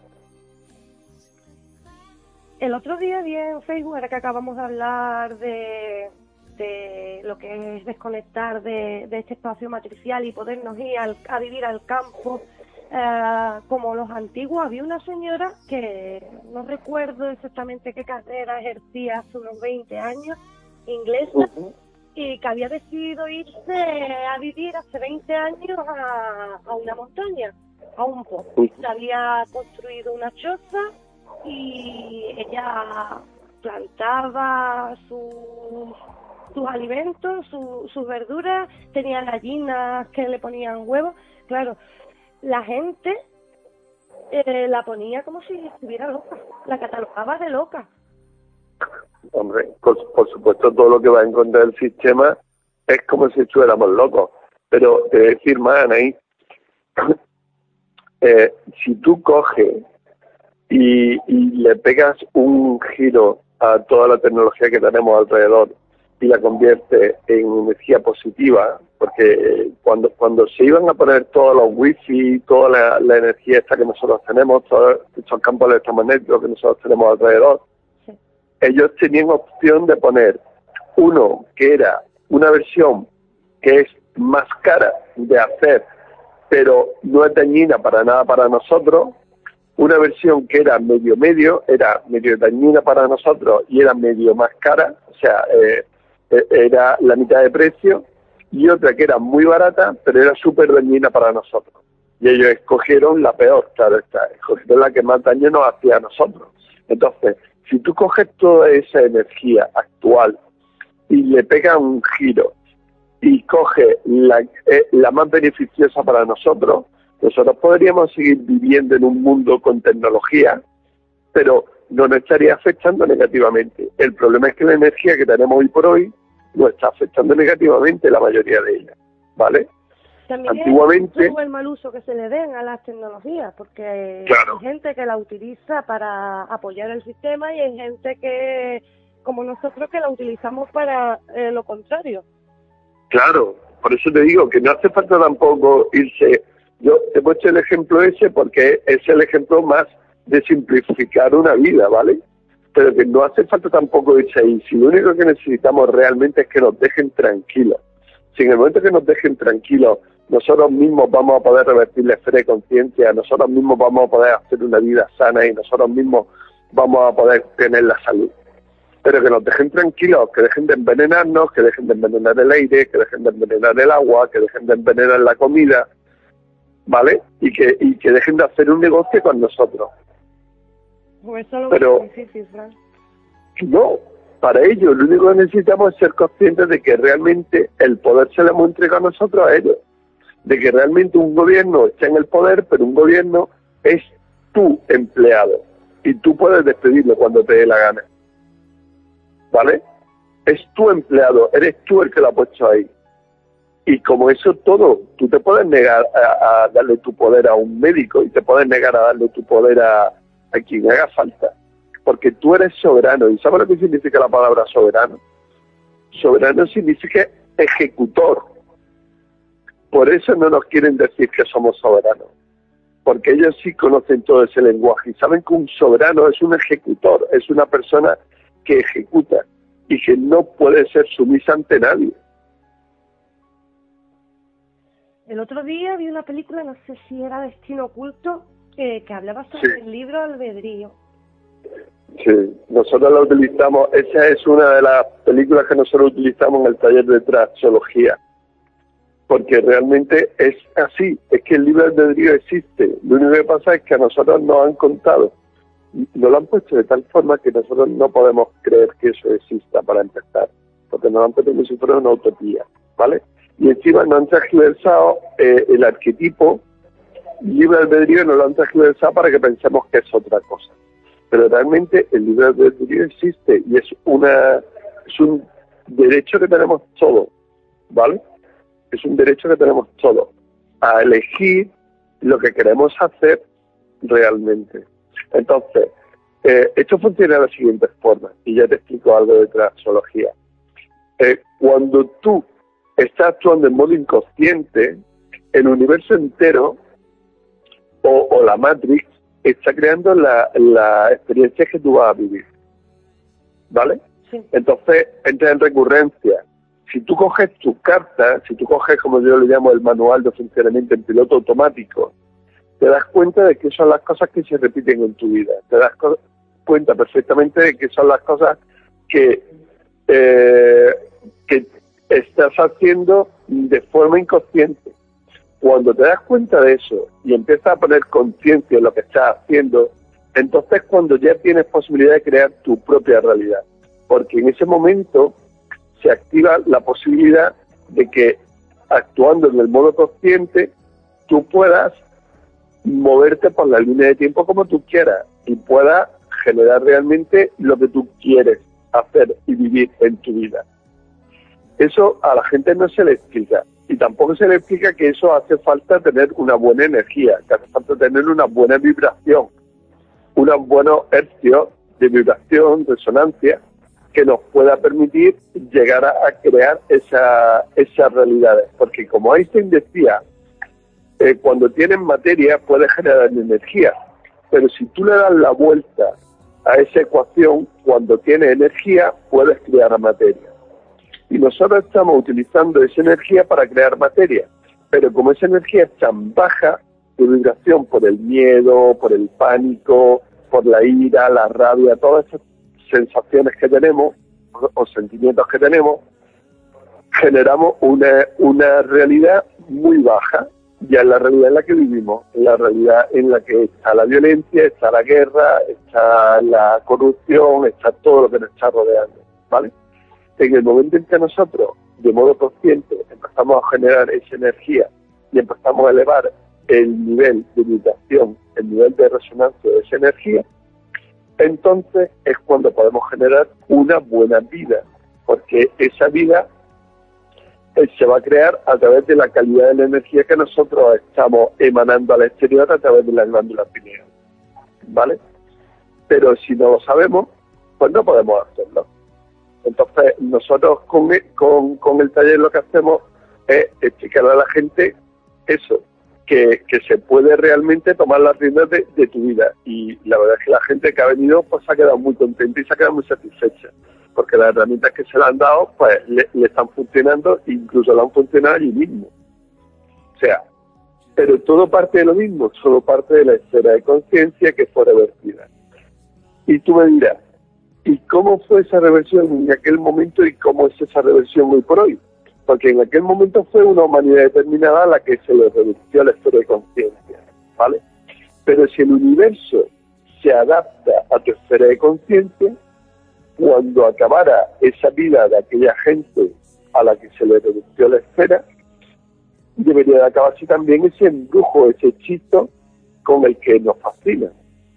El otro día vi en Facebook, ahora que acabamos de hablar de lo que es desconectar de este espacio matricial y podernos ir a vivir al campo, como los antiguos, había una señora que no recuerdo exactamente qué carrera ejercía hace unos 20 años, inglesa, y que había decidido irse a vivir hace 20 años a una montaña, a un pozo. Se había construido una choza y ella plantaba sus alimentos, sus verduras, tenía gallinas que le ponían huevos. Claro, la gente la ponía como si estuviera loca, la catalogaba de loca. Hombre, por supuesto, todo lo que va en contra del sistema es como si estuviéramos locos. Pero te voy a decir más, Anaí, si tú coges y le pegas un giro a toda la tecnología que tenemos alrededor y la conviertes en energía positiva, porque cuando se iban a poner todos los wifi, toda la energía esta que nosotros tenemos, todos estos campos electromagnéticos que nosotros tenemos alrededor, ellos tenían opción de poner uno que era una versión que es más cara de hacer, pero no es dañina para nada para nosotros, una versión que era medio, era medio dañina para nosotros y era medio más cara, o sea, era la mitad de precio, y otra que era muy barata, pero era súper dañina para nosotros. Y ellos escogieron la peor, claro está, escogieron la que más daño nos hacía a nosotros. Entonces, si tú coges toda esa energía actual y le pegas un giro y coges la más beneficiosa para nosotros podríamos seguir viviendo en un mundo con tecnología, pero no nos estaría afectando negativamente. El problema es que la energía que tenemos hoy por hoy nos está afectando negativamente la mayoría de ella, ¿vale? También Antiguamente, es el mal uso que se le den a las tecnologías, porque claro, hay gente que la utiliza para apoyar el sistema y hay gente que, como nosotros, que la utilizamos para lo contrario. Claro, por eso te digo que no hace falta tampoco irse. Yo te he puesto el ejemplo ese porque es el ejemplo más de simplificar una vida, ¿vale? Pero que no hace falta tampoco irse ahí. Si lo único que necesitamos realmente es que nos dejen tranquilos. Si en el momento que nos dejen tranquilos, nosotros mismos vamos a poder revertir la esfera de conciencia, nosotros mismos vamos a poder hacer una vida sana y nosotros mismos vamos a poder tener la salud. Pero que nos dejen tranquilos, que dejen de envenenarnos, que dejen de envenenar el aire, que dejen de envenenar el agua, que dejen de envenenar la comida, ¿vale? Y que dejen de hacer un negocio con nosotros. Pues eso es lo Pero más difícil, Fran. no, para ello lo único que necesitamos es ser conscientes de que realmente el poder se lo hemos entregado nosotros a ellos, de que realmente un gobierno está en el poder, pero un gobierno es tu empleado y tú puedes despedirlo cuando te dé la gana, ¿vale? Es tu empleado, eres tú el que lo ha puesto ahí. Y como eso todo, tú te puedes negar a darle tu poder a un médico y te puedes negar a darle tu poder a quien haga falta, porque tú eres soberano. ¿Y sabes lo que significa la palabra soberano? Soberano significa ejecutor. Por eso no nos quieren decir que somos soberanos, porque ellos sí conocen todo ese lenguaje y saben que un soberano es un ejecutor, es una persona que ejecuta y que no puede ser sumisa ante nadie. El otro día vi una película, no sé si era Destino Oculto, que hablaba sobre el libro albedrío. Sí, nosotros la utilizamos, esa es una de las películas que nosotros utilizamos en el taller de traxología, porque realmente es así, es que el libre albedrío existe, lo único que pasa es que a nosotros nos han contado, nos lo han puesto de tal forma que nosotros no podemos creer que eso exista para empezar, porque nos han puesto como si fuera una utopía, ¿vale? Y encima nos han transgiversado el arquetipo libre albedrío, nos lo han transgiversado para que pensemos que es otra cosa. Pero realmente el libre albedrío existe y es un derecho que tenemos todos, ¿vale? Es un derecho que tenemos todos a elegir lo que queremos hacer realmente. Entonces, esto funciona de la siguiente forma, y ya te explico algo de traxología. Cuando tú estás actuando en modo inconsciente, el universo entero o la Matrix está creando la experiencia que tú vas a vivir, ¿vale? Sí. Entonces entra en recurrencia. Si tú coges tu carta, si tú coges, como yo le llamo, el manual de funcionamiento en piloto automático, te das cuenta de que son las cosas que se repiten en tu vida, te das cuenta perfectamente de que son las cosas que estás haciendo de forma inconsciente. Cuando te das cuenta de eso y empiezas a poner conciencia en lo que estás haciendo, entonces cuando ya tienes posibilidad de crear tu propia realidad, porque en ese momento se activa la posibilidad de que, actuando en el modo consciente, tú puedas moverte por la línea de tiempo como tú quieras y puedas generar realmente lo que tú quieres hacer y vivir en tu vida. Eso a la gente no se le explica. Y tampoco se le explica que eso hace falta tener una buena energía, que hace falta tener una buena vibración, unos buenos hercios de vibración, resonancia, que nos pueda permitir llegar a crear esas realidades. Porque como Einstein decía, cuando tienes materia puedes generar energía, pero si tú le das la vuelta a esa ecuación, cuando tienes energía puedes crear materia. Y nosotros estamos utilizando esa energía para crear materia, pero como esa energía es tan baja de vibración por el miedo, por el pánico, por la ira, la rabia, todas esas sensaciones que tenemos o sentimientos que tenemos, generamos una realidad muy baja. Ya es la realidad en la que vivimos, en la realidad en la que está la violencia, está la guerra, está la corrupción, está todo lo que nos está rodeando, ¿vale? En el momento en que nosotros, de modo consciente, empezamos a generar esa energía y empezamos a elevar el nivel de vibración, el nivel de resonancia de esa energía, entonces es cuando podemos generar una buena vida, porque esa vida se va a crear a través de la calidad de la energía que nosotros estamos emanando al exterior a través de la glándula pineal, ¿vale? Pero si no lo sabemos, pues no podemos hacerlo. Entonces, nosotros con el taller lo que hacemos es explicar a la gente eso, que se puede realmente tomar las riendas de tu vida. Y la verdad es que la gente que ha venido pues se ha quedado muy contenta y se ha quedado muy satisfecha, porque las herramientas que se le han dado pues le están funcionando, incluso le han funcionado allí mismo. O sea, pero todo parte de lo mismo, solo parte de la esfera de conciencia que fue revertida. Y tú me dirás, ¿y cómo fue esa reversión en aquel momento y cómo es esa reversión hoy por hoy? Porque en aquel momento fue una humanidad determinada a la que se le revirtió a la esfera de conciencia, ¿vale? Pero si el universo se adapta a tu esfera de conciencia, cuando acabara esa vida de aquella gente a la que se le revirtió la esfera, debería de acabarse también ese embrujo, ese hechizo con el que nos fascina.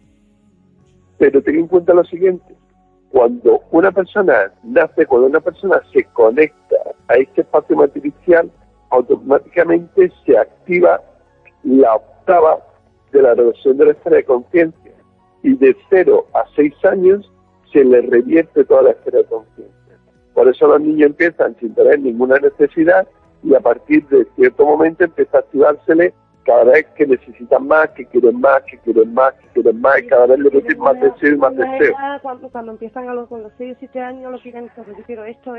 Pero ten en cuenta lo siguiente: cuando una persona nace, cuando una persona se conecta a este espacio matricial, automáticamente se activa la octava de la reversión de la esfera de conciencia, y de 0 a 6 años se le revierte toda la esfera de conciencia. Por eso los niños empiezan sin tener ninguna necesidad, y a partir de cierto momento empieza a activársele cada vez que necesitan más, que quieren más, que quieren más, que quieren más, y cada vez le meten más deseo y más deseo. Cuando empiezan con los 6 o 7 años lo quieren todo. Yo quiero esto.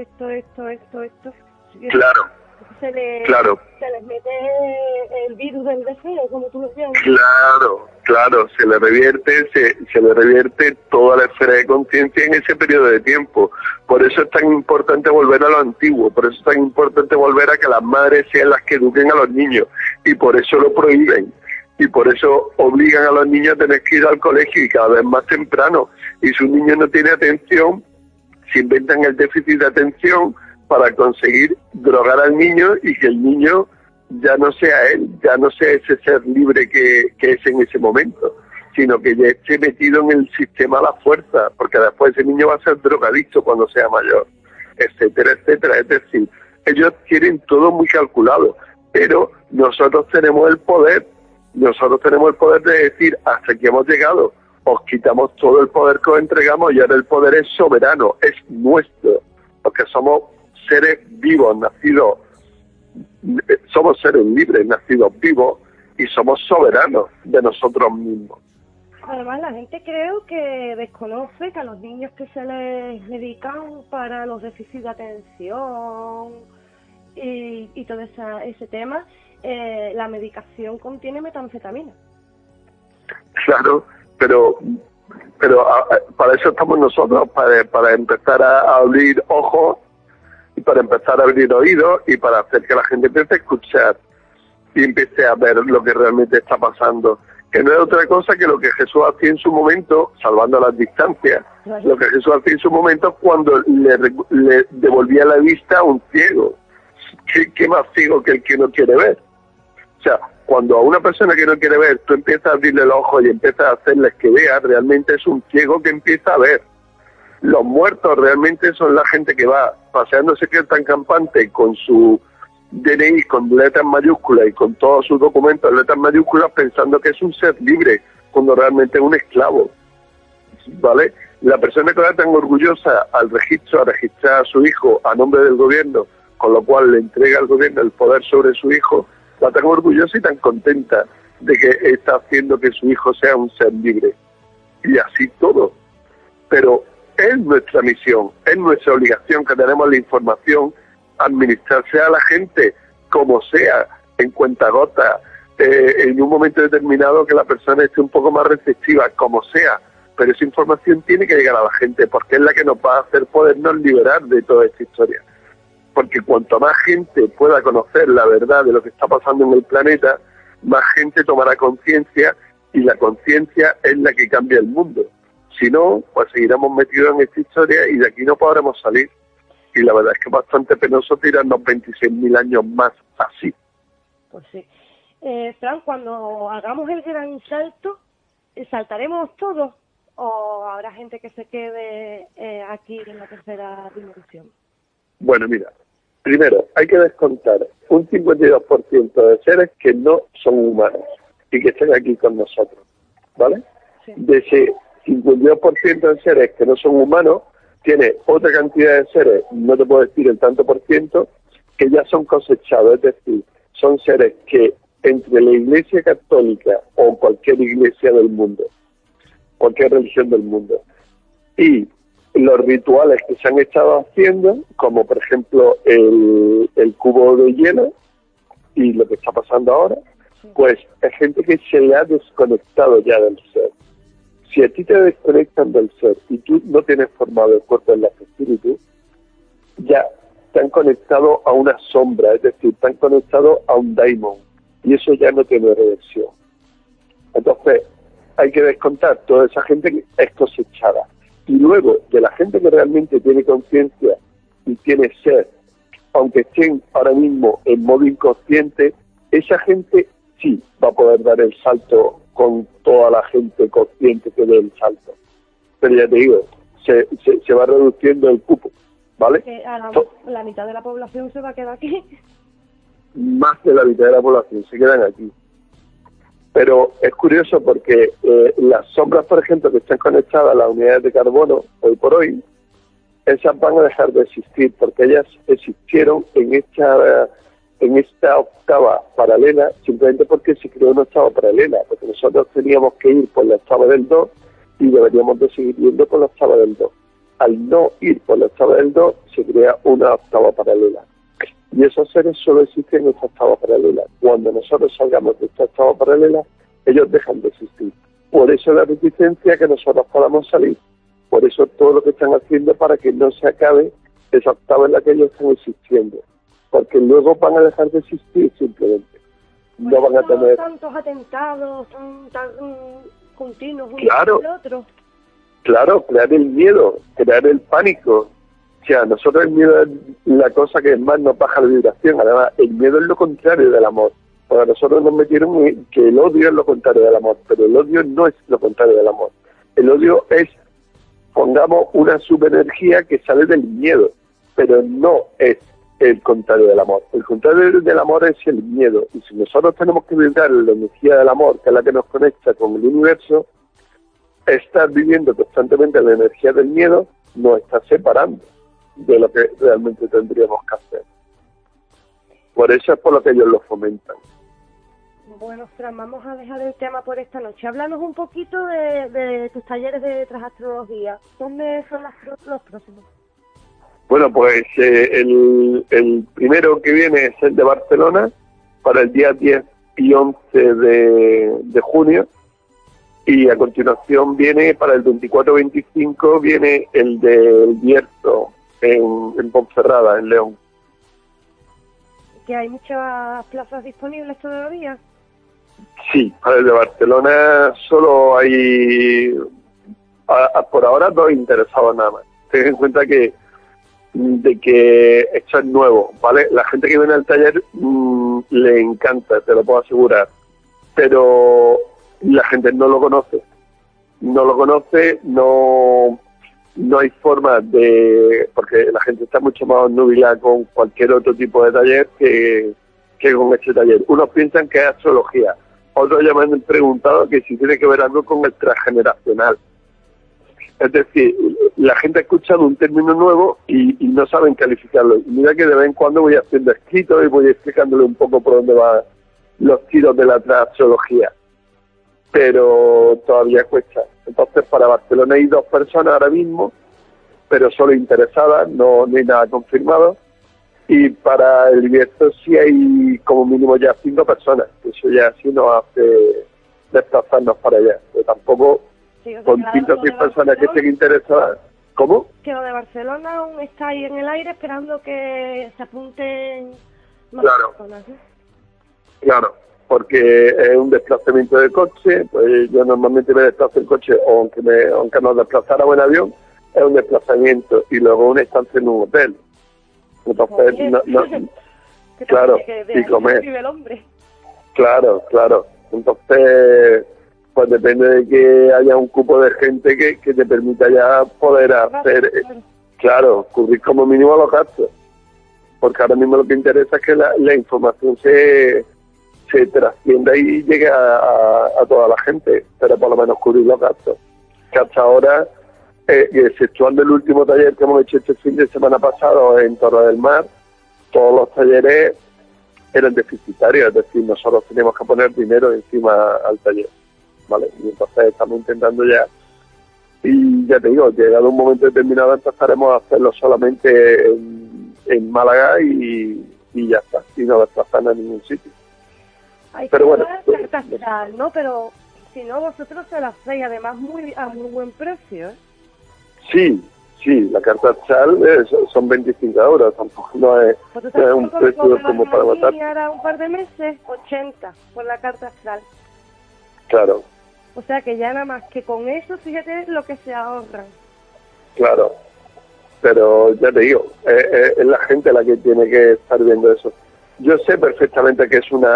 Claro. Se les mete el virus del deseo, como tú lo llamas. Claro, se le revierte toda la esfera de conciencia en ese periodo de tiempo. Por eso es tan importante volver a lo antiguo, por eso es tan importante volver a que las madres sean las que eduquen a los niños, y por eso lo prohíben, y por eso obligan a los niños a tener que ir al colegio, y cada vez más temprano. Y si un niño no tiene atención, se inventan el déficit de atención para conseguir drogar al niño, y que el niño ya no sea él, ya no sea ese ser libre que es en ese momento, sino que ya esté metido en el sistema a la fuerza, porque después ese niño va a ser drogadicto cuando sea mayor, etcétera, etcétera. Es decir, ellos tienen todo muy calculado, pero nosotros tenemos el poder de decir: hasta aquí hemos llegado, os quitamos todo el poder que os entregamos, y ahora el poder es soberano, es nuestro, porque somos seres vivos, nacidos, somos seres libres, nacidos vivos, y somos soberanos de nosotros mismos. Además, la gente creo que desconoce que a los niños que se les medican para los déficits de atención y todo ese tema, la medicación contiene metanfetamina. Claro, pero para eso estamos nosotros, para empezar a abrir ojos, y para empezar a abrir oídos, y para hacer que la gente empiece a escuchar y empiece a ver lo que realmente está pasando, que no es otra cosa que lo que Jesús hacía en su momento, salvando las distancias, lo que Jesús hacía en su momento cuando le devolvía la vista a un ciego. ¿Qué más ciego que el que no quiere ver? O sea, Cuando a una persona que no quiere ver, tú empiezas a abrirle los ojos y empiezas a hacerles que vea, realmente es un ciego que empieza a ver. Los muertos realmente son la gente que va paseándose que tan campante con su DNI con letras mayúsculas y con todos sus documentos en letras mayúsculas pensando que es un ser libre, cuando realmente es un esclavo, ¿vale? La persona que va tan orgullosa al registro, a registrar a su hijo a nombre del gobierno, con lo cual le entrega al gobierno el poder sobre su hijo, va tan orgullosa y tan contenta de que está haciendo que su hijo sea un ser libre. Y así todo. Pero es nuestra misión, es nuestra obligación que tenemos la información, administrarse a la gente como sea, en cuentagotas, en un momento determinado que la persona esté un poco más receptiva, como sea. Pero esa información tiene que llegar a la gente porque es la que nos va a hacer podernos liberar de toda esta historia. Porque cuanto más gente pueda conocer la verdad de lo que está pasando en el planeta, más gente tomará conciencia y la conciencia es la que cambia el mundo. Si no, pues seguiremos metidos en esta historia y de aquí no podremos salir. Y la verdad es que es bastante penoso tirarnos 26.000 años más así. Pues sí. Fran, cuando hagamos el gran salto, ¿saltaremos todos? ¿O habrá gente que se quede aquí en la tercera dimensión? Bueno, mira, primero hay que descontar un 52% de seres que no son humanos y que estén aquí con nosotros, ¿vale? Sí. De ese 52% de seres que no son humanos, tiene otra cantidad de seres, no te puedo decir el tanto por ciento, que ya son cosechados, es decir, son seres que entre la Iglesia Católica o cualquier iglesia del mundo, cualquier religión del mundo, y los rituales que se han estado haciendo, como por ejemplo el cubo de hielo y lo que está pasando ahora, pues es gente que se le ha desconectado ya del ser. Si a ti te desconectan del ser y tú no tienes formado el cuerpo en el espíritu, ya te han conectado a una sombra, es decir, te han conectado a un daimon, y eso ya no tiene reversión. Entonces, hay que descontar toda esa gente que es cosechada. Y luego, de la gente que realmente tiene conciencia y tiene ser, aunque estén ahora mismo en modo inconsciente, esa gente sí va a poder dar el salto con toda la gente consciente que dé el salto. Pero ya te digo, se va reduciendo el cupo, ¿vale? La mitad de la población se va a quedar aquí. Más de la mitad de la población se quedan aquí. Pero es curioso porque las sombras, por ejemplo, que están conectadas a las unidades de carbono, hoy por hoy, esas van a dejar de existir porque ellas existieron en esta octava paralela simplemente porque se creó una octava paralela, porque nosotros teníamos que ir por la octava del 2 y deberíamos de seguir yendo por la octava del 2. Al no ir por la octava del 2 se crea una octava paralela. Y esos seres solo existen en esta octava paralela. Cuando nosotros salgamos de esta octava paralela, ellos dejan de existir. Por eso la resistencia que nosotros podamos salir. Por eso todo lo que están haciendo para que no se acabe esa octava en la que ellos están existiendo. Porque luego van a dejar de existir simplemente. No van a tener tantos atentados tan continuos uno claro, con el otro. Claro, crear el miedo, crear el pánico. O sea, nosotros el miedo es la cosa que más nos baja la vibración. Además, el miedo es lo contrario del amor. Porque nosotros nos metieron que el odio es lo contrario del amor, pero el odio no es lo contrario del amor. El odio es, pongamos, una subenergía que sale del miedo, pero no es el contrario del amor. El contrario del amor es el miedo. Y si nosotros tenemos que vibrar la energía del amor, que es la que nos conecta con el universo, estar viviendo constantemente la energía del miedo nos está separando de lo que realmente tendríamos que hacer. Por eso es por lo que ellos lo fomentan. Bueno, Fran, vamos a dejar el tema por esta noche. Háblanos un poquito de tus talleres de trasastrología. ¿Dónde son los próximos? Bueno, pues el primero que viene es el de Barcelona para el día 10 y 11 de junio. Y a continuación viene para el 24-25 viene el del Bierzo en Ponferrada, en León. ¿Que hay muchas plazas disponibles todavía? Sí, para el de Barcelona solo hay por ahora 2 interesados nada más. Ten en cuenta que esto es nuevo, ¿vale? La gente que viene al taller le encanta, te lo puedo asegurar. pero la gente no lo conoce. No hay forma de, porque la gente está mucho más obnubilada con cualquier otro tipo de taller que con este taller. Unos piensan que es astrología, otros ya me han preguntado que si tiene que ver algo con el transgeneracional. Es decir, la gente ha escuchado un término nuevo y no saben calificarlo. Y mira que de vez en cuando voy haciendo escritos y voy explicándole un poco por dónde van los tiros de la astrología, pero todavía cuesta. Entonces, para Barcelona hay 2 personas ahora mismo, pero solo interesadas, no hay nada confirmado. Y para el Bierzo sí hay como mínimo ya 5 personas. Eso ya sí nos hace desplazarnos para allá. Pero tampoco con 5 o 6 personas que estén interesadas. ¿Cómo? Que lo de Barcelona aún está ahí en el aire esperando que se apunten más personas, ¿sí? Claro, porque es un desplazamiento de coche. Pues yo normalmente me desplazo en coche, o aunque nos desplazáramos en avión, es un desplazamiento y luego una estancia en un hotel. Entonces, claro, y comer. Claro. Entonces, pues depende de que haya un cupo de gente que te permita ya poder hacer, claro, cubrir como mínimo los gastos. Porque ahora mismo lo que interesa es que la información se trascienda y llegue a toda la gente, pero por lo menos cubrir los gastos. Que hasta ahora, exceptuando el último taller que hemos hecho este fin de semana pasado en Torre del Mar, todos los talleres eran deficitarios, es decir, nosotros teníamos que poner dinero encima al taller, ¿vale? Y entonces estamos intentando ya, y ya te digo, llegado un momento determinado empezaremos a hacerlo solamente en Málaga y ya está, y no desplazarnos a ningún sitio. Pero bueno, carta astral, ¿no? Pero si no, vosotros se las hacéis además a muy buen precio, ¿eh? Sí, la carta astral son 25 euros, tampoco no es un precio como para matar. Y ahora un par de meses, 80 por la carta astral. Claro. O sea que ya nada más que con eso, fíjate lo que se ahorran. Claro, pero ya te digo, es la gente la que tiene que estar viendo eso. Yo sé perfectamente que es una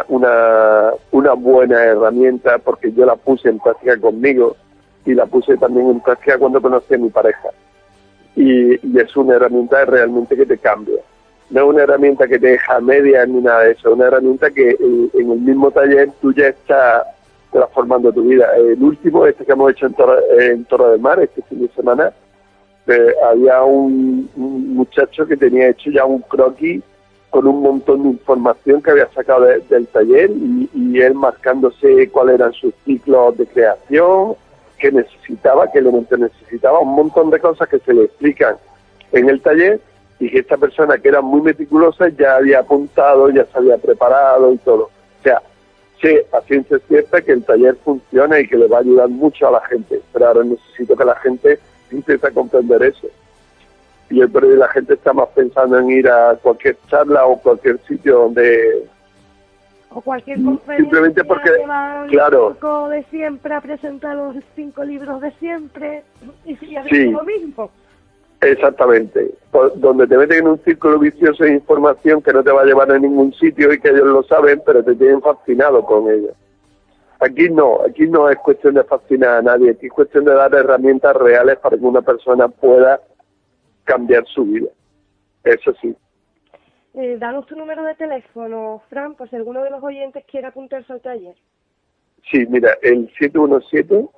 buena herramienta porque yo la puse en práctica conmigo y la puse también en práctica cuando conocí a mi pareja. Y es una herramienta realmente que te cambia. No es una herramienta que te deja a medias ni nada de eso, es una herramienta que en el mismo taller tú ya estás transformando tu vida. El último, que hemos hecho en Torre del Mar, este fin de semana, había un muchacho que tenía hecho ya un croquis con un montón de información que había sacado del taller y él marcándose cuáles eran sus ciclos de creación, qué necesitaba, qué elementos necesitaba, un montón de cosas que se le explican en el taller y que esta persona que era muy meticulosa ya había apuntado, ya se había preparado y todo. O sea, sé a ciencia cierta que el taller funciona y que le va a ayudar mucho a la gente, pero ahora necesito que la gente intente comprender eso. Y yo creo que la gente está más pensando en ir a cualquier charla o cualquier sitio donde... O cualquier conferencia. Simplemente porque, claro... de siempre a presentar los 5 libros de siempre y sigue sí, lo mismo. Exactamente. Donde te meten en un círculo vicioso de información que no te va a llevar a ningún sitio y que ellos lo saben, pero te tienen fascinado con ello. Aquí no es cuestión de fascinar a nadie, aquí es cuestión de dar herramientas reales para que una persona pueda cambiar su vida. Eso sí. Danos tu número de teléfono, Fran, por si alguno de los oyentes quiere apuntarse al taller. Sí, mira, el 717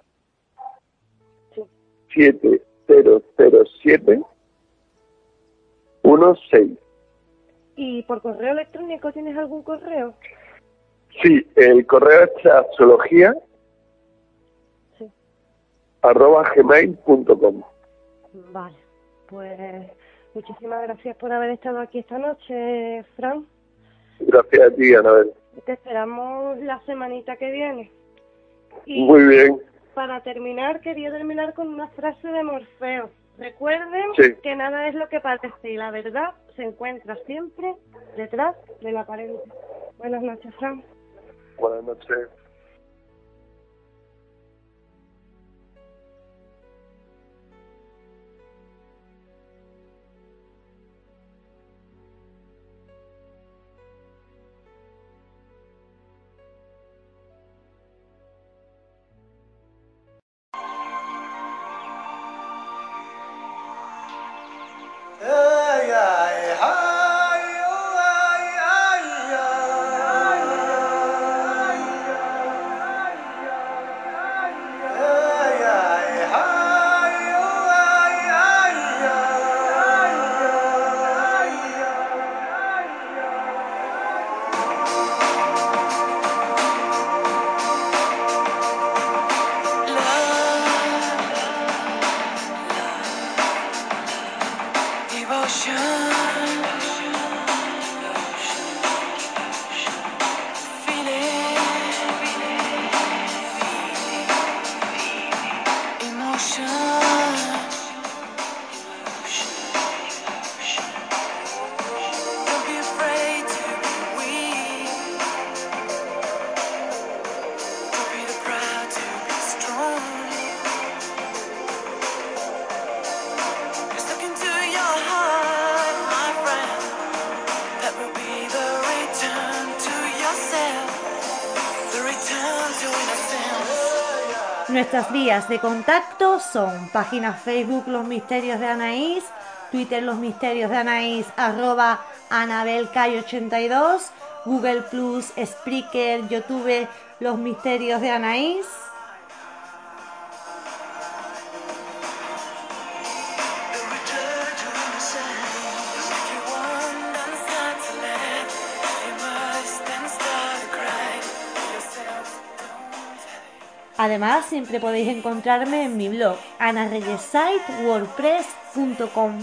sí. 7007 16. ¿Y por correo electrónico tienes algún correo? Sí, el correo es astrología sí. @gmail.com. Vale, pues muchísimas gracias por haber estado aquí esta noche, Fran. Gracias a ti, Anabel. Te esperamos la semanita que viene. Y muy bien. Para terminar, quería terminar con una frase de Morfeo. Recuerden que nada es lo que parece y la verdad se encuentra siempre detrás de la apariencia. Buenas noches, Fran. Buenas noches. Nuestras vías de contacto son página Facebook Los Misterios de Anaís, Twitter Los Misterios de Anaís, @AnabelCay82, Google Plus, Spreaker, YouTube Los Misterios de Anaís. Además, siempre podéis encontrarme en mi blog anareyesite.wordpress.com.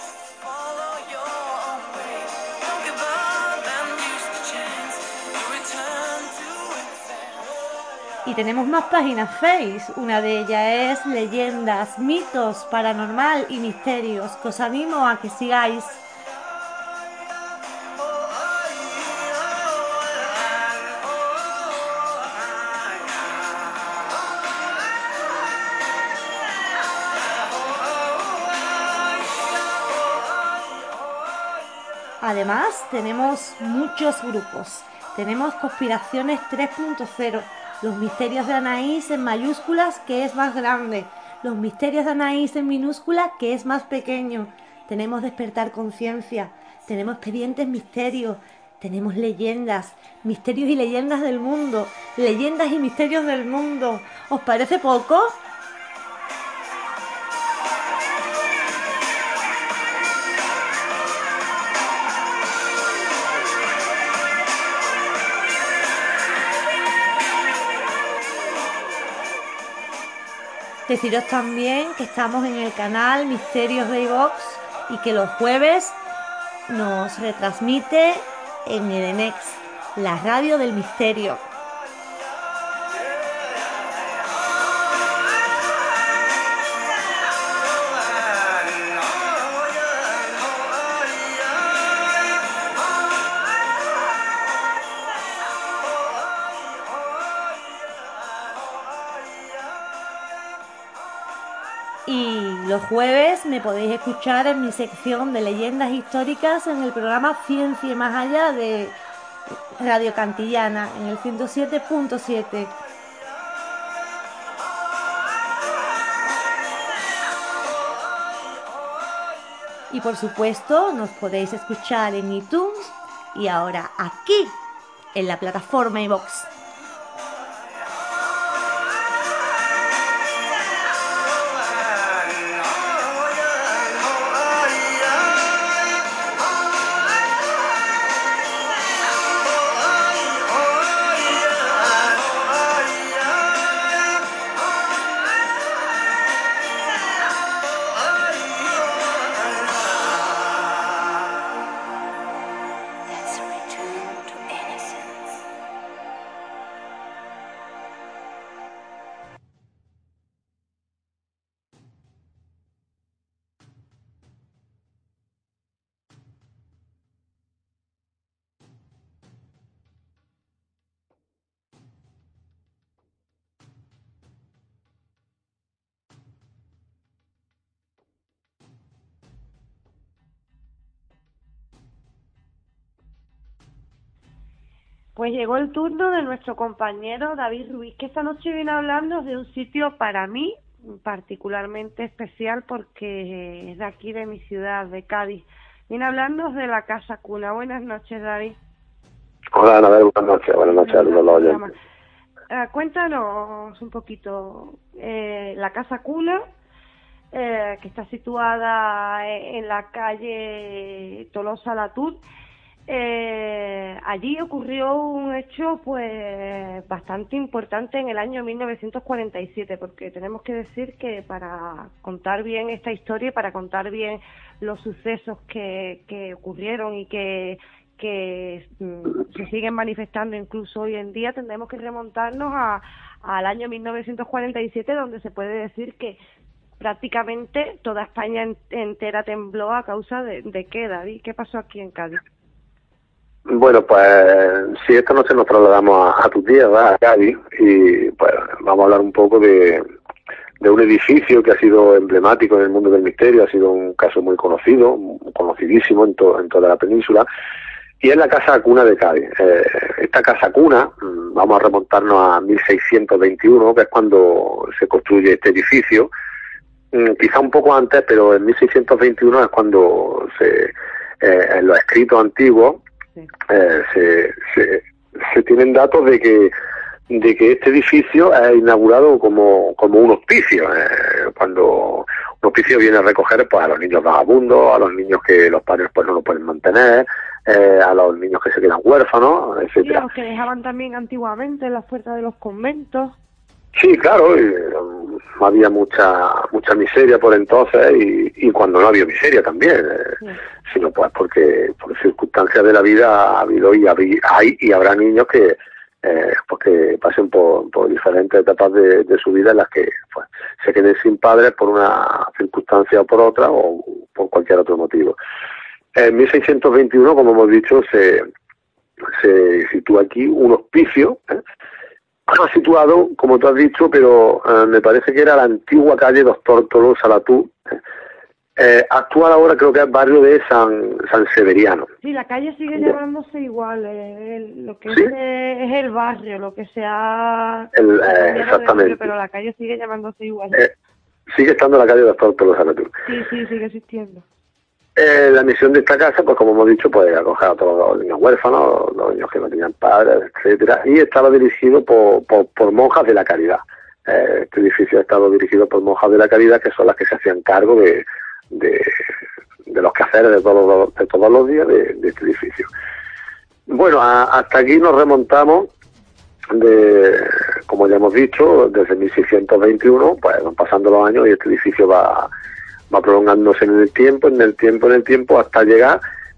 Y tenemos más páginas Face. Una de ellas es Leyendas, Mitos, Paranormal y Misterios, que os animo a que sigáis. Además, tenemos muchos grupos. Tenemos Conspiraciones 3.0, Los Misterios de Anaís en mayúsculas, que es más grande. Los Misterios de Anaís en minúscula, que es más pequeño. Tenemos Despertar Conciencia. Tenemos Expedientes Misterios. Tenemos Leyendas, Misterios y Leyendas del Mundo. Leyendas y Misterios del Mundo. ¿Os parece poco? Deciros también que estamos en el canal Misterios de iVox y que los jueves nos retransmite en Edenex, la radio del misterio. Y los jueves me podéis escuchar en mi sección de leyendas históricas en el programa Ciencia y Más Allá de Radio Cantillana, en el 107.7. Y por supuesto nos podéis escuchar en iTunes y ahora aquí, en la plataforma iVox. Pues llegó el turno de nuestro compañero David Ruiz, que esta noche viene a hablarnos de un sitio para mí particularmente especial porque es de aquí, de mi ciudad, de Cádiz. Viene a hablarnos de la Casa Cuna. Buenas noches, David. Hola, Anabel, buenas noches a los oyentes. Cuéntanos un poquito la Casa Cuna, que está situada en la calle Tolosa-Latud. Allí ocurrió un hecho pues bastante importante en el año 1947, porque tenemos que decir que para contar bien esta historia y para contar bien los sucesos que ocurrieron y que se siguen manifestando incluso hoy en día, tendremos que remontarnos al año 1947, donde se puede decir que prácticamente toda España entera tembló a causa de ¿qué, David? ¿Qué pasó aquí en Cádiz? Bueno, pues si esta noche nos trasladamos a tu tierra, a Cádiz, y pues vamos a hablar un poco de un edificio que ha sido emblemático en el mundo del misterio, ha sido un caso muy conocido, conocidísimo en toda la península, y es la Casa Cuna de Cádiz. Esta Casa Cuna, vamos a remontarnos a 1621, que es cuando se construye este edificio, quizá un poco antes, pero en 1621 es cuando en los escritos antiguos se tienen datos de que este edificio es inaugurado como un hospicio, cuando un hospicio viene a recoger pues a los niños vagabundos, a los niños que los padres pues no lo pueden mantener, a los niños que se quedan huérfanos, etcétera. Sí, a los que dejaban también antiguamente en las puertas de los conventos. Sí, claro, había mucha miseria por entonces y cuando no había miseria también, sino pues porque por circunstancias de la vida ha habido hay y habrá niños que porque pasen por diferentes etapas de su vida en las que pues se queden sin padres por una circunstancia o por otra o por cualquier otro motivo. En 1621, como hemos dicho, se sitúa aquí un hospicio, situado, como tú has dicho, pero me parece que era la antigua calle Doctor Tolosa Latú. Actual ahora creo que es barrio de San Severiano. Sí, la calle sigue llamándose igual, lo que ¿Sí? es el barrio, lo que sea exactamente. pero la calle sigue llamándose igual. Sigue estando la calle Doctor Tolosa Latú. Sí, sigue existiendo. La misión de esta casa, pues como hemos dicho, pues acoger a todos los niños huérfanos, los niños que no tenían padres, etcétera, y estaba dirigido por monjas de la caridad. Este edificio ha estado dirigido por monjas de la caridad, que son las que se hacían cargo de los quehaceres de todos los días de este edificio. Bueno, hasta aquí nos remontamos como ya hemos dicho, desde 1621, pues van pasando los años y este edificio va prolongándose en el tiempo, hasta llegar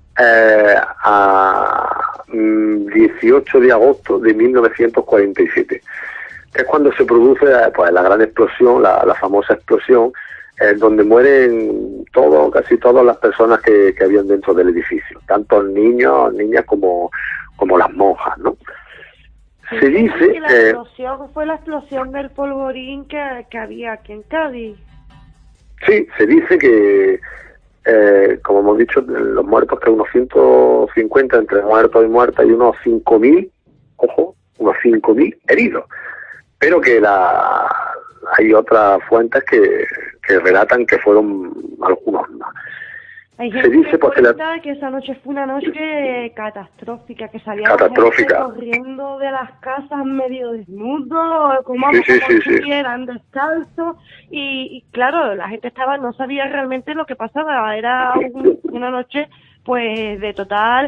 a 18 de agosto de 1947, que es cuando se produce pues la gran explosión, la famosa explosión, donde mueren casi todas las personas que habían dentro del edificio, tanto niños, niñas como las monjas, ¿no? Sí, se dice que la explosión fue la explosión del polvorín que había aquí en Cádiz. Sí, se dice que, como hemos dicho, los muertos, que unos 150 entre muertos y muertas, y unos 5.000, unos 5.000 heridos. Pero que hay otras fuentes que relatan que fueron algunos más. Hay Se gente dice que pues, cuenta que esa noche fue una noche catastrófica, que salía la gente corriendo de las casas medio desnudos, como si estuvieran descalzos, y claro, la gente no sabía realmente lo que pasaba, era una noche pues de total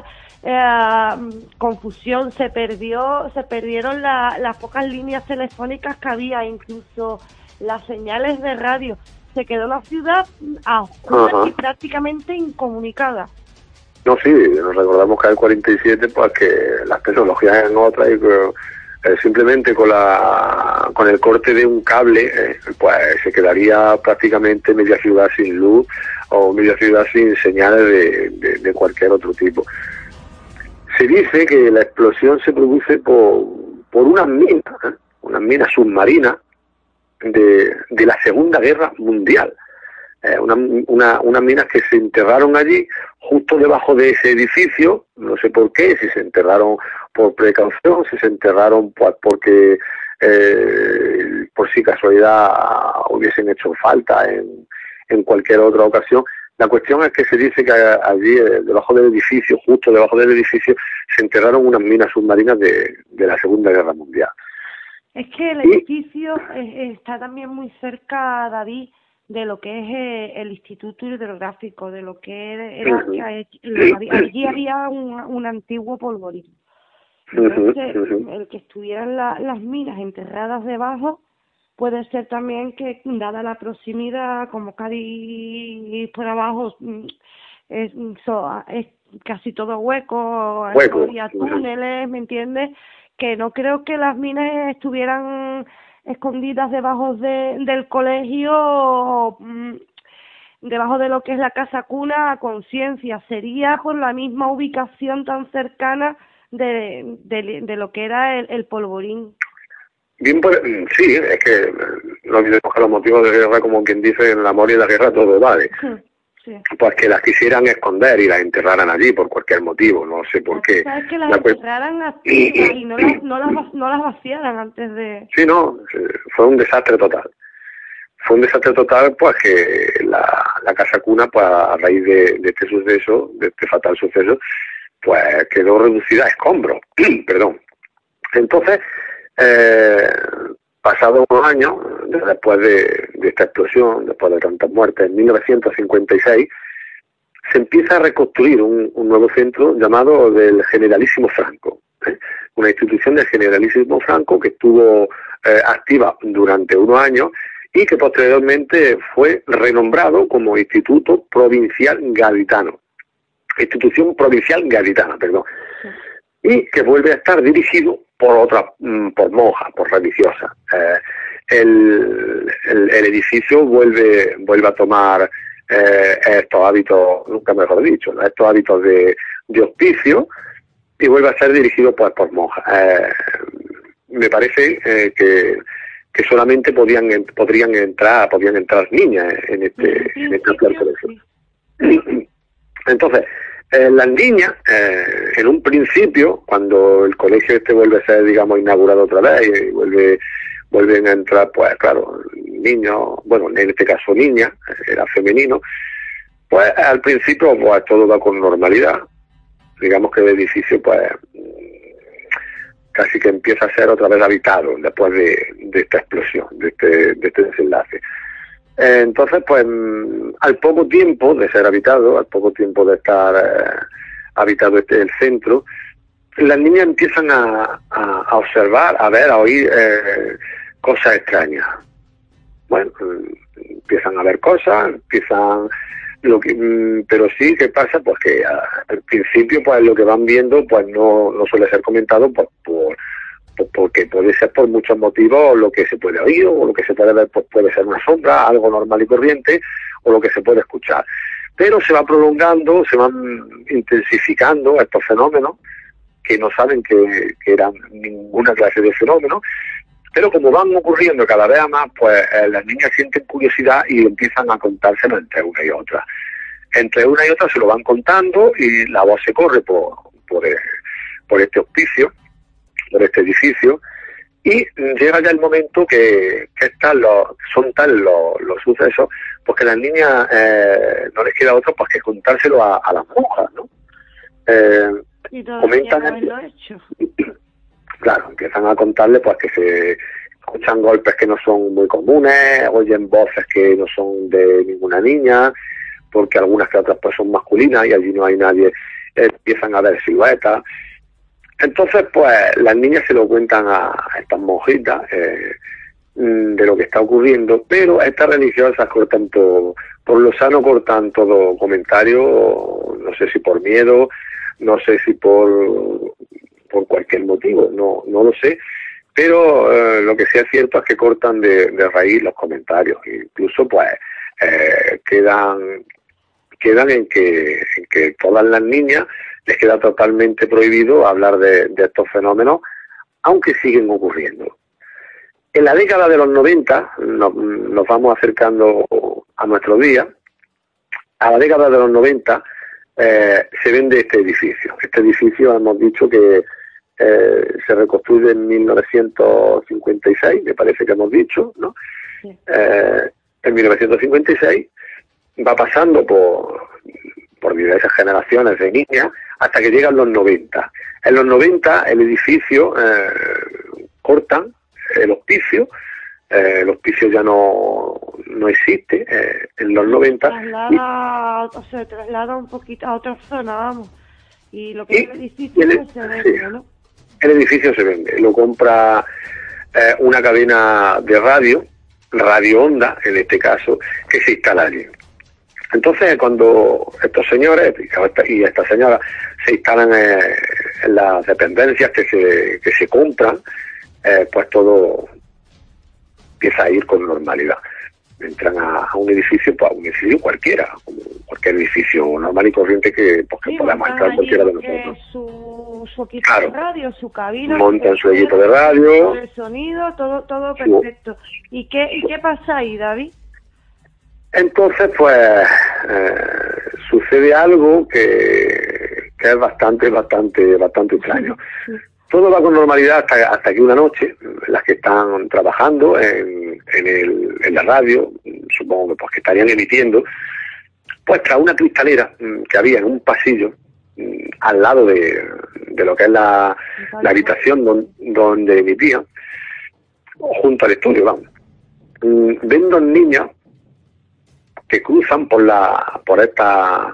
confusión, se perdieron las pocas líneas telefónicas que había, incluso las señales de radio. Se quedó la ciudad a oscuras y prácticamente incomunicada. No, sí, nos recordamos que el 47, pues que las tecnologías eran otras y que simplemente con el corte de un cable, pues se quedaría prácticamente media ciudad sin luz o media ciudad sin señales de cualquier otro tipo. Se dice que la explosión se produce por unas minas submarinas de la Segunda Guerra Mundial, unas minas que se enterraron allí justo debajo de ese edificio, no sé por qué, si se enterraron por precaución, si se enterraron pues porque por si casualidad hubiesen hecho falta en cualquier otra ocasión. La cuestión es que se dice que allí, debajo del edificio, justo debajo del edificio, se enterraron unas minas submarinas de la Segunda Guerra Mundial. Es que el edificio está también muy cerca, David, de lo que es el Instituto Hidrográfico, de lo que era allí había un antiguo polvorín. Entonces, el que estuvieran las minas enterradas debajo, puede ser también que, dada la proximidad, como Cádiz por abajo es casi todo hueco, había túneles, ¿me entiendes?, que no creo que las minas estuvieran escondidas debajo del colegio, debajo de lo que es la casa cuna a conciencia. Sería por la misma ubicación tan cercana de lo que era el polvorín. Bien, sí, es que no olvidemos que los motivos de guerra, como quien dice, en el amor y en la guerra todo vale. pues que las quisieran esconder y las enterraran allí por cualquier motivo, no sé por qué. ¿Sabes que las enterraran así y no las vaciaran antes de...? Sí, no, fue un desastre total. Fue un desastre total, pues que la casa cuna, pues a raíz de este suceso, de este fatal suceso, pues quedó reducida a escombros, perdón. Entonces, pasados unos años, después de esta explosión, después de tantas muertes, en 1956, se empieza a reconstruir un nuevo centro llamado del Generalísimo Franco, una institución del Generalísimo Franco que estuvo activa durante unos años y que posteriormente fue renombrado como Instituto Provincial Gaditano, Institución Provincial Gaditana, perdón, y que vuelve a estar dirigido por monjas, por religiosas. El edificio vuelve a tomar estos hábitos, nunca mejor dicho, estos hábitos de hospicio, y vuelve a ser dirigido pues por monjas. Me parece que solamente podrían entrar niñas en este colegio. Entonces, las niñas, en un principio, cuando el colegio vuelve a ser, digamos, inaugurado otra vez y vuelven a entrar, pues claro, niños, bueno, en este caso niñas, era femenino, pues al principio pues todo va con normalidad. Digamos que el edificio pues casi que empieza a ser otra vez habitado después de esta explosión, de este desenlace. Entonces, pues, al poco tiempo de ser habitado, al poco tiempo de estar habitado el centro, las niñas empiezan a observar, a ver, a oír cosas extrañas. Bueno, empiezan a ver cosas, pero sí, ¿qué pasa? Pues que al principio, pues lo que van viendo, pues no suele ser comentado, pues porque puede ser por muchos motivos lo que se puede oír o lo que se puede ver, pues puede ser una sombra, algo normal y corriente, o lo que se puede escuchar. Pero se va prolongando, se van intensificando estos fenómenos, que no saben que eran ninguna clase de fenómeno, pero como van ocurriendo cada vez más, pues las niñas sienten curiosidad y empiezan a contárselo entre una y otra. Entre una y otra se lo van contando y la voz se corre por este hospicio, por este edificio, y llega ya el momento que son tal los sucesos, pues que las niñas no les queda otro pues que contárselo a las monjas, ¿no? Y comentan haberlo hecho. Claro, empiezan a contarle pues que se escuchan golpes que no son muy comunes, oyen voces que no son de ninguna niña, porque algunas que otras pues son masculinas y allí no hay nadie, empiezan a ver siluetas. Entonces, pues, las niñas se lo cuentan a estas monjitas de lo que está ocurriendo, pero estas religiosas cortan todo, por lo sano cortan todo comentario, no sé si por miedo, no sé si por cualquier motivo, no lo sé, pero lo que sí es cierto es que cortan de raíz los comentarios, incluso pues quedan en que todas las niñas les queda totalmente prohibido hablar de estos fenómenos, aunque siguen ocurriendo. En la década de los 90, nos vamos acercando a nuestros días, a la década de los 90 se vende este edificio. Este edificio hemos dicho que se reconstruye en 1956, me parece que hemos dicho, ¿no? Sí. En 1956 va pasando por diversas generaciones de niñas hasta que llegan los 90. En los 90 el edificio cortan el hospicio ya no existe en los 90. Se traslada un poquito a otra zona, vamos. Y lo que es el edificio se vende, ¿no? El edificio se vende, lo compra una cadena de Radio Onda, en este caso, que se instala allí. Entonces, cuando estos señores y esta señora se instalan en las dependencias que se compran, pues todo empieza a ir con normalidad. Entran a un edificio, pues a un edificio cualquiera, como cualquier edificio normal y corriente que podamos entrar cualquiera de nosotros. Su equipo de radio, su cabina, montan su equipo de radio, el sonido, todo perfecto. ¿Y qué pasa ahí, David? Entonces, pues, sucede algo que es bastante extraño. Todo va con normalidad hasta que una noche, las que están trabajando en la radio, supongo que pues que estarían emitiendo, pues tras una cristalera que había en un pasillo al lado de lo que es la habitación donde emitían, junto al estudio, vamos, ven dos niños que cruzan por estas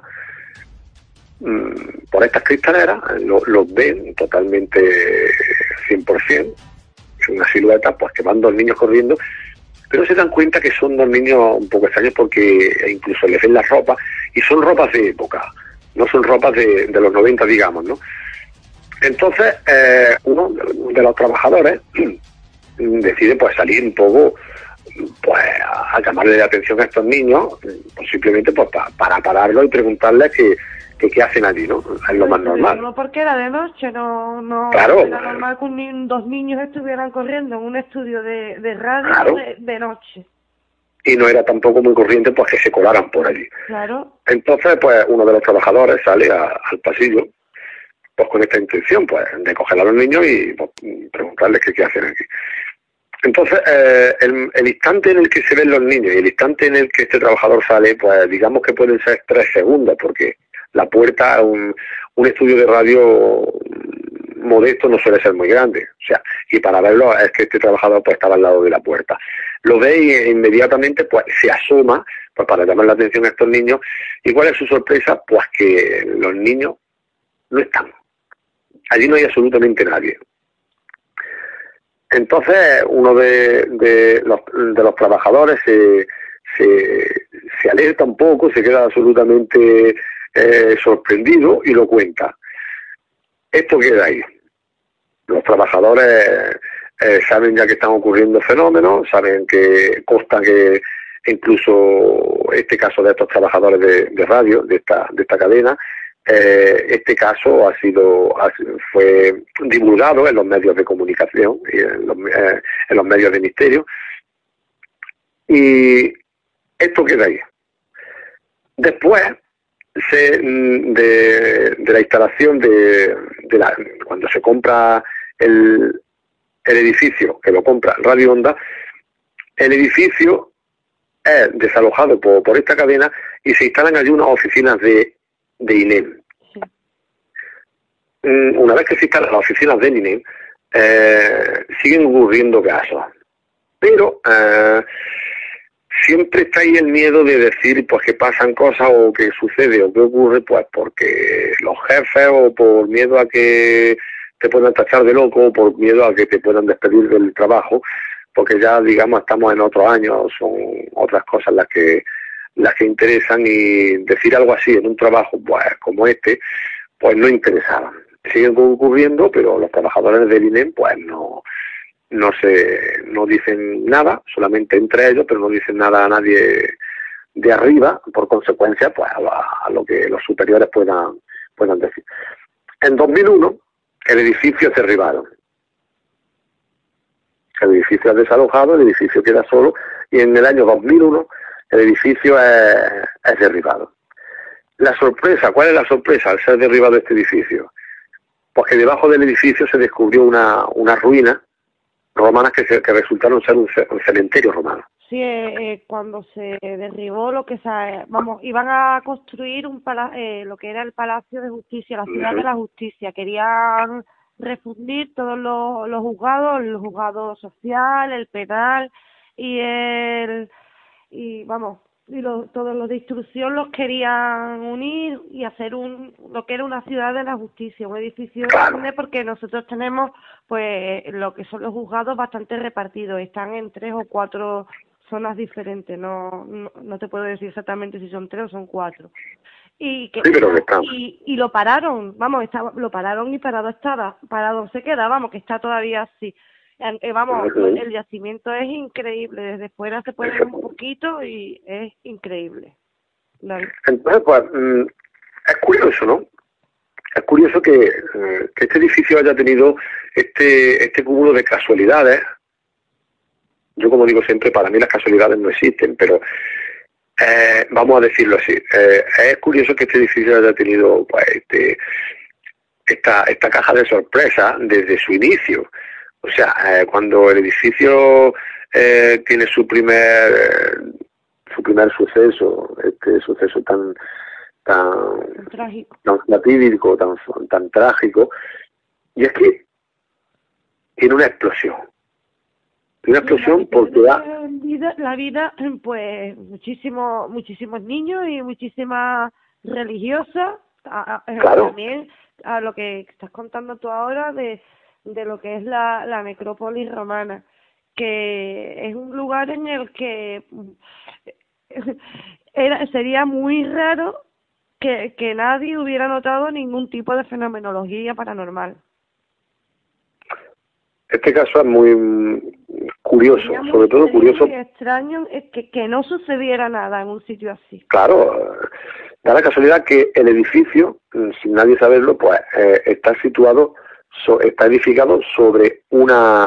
cristaleras, los ven totalmente 100%, una silueta, pues que van dos niños corriendo, pero se dan cuenta que son dos niños un poco extraños porque incluso les ven la ropa, y son ropas de época, no son ropas de los 90, digamos, ¿no? Entonces, uno de los trabajadores decide pues salir un poco pues a llamarle la atención a estos niños, pues simplemente pues para pararlos y preguntarles qué hacen allí, ¿no? Es lo más normal. No, porque era de noche, no claro, era normal que dos niños estuvieran corriendo en un estudio de radio, claro, de noche. Y no era tampoco muy corriente pues que se colaran por allí. Claro. Entonces, pues uno de los trabajadores sale al pasillo pues con esta intención, pues de coger a los niños y pues, preguntarles qué hacen aquí. Entonces, el instante en el que se ven los niños y el instante en el que este trabajador sale, pues digamos que pueden ser 3 segundos, porque la puerta a un estudio de radio modesto no suele ser muy grande. O sea, y para verlo es que este trabajador pues estaba al lado de la puerta. Lo ve y inmediatamente pues se asoma pues para llamar la atención a estos niños. ¿Y cuál es su sorpresa? Pues que los niños no están. Allí no hay absolutamente nadie. Entonces uno de los trabajadores se alerta un poco, se queda absolutamente sorprendido y lo cuenta. Esto queda ahí. Los trabajadores saben ya que están ocurriendo fenómenos, saben que consta que incluso este caso de estos trabajadores de radio, de esta cadena, este caso fue divulgado en los medios de comunicación y en los medios de misterio, y esto queda ahí. Después de la instalación cuando se compra el edificio, que lo compra Radio Onda, el edificio es desalojado por esta cadena y se instalan allí unas oficinas de INEM. Sí. Una vez que se instalan las oficinas de INEM, siguen ocurriendo casos, pero siempre está ahí el miedo de decir pues que pasan cosas o que sucede o que ocurre, pues porque los jefes, o por miedo a que te puedan tachar de loco, o por miedo a que te puedan despedir del trabajo, porque ya digamos estamos en otros años, son otras cosas las que interesan, y decir algo así en un trabajo pues como este pues no interesaba. Siguen ocurriendo, pero los trabajadores del INEM pues no dicen nada, solamente entre ellos, pero no dicen nada a nadie de arriba, por consecuencia pues a lo que los superiores puedan decir. En 2001 el edificio es derribado. El edificio es desalojado, el edificio queda solo, y en el año 2001 el edificio es derribado. La sorpresa, ¿cuál es la sorpresa al ser derribado este edificio? Pues que debajo del edificio se descubrió una ruina romanas que resultaron ser un cementerio romano. Sí, cuando se derribó iban a construir lo que era el Palacio de Justicia, la Ciudad de la Justicia. Querían refundir todos los juzgados, el juzgado social, el penal todos los de instrucción los querían unir y hacer lo que era una ciudad de la justicia, un edificio grande, porque nosotros tenemos pues lo que son los juzgados bastante repartidos, están en 3 o 4 zonas diferentes, no te puedo decir exactamente si son 3 o son 4. Y lo pararon, lo pararon y parado se queda, que está todavía así. El yacimiento es increíble, desde fuera se puede ver un poquito y es increíble. Entonces, pues, es curioso, ¿no? Es curioso que este edificio haya tenido este cúmulo de casualidades. Yo, como digo siempre, para mí las casualidades no existen, pero vamos a decirlo así, es curioso que este edificio haya tenido pues, esta caja de sorpresa desde su inicio. O sea, cuando el edificio tiene su primer suceso, este suceso tan trágico, tan fatídico, tan trágico, y es que tiene una explosión. Una explosión porque da la vida, pues muchísimos niños y muchísimas religiosas, claro. También a lo que estás contando tú ahora de lo que es la necrópolis romana, que es un lugar en el que sería muy raro que nadie hubiera notado ningún tipo de fenomenología paranormal. Este caso es muy curioso, sobre todo curioso. Muy extraño que no sucediera nada en un sitio así. Claro, da la casualidad que el edificio, sin nadie saberlo, pues está edificado sobre un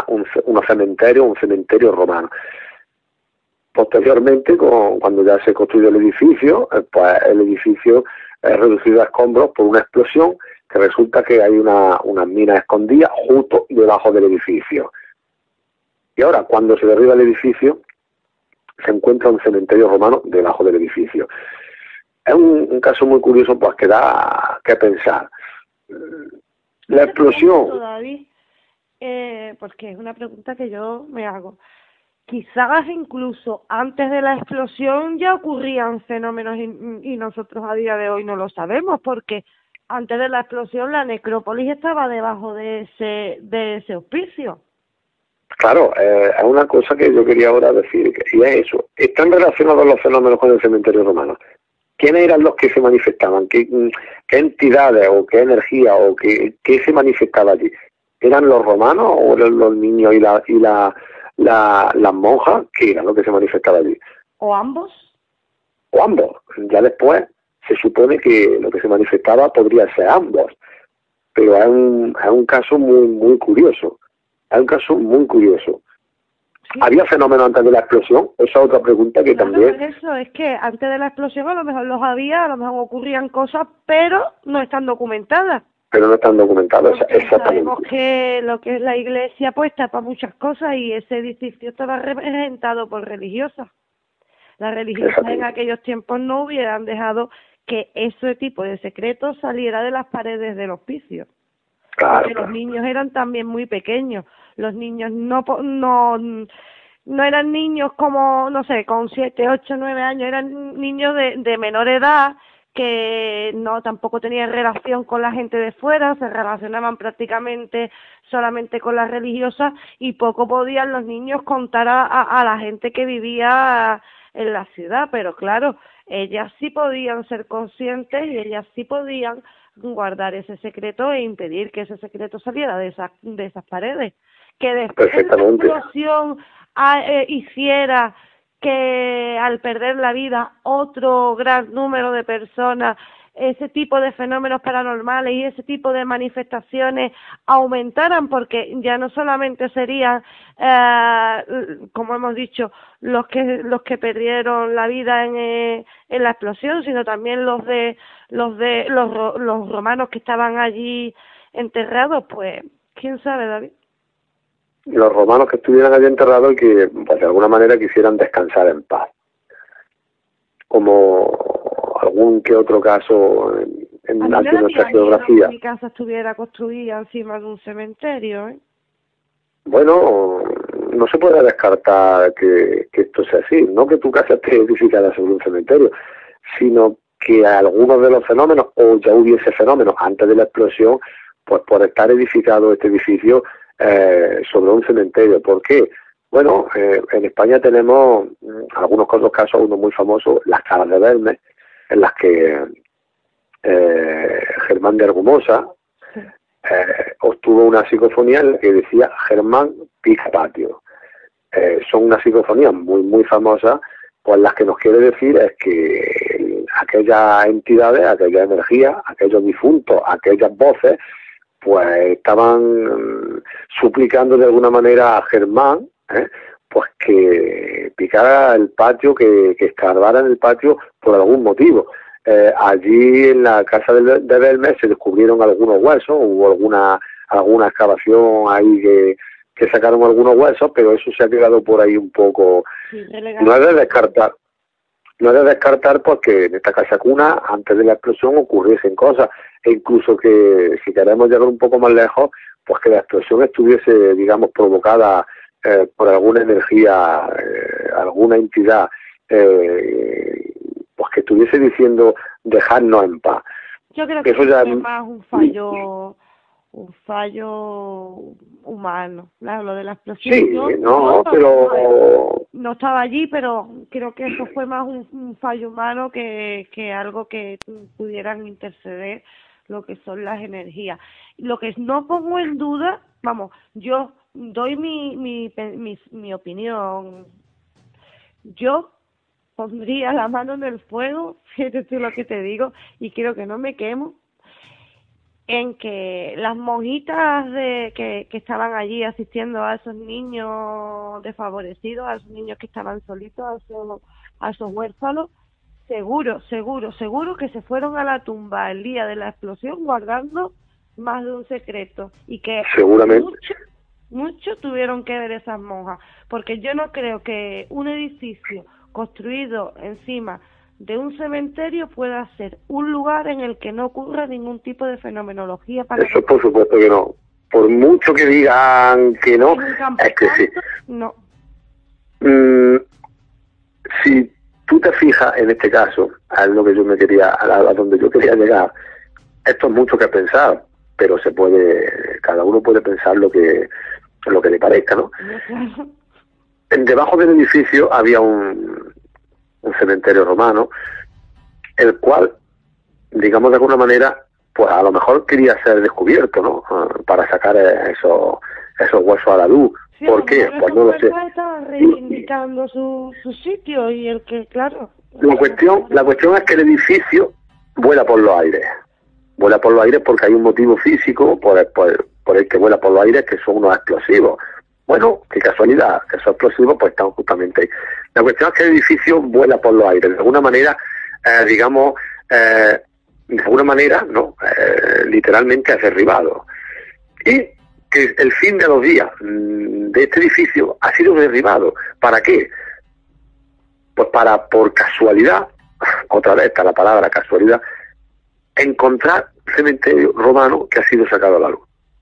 cementerio romano. Posteriormente, cuando ya se construyó el edificio, pues el edificio es reducido a escombros por una explosión, que resulta que hay una mina escondida justo debajo del edificio. Y ahora, cuando se derriba el edificio, se encuentra un cementerio romano debajo del edificio. Es un caso muy curioso, pues que da que pensar. La explosión... David, porque es una pregunta que yo me hago. Quizás incluso antes de la explosión ya ocurrían fenómenos y nosotros a día de hoy no lo sabemos, porque antes de la explosión la necrópolis estaba debajo de ese hospicio. Claro, es una cosa que yo quería ahora decir, y es eso. ¿Están relacionados los fenómenos con el cementerio romano? ¿Quiénes eran los que se manifestaban? ¿Qué entidades o qué energía o qué se manifestaba allí? ¿Eran los romanos o eran los niños y las monjas? ¿Qué era lo que se manifestaba allí? ¿O ambos? O ambos. Ya después se supone que lo que se manifestaba podría ser ambos. Pero es un caso muy curioso. Es un caso muy curioso. Sí. ¿Había fenómenos antes de la explosión? Esa es otra pregunta que también... Eso es que antes de la explosión a lo mejor los había, a lo mejor ocurrían cosas, pero no están documentadas. Pero no están documentadas, exactamente. Sabemos que lo que es la iglesia pues tapa muchas cosas y ese edificio estaba representado por religiosas. Las religiosas en aquellos tiempos no hubieran dejado que ese tipo de secretos saliera de las paredes del hospicio. Claro, porque los niños eran también muy pequeños. Los niños no eran niños como, no sé, con 7, 8, 9 años, eran niños de menor edad que no tampoco tenían relación con la gente de fuera, se relacionaban prácticamente solamente con las religiosas y poco podían los niños contar a la gente que vivía en la ciudad, pero claro, ellas sí podían ser conscientes y ellas sí podían guardar ese secreto e impedir que ese secreto saliera de esas paredes. Que después de la explosión hiciera que al perder la vida otro gran número de personas, ese tipo de fenómenos paranormales y ese tipo de manifestaciones aumentaran, porque ya no solamente serían, como hemos dicho, los que perdieron la vida en la explosión, sino también los romanos que estaban allí enterrados. Pues quién sabe, David. Los romanos que estuvieran allí enterrados y que pues, de alguna manera quisieran descansar en paz. Como algún que otro caso en nuestra geografía. Que mi casa estuviera construida encima de un cementerio, ¿eh? Bueno, no se puede descartar que esto sea así. No que tu casa esté edificada sobre un cementerio, sino que algunos de los fenómenos, o ya hubiese fenómenos antes de la explosión, pues por estar edificado este edificio sobre un cementerio. ¿Por qué? Bueno, en España tenemos algunos otros casos, uno muy famoso, las Calas de Belmes, en las que Germán de Argumosa obtuvo una psicofonía en la que decía Germán pica patio. Son unas psicofonías muy famosas, pues las que nos quiere decir es que aquellas entidades, aquellas energías, aquellos difuntos, aquellas voces, pues estaban suplicando de alguna manera a Germán, pues que picara el patio, que escarbara en el patio por algún motivo. Allí en la casa de Belmez se descubrieron algunos huesos, hubo alguna excavación ahí que sacaron algunos huesos, pero eso se ha quedado por ahí un poco. Sí, no es de descartar porque en esta casa cuna antes de la explosión ocurriesen cosas, e incluso que si queremos llegar un poco más lejos, pues que la explosión estuviese, digamos, provocada por alguna energía, alguna entidad, pues que estuviese diciendo dejadnos en paz. Yo creo que eso ya es más un fallo humano, claro, lo de la explosión. Sí, pero no estaba allí, pero creo que eso fue más un fallo humano que algo que pudieran interceder lo que son las energías. Lo que no pongo en duda, vamos, yo doy mi opinión. Yo pondría la mano en el fuego, fíjate tú lo que te digo, y creo que no me quemo, en que las monjitas que estaban allí asistiendo a esos niños desfavorecidos, a esos niños que estaban solitos, a esos huérfanos, seguro que se fueron a la tumba el día de la explosión guardando más de un secreto, y que seguramente mucho tuvieron que ver esas monjas, porque yo no creo que un edificio construido encima de un cementerio pueda ser un lugar en el que no ocurra ningún tipo de fenomenología para eso por supuesto que no, por mucho que digan que no, es que sí. No. Si tú te fijas en este caso, a lo que yo me quería, a donde yo quería llegar, esto es mucho que pensar, pero se puede, cada uno puede pensar lo que le parezca, ¿no? Debajo del edificio había un cementerio romano, el cual, digamos de alguna manera, pues a lo mejor quería ser descubierto, ¿no? Para sacar esos huesos a la luz. Sí, ¿Por qué? Pues no lo sé. Estaban reivindicando su sitio, y el que, claro. La cuestión es que el edificio vuela por los aires. Vuela por los aires porque hay un motivo físico por el que vuela por los aires, que son unos explosivos. Bueno, qué casualidad, que esos explosivos pues están justamente ahí. La cuestión es que el edificio vuela por los aires, de alguna manera, de alguna manera, ¿no? Literalmente es derribado. Y que el fin de los días de este edificio ha sido derribado. ¿Para qué? Pues por casualidad, otra vez está la palabra casualidad, encontrar un cementerio romano que ha sido sacado a la luz.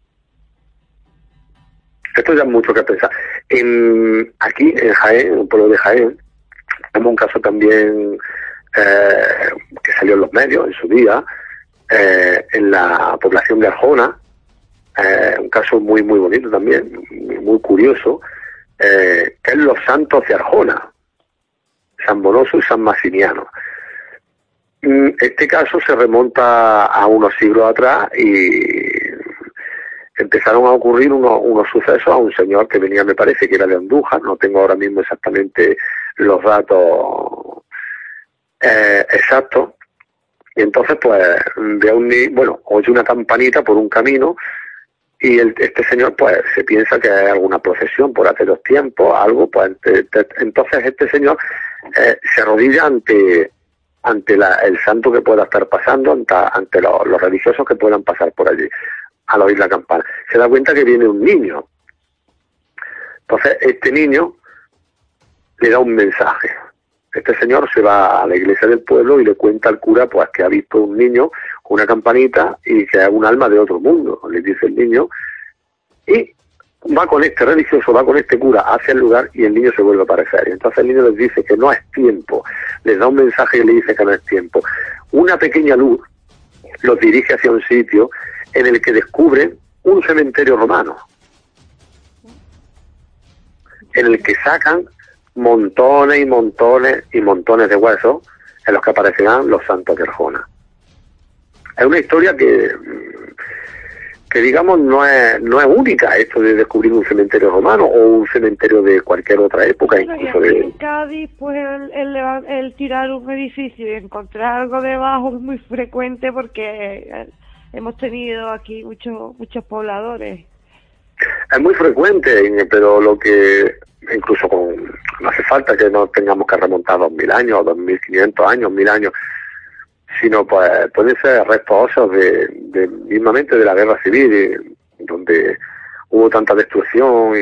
Esto ya es mucho que pensar. Aquí en Jaén, en un pueblo de Jaén, tenemos un caso también que salió en los medios en su día, en la población de Arjona, un caso muy muy bonito también, muy curioso, que es los santos de Arjona, San Bonoso y San Maximiano. Este caso se remonta a unos siglos atrás y empezaron a ocurrir unos sucesos a un señor que venía, me parece que era de Andújar, no tengo ahora mismo exactamente los datos exactos, y entonces pues oye una campanita por un camino, y este señor pues se piensa que hay alguna procesión por aquellos tiempos, algo, pues entonces este señor se arrodilla ante el santo que pueda estar pasando, ante los religiosos que puedan pasar por allí. Al oír la campana, se da cuenta que viene un niño. Entonces este niño le da un mensaje. Este señor se va a la iglesia del pueblo y le cuenta al cura pues que ha visto un niño con una campanita y que es un alma de otro mundo, le dice el niño, y va con este religioso, va con este cura hacia el lugar, y el niño se vuelve a aparecer. Y entonces el niño les dice que no es tiempo, les da un mensaje y le dice que no es tiempo. Una pequeña luz los dirige hacia un sitio en el que descubren un cementerio romano, en el que sacan montones y montones y montones de huesos en los que aparecerán los santos de Arjona. Es una historia que digamos no es única, esto de descubrir un cementerio romano o un cementerio de cualquier otra época, incluso de... En Cádiz, pues el tirar un edificio y encontrar algo debajo es muy frecuente, porque hemos tenido aquí muchos pobladores. Es muy frecuente, pero lo que incluso no hace falta que no tengamos que remontar 2000 años, o 2500 años, 1000 años, sino pues pueden ser restos óseos mismamente de la guerra civil, donde hubo tanta destrucción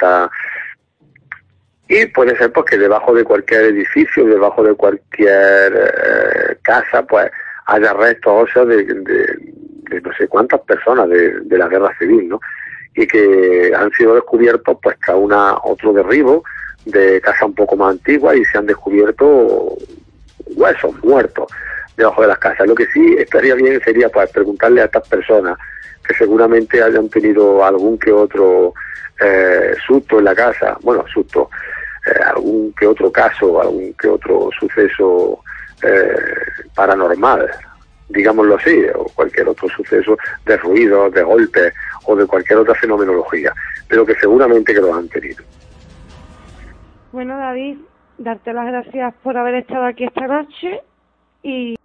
y puede ser pues que debajo de cualquier edificio, debajo de cualquier casa, pues haya restos óseos de no sé cuántas personas de la guerra civil, ¿no? Y que han sido descubiertos pues tras otro derribo de casas un poco más antiguas, y se han descubierto huesos muertos debajo de las casas. Lo que sí estaría bien sería pues preguntarle a estas personas, que seguramente hayan tenido algún que otro susto en la casa, algún que otro caso, algún que otro suceso paranormal, digámoslo así, o cualquier otro suceso de ruido, de golpes o de cualquier otra fenomenología, pero que seguramente que lo han tenido. Bueno, David, darte las gracias por haber estado aquí esta noche y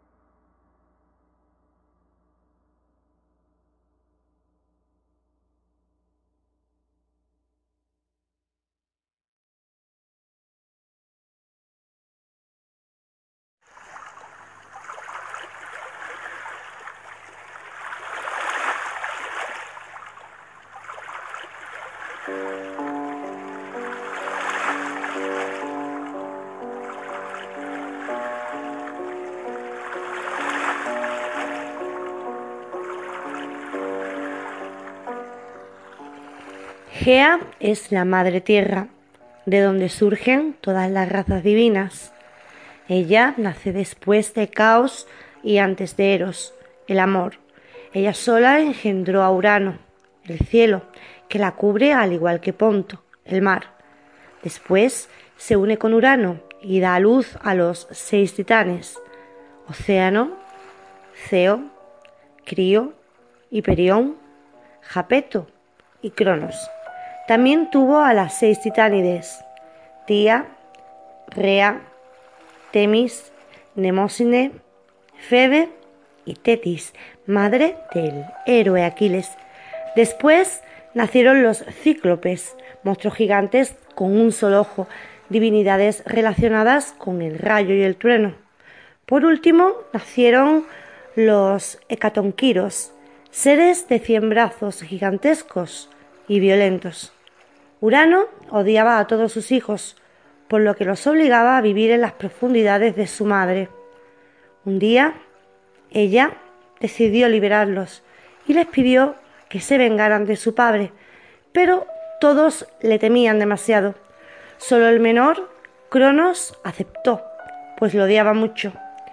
Gea es la madre tierra, de donde surgen todas las razas divinas. Ella nace después de Caos y antes de Eros, el amor. Ella sola engendró a Urano, el cielo, que la cubre al igual que Ponto, el mar. Después se une con Urano y da a luz a los 6 titanes: Océano, Ceo, Crío, Hiperión, Japeto y Cronos. También tuvo a las 6 titánides: Tía, Rea, Temis, Nemósine, Febe y Tetis, madre del héroe Aquiles. Después nacieron los cíclopes, monstruos gigantes con un solo ojo, divinidades relacionadas con el rayo y el trueno. Por último nacieron los hecatonquiros, seres de 100 brazos gigantescos y violentos. Urano odiaba a todos sus hijos, por lo que los obligaba a vivir en las profundidades de su madre. Un día, ella decidió liberarlos y les pidió que se vengaran de su padre, pero todos le temían demasiado. Solo el menor, Cronos, aceptó, pues lo odiaba mucho.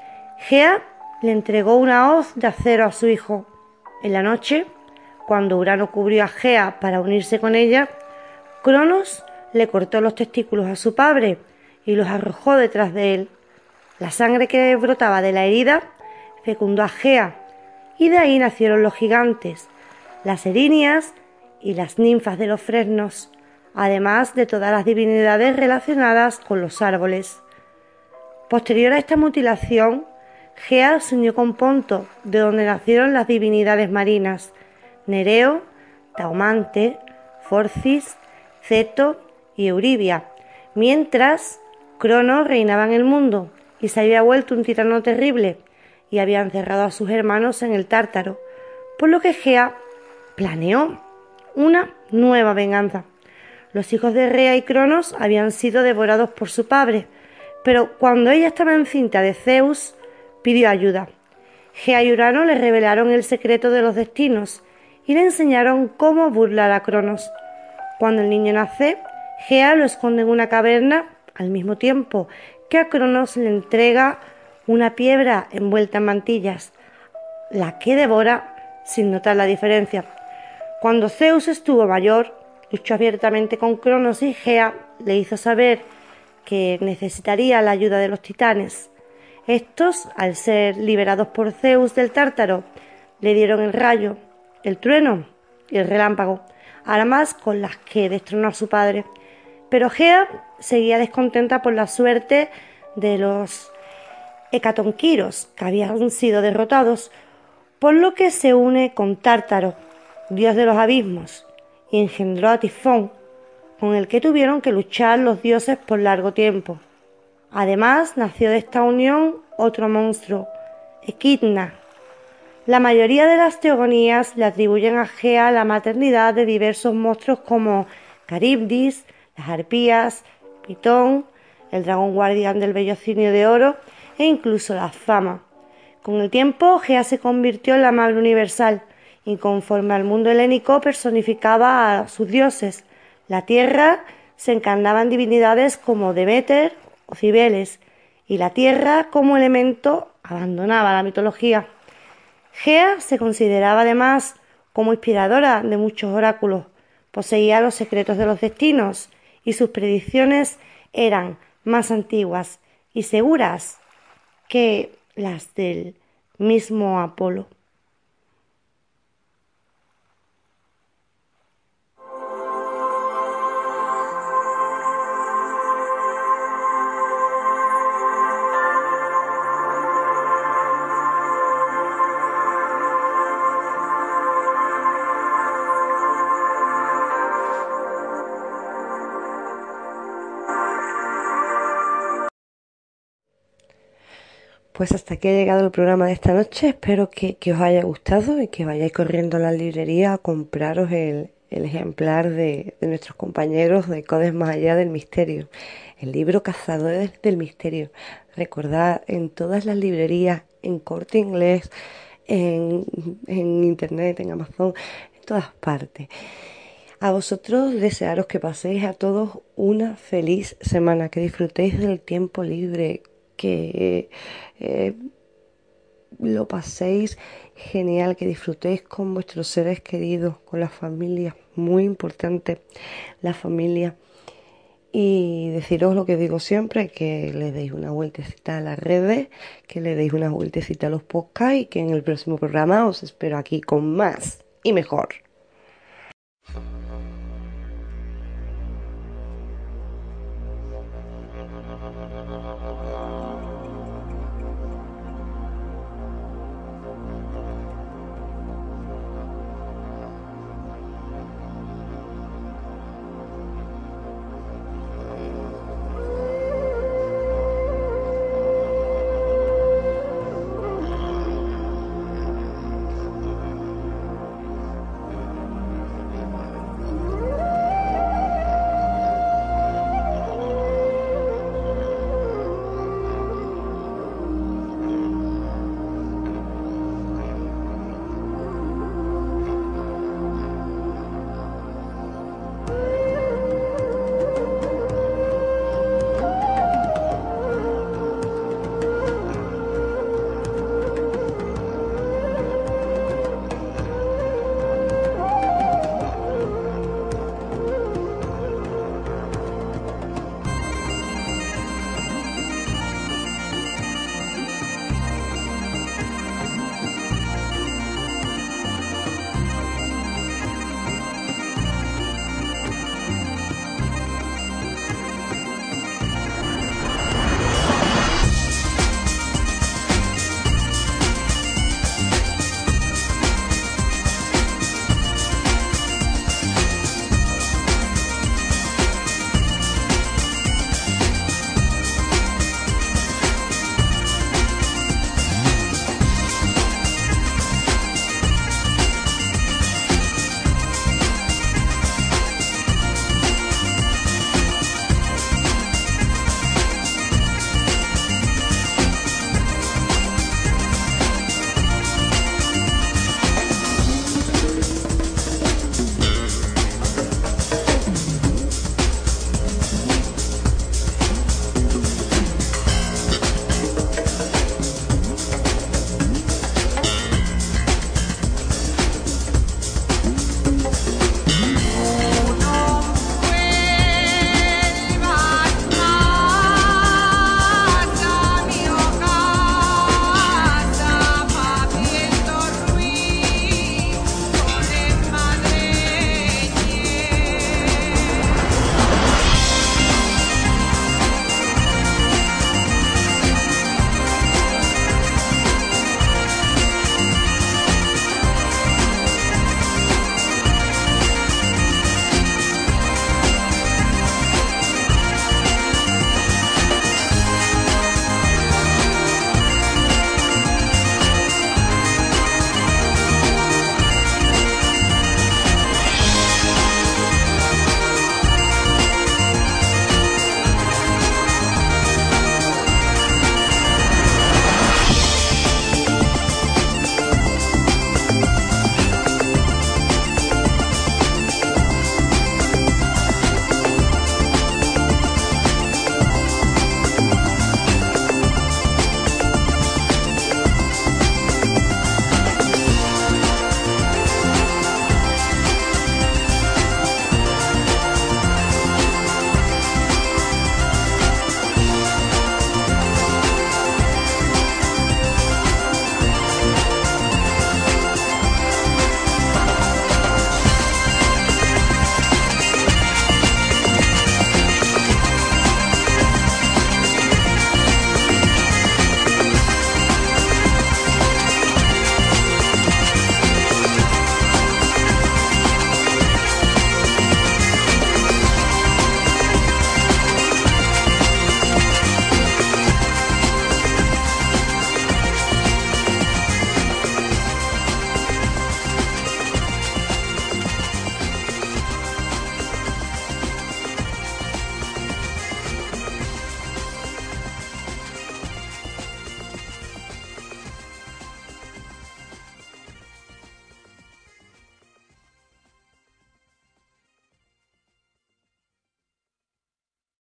Gea le entregó una hoz de acero a su hijo. En la noche, cuando Urano cubrió a Gea para unirse con ella, Cronos le cortó los testículos a su padre y los arrojó detrás de él. La sangre que brotaba de la herida fecundó a Gea, y de ahí nacieron los gigantes, las erinias y las ninfas de los fresnos, además de todas las divinidades relacionadas con los árboles. Posterior a esta mutilación, Gea se unió con Ponto, de donde nacieron las divinidades marinas: Nereo, Taumante, Forcis, Ceto y Euribia, mientras Cronos reinaba en el mundo y se había vuelto un tirano terrible y había encerrado a sus hermanos en el Tártaro, por lo que Gea planeó una nueva venganza. Los hijos de Rea y Cronos habían sido devorados por su padre, pero cuando ella estaba encinta de Zeus, pidió ayuda. Gea y Urano le revelaron el secreto de los destinos y le enseñaron cómo burlar a Cronos. Cuando el niño nace, Gea lo esconde en una caverna, al mismo tiempo que a Cronos le entrega una piedra envuelta en mantillas, la que devora sin notar la diferencia. Cuando Zeus estuvo mayor, luchó abiertamente con Cronos y Gea le hizo saber que necesitaría la ayuda de los titanes. Estos, al ser liberados por Zeus del Tártaro, le dieron el rayo, el trueno y el relámpago, armas con las que destronó a su padre. Pero Gea seguía descontenta por la suerte de los hecatonquiros, que habían sido derrotados, por lo que se une con Tártaro, dios de los abismos, y engendró a Tifón. con el que tuvieron que luchar los dioses por largo tiempo. Además, nació de esta unión otro monstruo, Equidna. La mayoría de las teogonías le atribuyen a Gea la maternidad de diversos monstruos como Caribdis, las arpías, Pitón, el dragón guardián del Bellocinio de Oro e incluso la Fama. Con el tiempo, Gea se convirtió en la madre universal y conforme al mundo helénico personificaba a sus dioses. La tierra se encarnaba en divinidades como Deméter o Cibeles y la tierra como elemento abandonaba la mitología. Gea se consideraba además como inspiradora de muchos oráculos, poseía los secretos de los destinos y sus predicciones eran más antiguas y seguras que las del mismo Apolo. Pues hasta aquí ha llegado el programa de esta noche. Espero que os haya gustado y que vayáis corriendo a la librería a compraros el ejemplar de nuestros compañeros de Codex Más Allá del Misterio, el libro Cazadores del Misterio. Recordad, en todas las librerías, en Corte Inglés, en Internet, en Amazon, en todas partes. A vosotros desearos que paséis a todos una feliz semana, que disfrutéis del tiempo libre, que lo paséis genial, que disfrutéis con vuestros seres queridos, con la familia, muy importante la familia. Y deciros lo que digo siempre, que le deis una vueltecita a las redes, que le deis una vueltecita a los podcasts y que en el próximo programa os espero aquí con más y mejor.